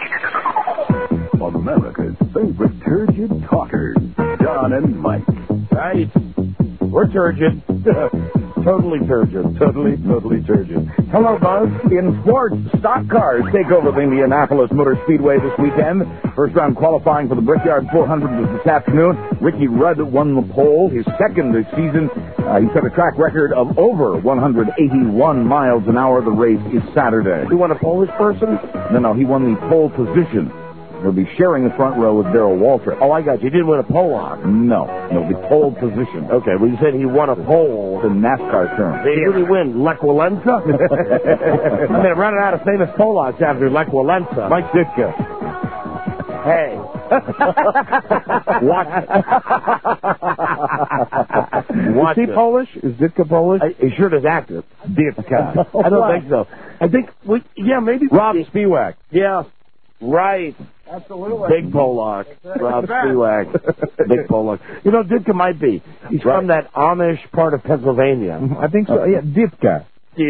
On America's favorite turgid talkers, Don and Mike.
Right. We're turgid. Totally turgid.
Totally turgid.
Hello, Buzz. In sports, stock cars take over the Indianapolis Motor Speedway this weekend. First round qualifying for the Brickyard 400 was this afternoon. Ricky Rudd won the pole, his second this season. He set a track record of over 181 miles an hour. The race is Saturday.
You want a Polish person?
No, he won the pole position. He'll be sharing the front row with Darrell Waltrip.
Oh, I got you. He didn't win a pole-off.
No, the pole position.
Okay, well, you said he won a pole.
It's a NASCAR term.
Did he really win? Lech Walesa? I mean, I'm running out of famous pole-offs after Lech Walesa.
Mike Ditka.
Hey. Watch
Is he Polish? Is Ditka Polish?
He sure does active.
Ditka.
I don't think so. I think, maybe.
Rob Spiewak.
Yeah. Right.
Absolutely.
Big Pollock. Rob Spiewak. Big Pollock. You know, Ditka might be. He's from that Amish part of Pennsylvania.
I think so. Yeah, Ditka.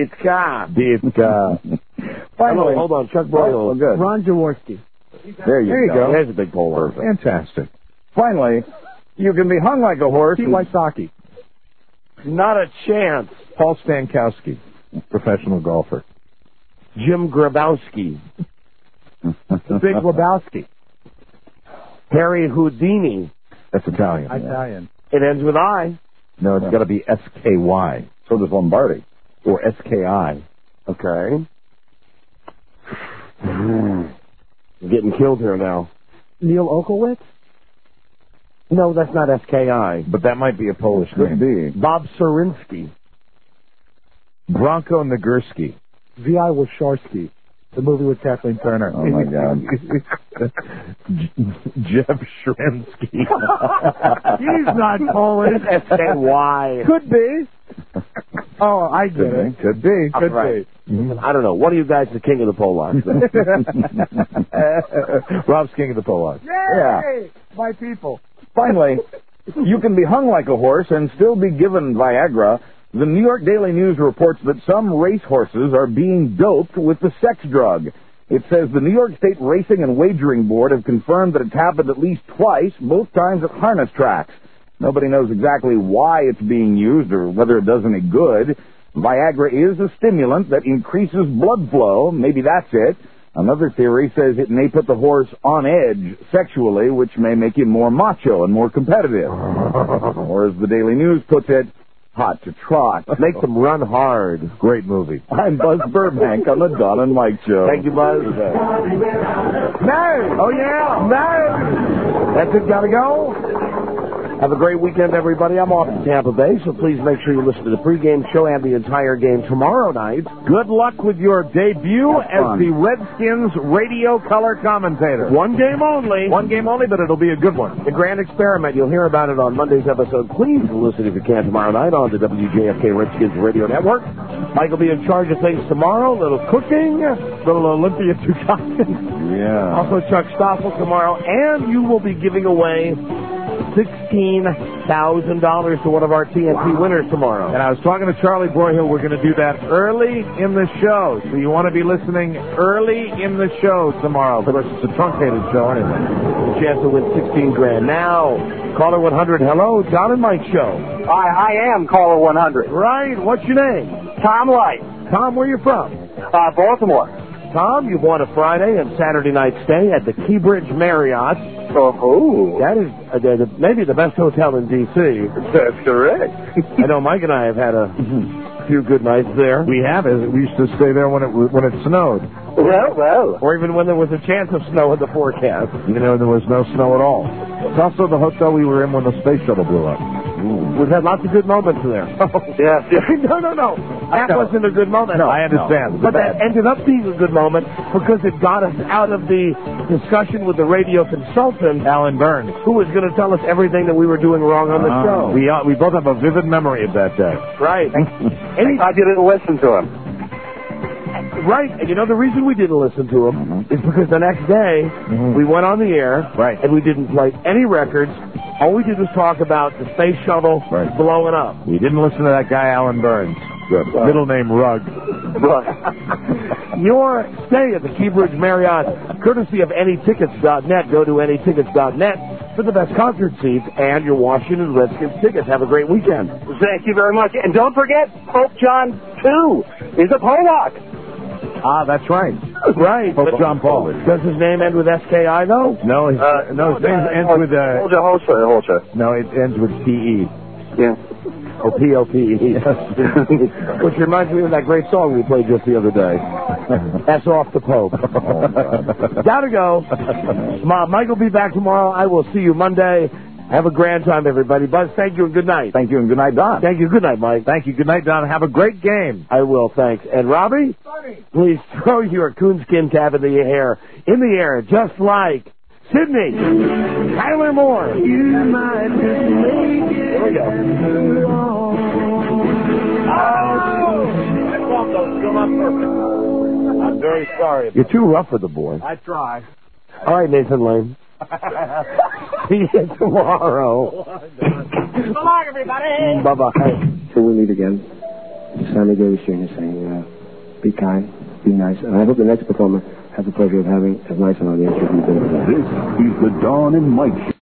Finally,
hold on. Chuck Broyle.
Oh, good.
Ron Jaworski.
There you go.
There's a big Pollock.
Fantastic.
Finally, you can be hung like a horse.
Pete Wysocki.
Not a chance.
Paul Stankowski, professional golfer.
Jim Grabowski.
Big Lebowski.
Harry Houdini.
That's Italian.
Italian.
It ends with I.
No, it's got to be SKY.
So does Lombardi.
Or SKI.
Okay. Getting killed here now.
Neil Okolwitz?
No, that's not SKI.
But that might be a Polish
Could
name.
be.
Bob Surinsky.
Bronco Nagurski.
V.I. Washarsky. The movie with Kathleen Turner.
Oh, my God.
Jeff Shremsky.
He's not Polish.
SKY.
Could be.
Oh, I get it. Could be. Could
Right.
be. Mm-hmm.
I don't know. One of you guys is the king of the Polacks.
Rob's king of the Polacks.
Yay!
My people.
Finally, you can be hung like a horse and still be given Viagra. The New York Daily News reports that some race horses are being doped with the sex drug. It says the New York State Racing and Wagering Board have confirmed that it's happened at least twice, both times at harness tracks. Nobody knows exactly why it's being used or whether it does any good. Viagra is a stimulant that increases blood flow. Maybe that's it. Another theory says it may put the horse on edge sexually, which may make him more macho and more competitive. Or as the Daily News puts it, hot to trot.
Makes them run hard.
Great movie. I'm Buzz Burbank on the Don and Mike Show.
Thank you, Buzz.
No! Oh, yeah! No!
That's it. Gotta go. Have a great weekend, everybody. I'm off to Tampa Bay, so please make sure you listen to the pregame show and the entire game tomorrow night.
Good luck with your debut as the Redskins radio color commentator.
One game only.
One game only, but it'll be a good one.
The Grand Experiment. You'll hear about it on Monday's episode. Please listen if you can tomorrow night on the WJFK Redskins Radio Network. Mike will be in charge of things tomorrow. Little cooking, little Olympia Tukakis.
Yeah.
Also Chuck Stoffel tomorrow, and you will be giving away $16,000 to one of our TNT winners tomorrow.
And I was talking to Charlie Broyhill. We're going to do that early in the show. So you want to be listening early in the show tomorrow. Of course, it's a truncated show anyway.
A chance to win $16,000. Now, caller 100. Hello, Don and Mike Show.
I am caller 100.
Right. What's your name?
Tom Light.
Tom, where you from?
Baltimore.
Tom, you've won a Friday and Saturday night stay at the Keybridge Marriott.
Oh,
that is maybe the best hotel in D.C.
That's correct.
I know Mike and I have had a few good nights there.
We have. We used to stay there when it snowed.
Well.
Or even when there was a chance of snow in the forecast.
You know, there was no snow at all. It's also the hotel we were in when the space shuttle blew up.
We've had lots of good moments there.
Yeah.
No. That wasn't a good moment.
No, I understand.
No. But that ended up being a good moment because it got us out of the discussion with the radio consultant,
Alan Burns,
who was going to tell us everything that we were doing wrong on the show.
We both have a vivid memory of that day.
Right.
I didn't listen to him.
Right, and you know the reason we didn't listen to him is because the next day we went on the air,
right,
and we didn't play any records. All we did was talk about the space shuttle blowing up.
We didn't listen to that guy Alan Burns. Good. Middle name Rugg.
Your stay at the Keybridge Marriott, courtesy of AnyTickets.net. Go to AnyTickets.net for the best concert seats and your Washington Redskins tickets. Have a great weekend.
Thank you very much. And don't forget, Pope John II is a Polak.
Ah, that's right.
Right.
Pope John Paul.
Does his name end with SKI, though?
No, his name ends with...
Holzer.
No, it ends with PE.
Yeah.
Or PLPE. Which reminds me of that great song we played just the other day. That's off the Pope. Gotta go. Mike will be back tomorrow. I will see you Monday. Have a grand time, everybody. Buzz, thank you and good night.
Thank you and good night, Don.
Thank you. Good night, Mike.
Thank you. Good night, Don. Have a great game.
I will, thanks. And Robbie, please throw your coonskin cap in the air, just like Sydney. Tyler Moore.
You might just make it.
Here we go.
I'm very sorry.
You're too rough for the boy.
I try.
All right, Nathan Lane. See you tomorrow.
So long, everybody.
Bye-bye.
Till we meet again. Sammy Davis Jr. saying, be kind, be nice. And I hope the next performer has the pleasure of having as nice an audience as you've been.
This is the Dawn and Mike Show.